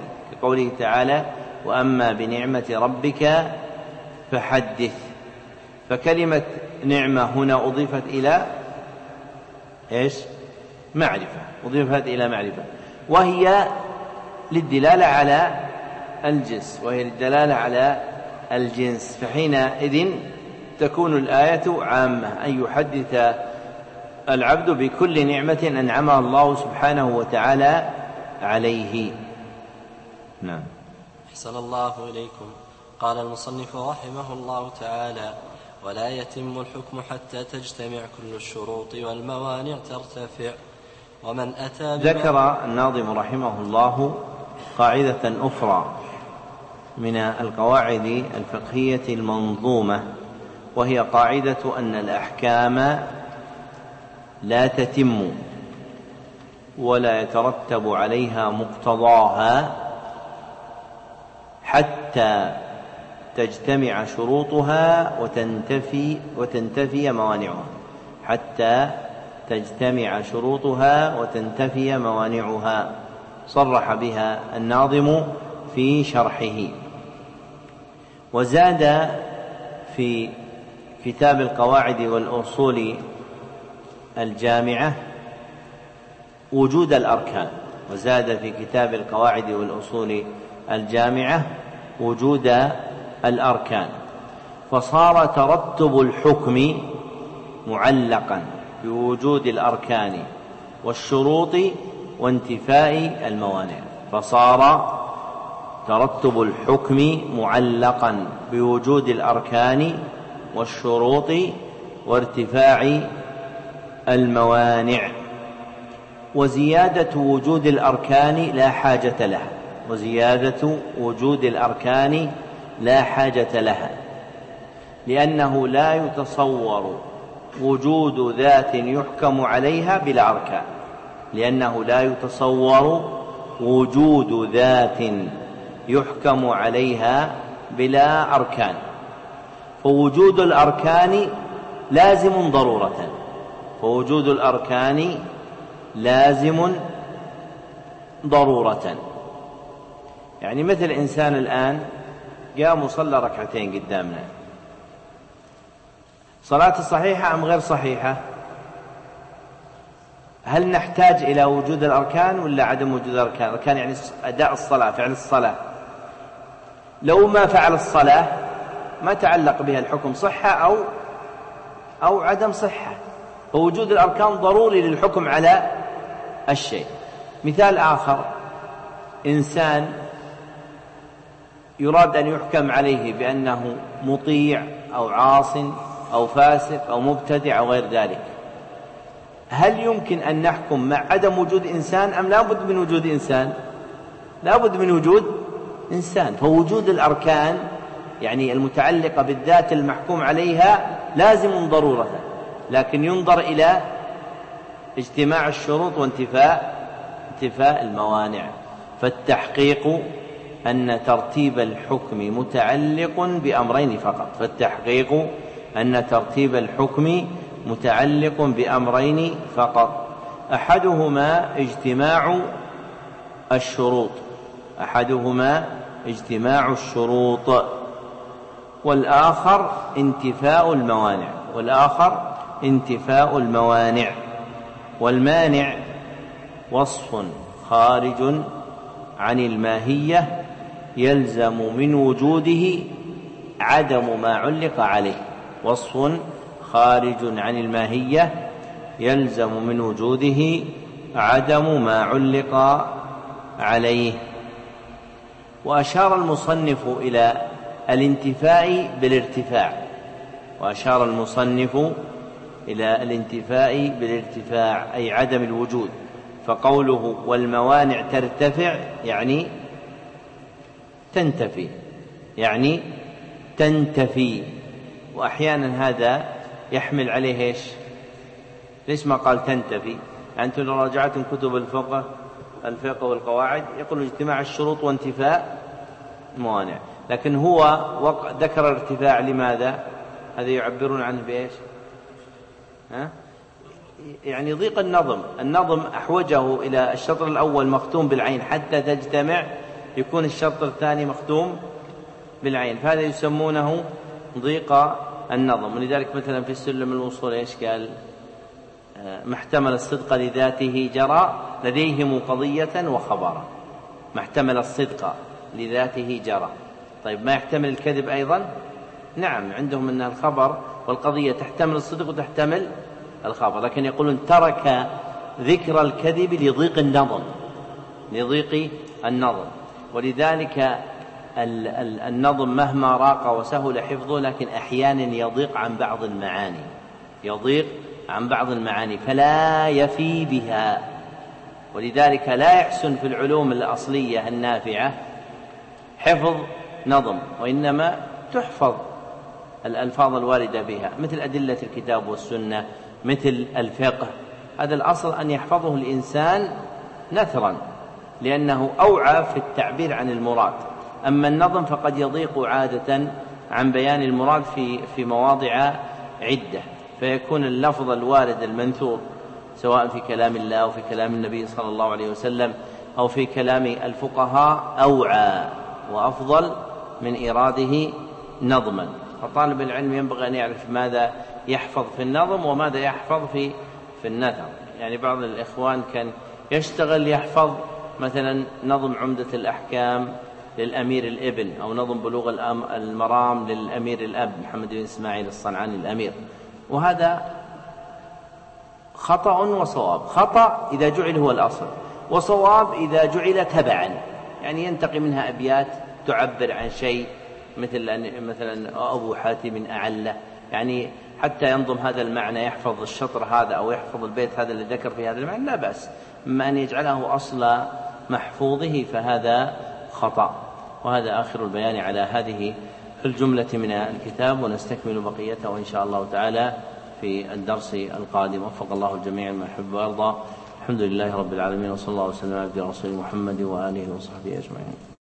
قوله تعالى وأما بنعمة ربك فحدث. فكلمة نعمة هنا أضيفت إلى إيش؟ معرفة، أضيفت إلى معرفة، وهي للدلالة على الجنس وهي للدلالة على الجنس فحينئذ تكون الآية عامة أن يحدث العبد بكل نعمة أنعمها الله سبحانه وتعالى عليه. نعم. أحسن الله إليكم. قال المصنف رحمه الله تعالى ولا يتم الحكم حتى تجتمع كل الشروط والموانع ترتفع. ومن أتى ذكر الناظم رحمه الله قاعدة أخرى من القواعد الفقهية المنظومة، وهي قاعدة أن الأحكام لا تتم ولا يترتب عليها مقتضاها حتى تجتمع شروطها وتنتفي وتنتفي موانعها حتى تجتمع شروطها وتنتفي موانعها، صرح بها الناظم في شرحه. وزاد في كتاب القواعد والأصول الجامعة وجود الأركان وزاد في كتاب القواعد والأصول الجامعة وجود الأركان، فصار ترتب الحكم معلقا بوجود الأركان والشروط وانتفاء الموانع فصار ترتب الحكم معلقا بوجود الأركان والشروط وارتفاع الموانع. وزيادة وجود الأركان لا حاجة لها وزيادة وجود الأركان لا حاجة لها لأنه لا يتصور وجود ذات يحكم عليها بلا أركان لأنه لا يتصور وجود ذات يحكم عليها بلا أركان فوجود الأركان لازم ضرورة فوجود الأركان لازم ضرورة. يعني مثل إنسان الآن قام وصلى ركعتين قدامنا، صلاة صحيحة أم غير صحيحة؟ هل نحتاج إلى وجود الأركان ولا عدم وجود الأركان؟ الأركان يعني أداء الصلاة، فعل الصلاة. لو ما فعل الصلاة ما تعلق بها الحكم صحة أو أو عدم صحة، فوجود الأركان ضروري للحكم على الشيء. مثال آخر، إنسان يراد أن يحكم عليه بأنه مطيع أو عاص أو فاسق أو مبتدع أو غير ذلك، هل يمكن أن نحكم مع عدم وجود إنسان أم لا بد من وجود إنسان؟ لا بد من وجود إنسان. فوجود الأركان يعني المتعلقة بالذات المحكوم عليها لازم ضرورة، لكن ينظر إلى اجتماع الشروط وانتفاء انتفاء الموانع. فالتحقيق أن ترتيب الحكم متعلق بأمرين فقط فالتحقيق أن ترتيب الحكم متعلق بأمرين فقط أحدهما اجتماع الشروط أحدهما اجتماع الشروط والآخر انتفاء الموانع والآخر انتفاء الموانع. والمانع وصف خارج عن الماهية يلزم من وجوده عدم ما علق عليه وصف خارج عن الماهية يلزم من وجوده عدم ما علق عليه. وأشار المصنف إلى الانتفاء بالارتفاع وأشار المصنف إلى الانتفاء بالارتفاع أي عدم الوجود، فقوله والموانع ترتفع يعني تنتفي يعني تنتفي وأحيانا هذا يحمل عليه إيش؟ ليش ما قال تنتفي؟ أنتم لو راجعتم كتب الفقه الفقه والقواعد يقول اجتماع الشروط وانتفاء الموانع، لكن هو ذكر الارتفاع لماذا؟ هذا يعبرون عنه بإيش؟ ها؟ يعني ضيق النظم النظم أحوجه إلى الشطر الأول مختوم بالعين حتى تجتمع يكون الشرط الثاني مختوم بالعين، فهذا يسمونه ضيق النظم. ولذلك مثلا في السلم الوصول إيش قال؟ ما احتمل الصدق لذاته جرى لديهم قضية وخبرا. ما احتمل الصدق لذاته جرى. طيب ما يحتمل الكذب أيضا؟ نعم، عندهم أن الخبر والقضية تحتمل الصدق وتحتمل الخبر، لكن يقولون ترك ذكر الكذب لضيق النظم، لضيق النظم. ولذلك النظم مهما راق وسهل حفظه لكن أحيانا يضيق عن بعض المعاني، يضيق عن بعض المعاني فلا يفي بها. ولذلك لا يحسن في العلوم الأصلية النافعة حفظ نظم، وإنما تحفظ الألفاظ الواردة بها، مثل أدلة الكتاب والسنة، مثل الفقه. هذا الأصل أن يحفظه الإنسان نثرا لأنه أوعى في التعبير عن المراد. أما النظم فقد يضيق عادة عن بيان المراد في في مواضع عدة، فيكون اللفظ الوارد المنثور سواء في كلام الله أو في كلام النبي صلى الله عليه وسلم أو في كلام الفقهاء أوعى وأفضل من إراده نظما. فطالب العلم ينبغي أن يعرف ماذا يحفظ في النظم وماذا يحفظ في في النثر. يعني بعض الإخوان كان يشتغل يحفظ مثلا نظم عمدة الأحكام للأمير الابن، أو نظم بلوغ المرام للأمير الأب محمد بن إسماعيل الصنعاني الأمير، وهذا خطأ وصواب. خطأ إذا جعل هو الأصل، وصواب إذا جعل تبعا، يعني ينتقي منها أبيات تعبر عن شيء، مثل مثلا أبو حاتم أعلى، يعني حتى ينظم هذا المعنى يحفظ الشطر هذا أو يحفظ البيت هذا اللي ذكر في هذا المعنى لا بأس. أما أن يجعله أصل محفوظه فهذا خطأ. وهذا آخر البيان على هذه الجملة من الكتاب، ونستكمل بقيته إن شاء الله تعالى في الدرس القادم. وفق الله الجميع ما يحب ويرضى. الحمد لله رب العالمين، وصلى الله وسلم على عبده ورسوله محمد وآله وصحبه أجمعين.